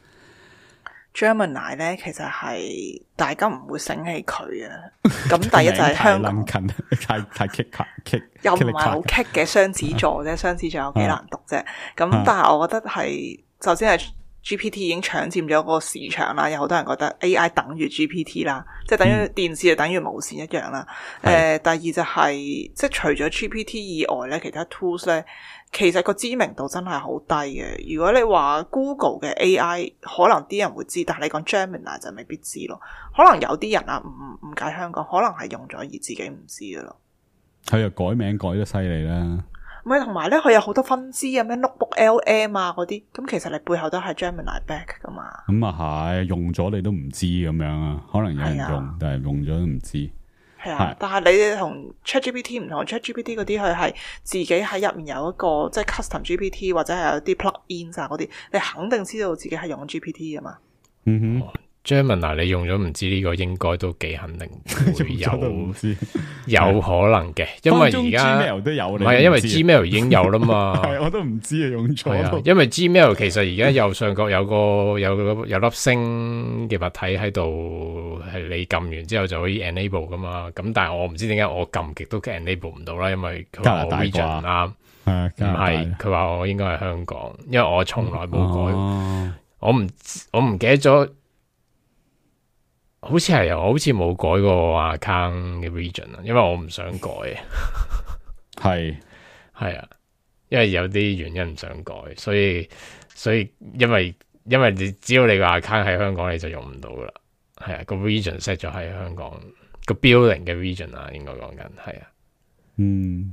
Gemini 咧，其實係大家唔會醒起佢啊。咁第一就係香港太棘， 又唔係好棘嘅雙子座啫，雙子座有幾難讀啫。咁但係我覺得係，首先係 GPT 已經搶佔咗個市場啦，有好多人覺得 AI 等於 GPT 啦，即係等於電視就等於無線一樣啦。第二就係即係除咗 GPT 以外咧，其他 tools 咧。其實個知名度真係好低嘅。如果你話 Google 嘅 AI， 可能啲人會知，但係你講 Gemini 就未必知咯。可能有啲人啊，唔解香港，可能係用咗而自己唔知噶咯。 佢又改名改得犀利啦。 唔係，同埋咧，佢有好多分支啊，咩 Notebook LM 啊嗰啲，咁其實你背後都係 Gemini back 噶嘛。咁啊係，用咗你都唔知咁樣啊，可能有人用，但係用咗都唔知。 係啊，但係你同 ChatGPT 唔同 ，ChatGPT 嗰啲佢係自己喺入面有一個即係 custom GPT 或者係有啲 plug-ins 啊嗰啲，你肯定知道自己係用 GPT 噶嘛。 嗯哼。Gemini 你用咗唔知呢個應該都幾肯定會有可能嘅，因為而家 Gmail 都有，唔係因為 Gmail 已經有啦嘛。 係我都唔知啊，用咗。 因為 Gmail 其實而家右上角有粒星嘅物體喺度，係你撳完之後就可以 enable 噶嘛。咁但係我唔知點解我撳極都 enable 唔到啦，因為佢話我 region 啱，唔係佢話我應該係香港，因為我從來冇改，我唔記得咗。好似係我好似冇改過 account 嘅 region 啊，因為我唔想改。係啊，因為有啲原因唔想改，所以因為你只要你個 account 喺香港，你就用唔到噶啦。係啊，個 region set 咗喺香港個 building 嘅 region 啊，應該講緊係啊。 嗯，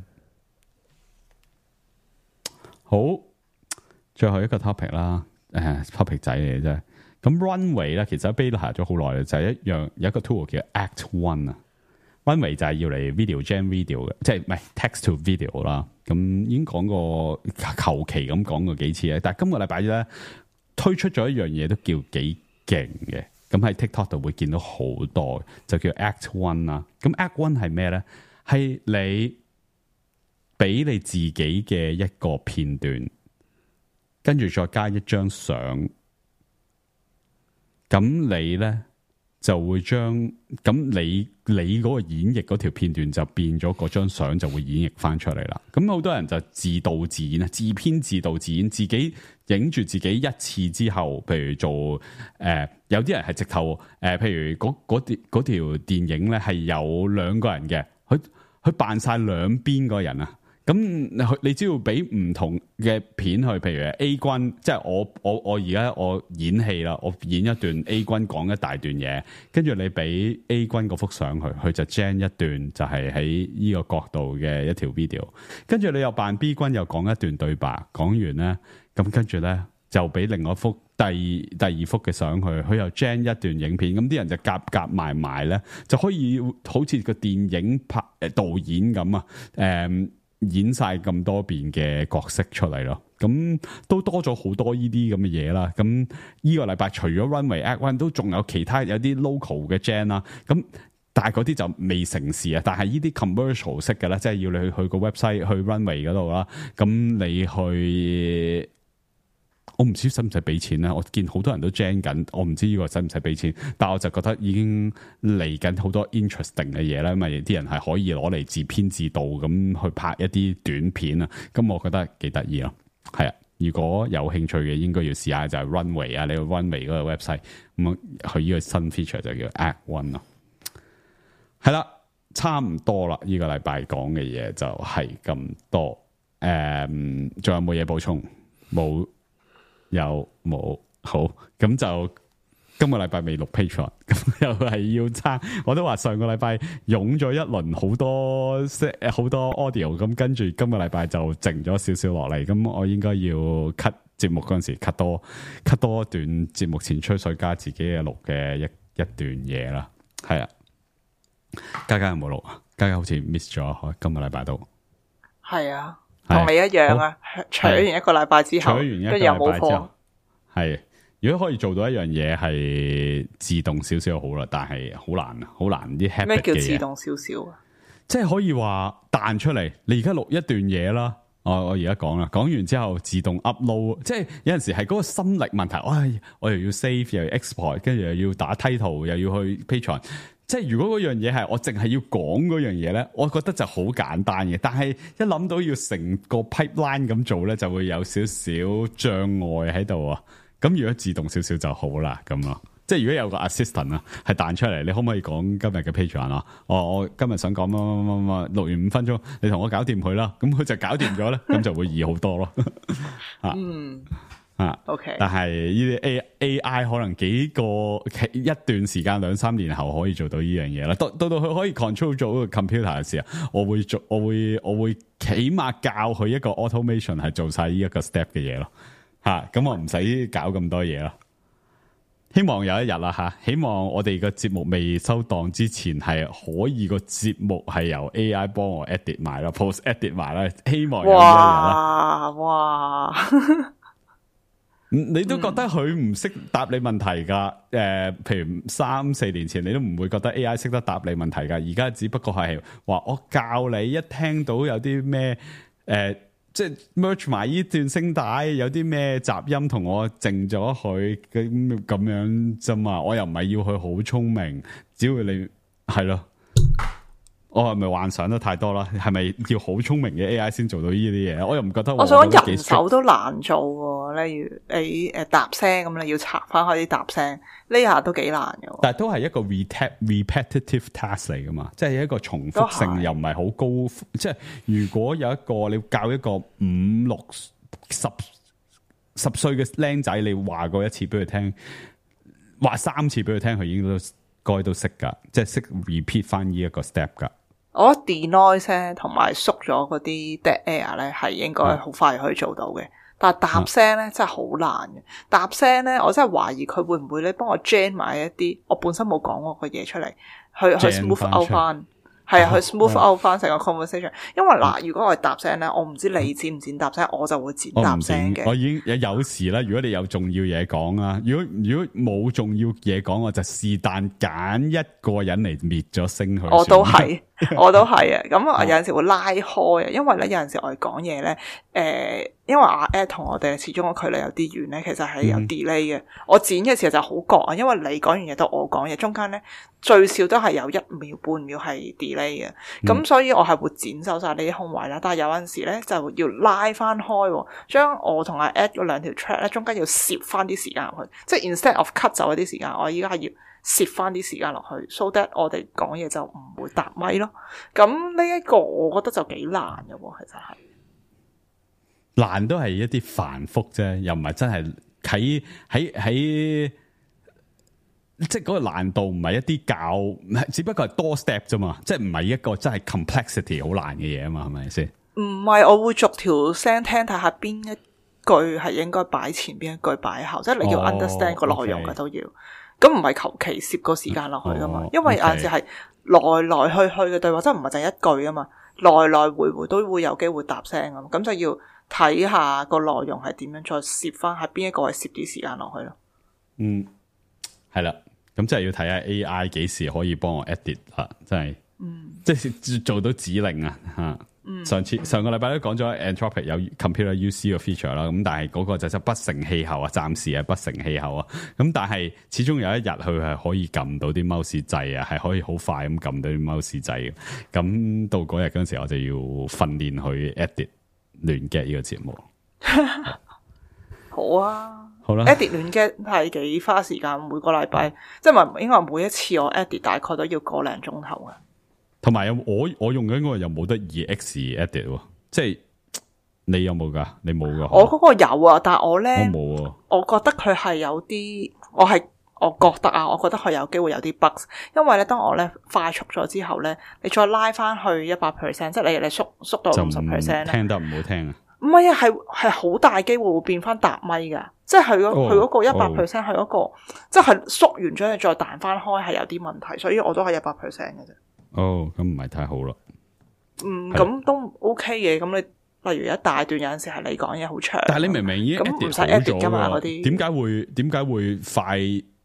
好，最後一個 topic 啦，topic 仔嚟嘅啫。咁 Runway 咧，其實喺 beta 咗好耐啦，就係一樣有一個 tool 叫 Act One 啊。Runway 就係要嚟 video gen video 嘅，即係唔係 text to video 啦。咁已經講過求其咁講過幾次咧，但係今個禮拜咧推出咗一樣嘢都叫幾勁嘅， 咁喺 TikTok 度會見到好多，就叫 Act One 啦。咁 Act One 係咩咧？係你俾你自己嘅一個片段，跟住再加一張相，咁你咧就會將咁你嗰個演繹嗰條片段就變咗嗰張相就會演繹翻出嚟啦。咁好多人就自導自演啊，自編自導自演，自己影住自己一次之後，譬如做有啲人係直頭譬如嗰條電影咧係有2個人嘅，佢扮晒兩邊個人啊。咁你只要俾唔同嘅片去，譬如 A 君，即係我而家我演戲啦，我演一段 A 君講一大段嘢，跟住你俾 A 君嗰幅相佢就 gen 一段就係喺呢個角度嘅一條 video， 跟住你又扮 B 君又講一段對白，講完咧，咁跟住咧就俾另外一幅第二幅嘅相佢又 gen 一段影片，咁啲人就夾埋咧，就可以好似個電影導演咁啊，演晒咁多邊嘅角色出嚟咯，咁都多咗好多呢啲咁嘅嘢啦。咁呢個禮拜除咗 Runway Act One 都仲有其他有啲 local 嘅 gen 啦，咁但係嗰啲就未成事啊。但係呢啲 commercial 式嘅咧，即係要你去個 website 去 Runway 嗰度啦，咁你去。我唔知使唔使俾錢咧，我見好多人都 gen 緊，我唔知呢個使唔使俾錢，但我就覺得已經嚟緊好多 interesting 嘅嘢啦，因為啲人係可以攞嚟自編自導咁去拍一啲短片啊，咁我覺得幾得意咯。係啊，如果有興趣嘅應該要試下就係 Runway 啊，你去 Runway 嗰個 website 咁佢呢個新 feature 就叫 Act One 咯。係啦，差唔多啦，呢個禮拜講嘅嘢就係咁多。仲有冇嘢補充？冇。有冇好咁就今個禮拜未錄 Patreon， 咁又係要差。我都話上個禮拜湧咗一輪好多 audio， 咁跟住今個禮拜就靜咗少少落嚟。咁我應該要 cut 節目嗰陣時 cut 多段節目前吹水加自己嘅錄嘅一段嘢啦。係啊，嘉嘉有冇錄啊？嘉嘉好似 miss 咗今個禮拜都係啊。同你一樣啊，取完一個禮拜之後，跟住又冇課。 係，如果可以做到一樣嘢係自動少少好啦，但係好難啲 habit 嘅嘢。咩叫自動少少啊？ 即係可以話彈出嚟，你而家錄一段嘢啦。我而家講啦，講完之後自動 upload， 即係有陣時係嗰個心力問題。我又要 save 又要 export， 跟住又要打 title， 又要去 Patreon。即係如果嗰樣嘢係我淨係要講嗰樣嘢咧，我覺得就好簡單嘅。但係一諗到要成個 pipeline 咁做咧，就會有少少障礙喺度啊。咁如果自動少少就好啦，咁咯。即係如果有個 assistant 啊，係彈出嚟，你可唔可以講今日嘅 Patreon 啊？我今日想講乜，錄完5分鐘，你同我搞掂佢啦。咁佢就搞掂咗咧，咁就會易好多咯。 OK， 但係呢啲 AI 可能一段時間2-3年後可以做到呢樣嘢啦。到佢可以 control 做個 computer 嘅時候，我會起碼教佢一個 automation 係做晒呢一個 step 嘅嘢咯。咁我唔使搞咁多嘢咯。希望有一日啦希望我哋個節目未收檔之前係可以個節目係由 AI 幫我 edit 埋啦 ，post edit 埋啦。希望有一日啦。哇！你都覺得佢唔識答你問題噶？譬如3-4年前你都唔會覺得 AI 識得答你問題噶。而家只不過係話我教你一聽到有啲咩即係 merge 埋呢段聲帶，有啲咩雜音同我靜咗佢咁樣啫嘛。我又唔係要佢好聰明，只要你係咯。我係咪幻想得太多啦？係咪要好聰明嘅 AI 先做到呢啲嘢？我又唔覺得。 我想講人手都難做喎，例如你搭聲咁，你要拆翻開啲搭聲，呢下都幾難嘅。但係都係一個 repetitive task 嚟噶嘛，即係一個重複性又唔係好高。即係如果有一個你教一個5、6、10歲嘅僆仔，你話過一次俾佢聽，話3次俾佢聽，佢應該都識噶，即係識 repeat 翻呢一個 step 噶。我覺得 denoise 同埋縮咗嗰啲 dead air 咧，係應該好快可以做到嘅。但係搭聲咧真係好難嘅。搭聲咧，我真係懷疑佢會唔會咧幫我 gen 埋一啲我本身冇講過嘅嘢出嚟，去 smooth out 翻。 係啊，去 smooth out 翻成個 conversation。因為嗱，如果我係搭聲咧，我唔知你剪唔剪搭聲，我就會剪搭聲嘅。 我已經有時啦，如果你有重要嘢講啊，如果冇重要嘢講，我就是但揀一個人嚟滅咗聲佢。 我都係啊。咁我有陣時會拉開啊，因為咧有陣時我哋講嘢咧，因為阿 Ed 同我哋始終個距離有啲遠咧，其實係有 delay 嘅。我剪嘅時候就好覺啊，因為你講完嘢到我講嘢，中間咧最少都係有1秒半秒係 delay 嘅。咁所以我係會剪走晒呢啲空位啦。但係有陣時咧就要拉翻開，將我同阿 Ed 嗰兩條 track 咧中間要攝翻啲時間落去，即係 instead of cut 走一啲時間，我依家係要攝翻啲時間落去 so that 我哋講嘢就唔會搭咪咯。咁呢一個我覺得就幾難嘅喎，其實係難都係一啲繁複啫，又唔係真係喺即係嗰個難度唔係一啲較，只不過係多 step 啫嘛，即係唔係一個真係 complexity 好難嘅嘢啊嘛，係咪先？ 唔係，我會逐條聲聽睇下邊一句係應該擺前，邊一句擺後，即係你要 understand 個內容嘅都要。咁唔係求其攝個時間落去噶嘛，因為有陣時係來來去去嘅對話，即係唔係淨係一句啊嘛，來來回回都會有機會搭聲啊，咁就要睇下個內容係點樣，再攝翻喺邊一個係攝啲時間落去咯。 係啦，咁即係要睇下 AI 幾時可以幫我 edit 吓，真係，即係做到指令啊吓。上個禮拜都講咗 Anthropic 有 Computer UC 個 feature 啦，咁但係嗰個就係不成氣候啊，暫時係不成氣候啊。咁但係始終有一日佢係可以撳到啲 mouse 掣啊，係可以好快咁撳到啲 mouse 掣嘅。咁到嗰日嗰陣時，我就要訓練去 edit 亂 get 呢個節目。 好啊， 好啦 ，edit 亂 get 係幾花時間？每個禮拜即係應該每一次我 edit 大概都要個零鐘頭嘅。同埋我用緊嗰個又冇得2x edit 喎，即係你有冇噶？你冇噶？ 我嗰個有啊，但係我咧， 我冇啊。我覺得佢係有啲，我覺得佢有機會有啲 bugs， 因為咧當我咧快速咗之後咧，你再拉翻去 100%， 即係你縮到50%咧， 聽得唔好聽啊？ 唔係啊，係好大機會會變翻搭咪噶，即係佢嗰個100%係嗰個，即係縮完咗你再彈翻開係有啲問題，所以我都係100%嘅啫。 咁唔係太好啦。 咁都 OK 嘅。咁你例如一大段有陣時係你講嘢好長，但係你明明已經咁唔使 edit 噶嘛嗰啲。點解會快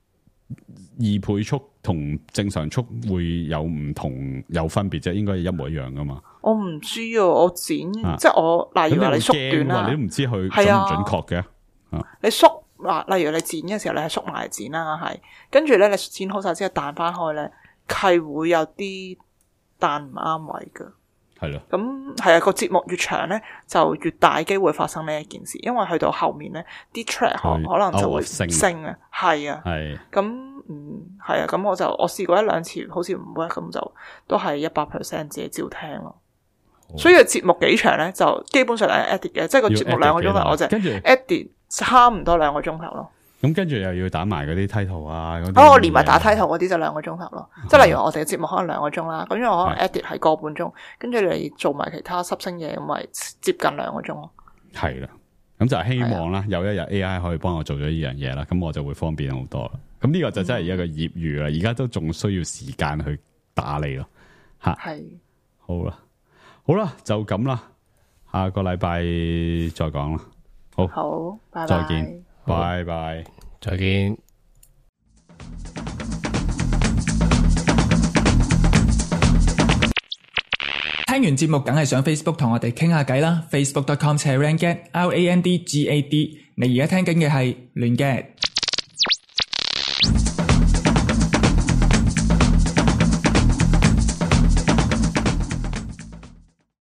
2倍速同正常速會有唔同有分別啫？應該係一模一樣噶嘛？我唔知啊，我剪即係我例如話你縮短啦，你都唔知佢準唔準確嘅。你縮例如你剪嘅時候你係縮埋剪啦，係跟住咧你剪好晒之後彈翻開咧。係會有啲彈唔啱位噶，係咯。咁係啊，個節目越長咧，就越大機會發生呢一件事，因為去到後面咧，啲 track 可能就會升啊，係啊，係。咁係啊，咁我試過1、2次，好似唔 work，咁就都係100% 自己照聽咯。所以個節目幾長咧，就基本上係 edit 嘅，即係個節目2個鐘頭，我就 edit 差唔多2個鐘頭咯。咁跟住又要打埋嗰啲 title 啊，我連埋打 title 嗰啲就2個鐘頭咯。即係例如我哋嘅節目可能2個鐘啦，咁因為我可能 edit 係個半鐘，跟住你做埋其他濕聲嘢，咁咪接近2個鐘咯。係啦，咁就希望啦，有一日 AI 可以幫我做咗呢樣嘢啦，咁我就會方便好多啦。咁呢個就真係一個業餘啦，而家都仲需要時間去打理咯。吓，係好啦，就咁啦，下個禮拜再講啦。好，拜拜，再見。拜拜，再見。 聽完節目梗係上 Facebook 同我哋傾下偈啦，facebook.com/randgad，RANDGAD。你而家聽緊嘅係亂 gad。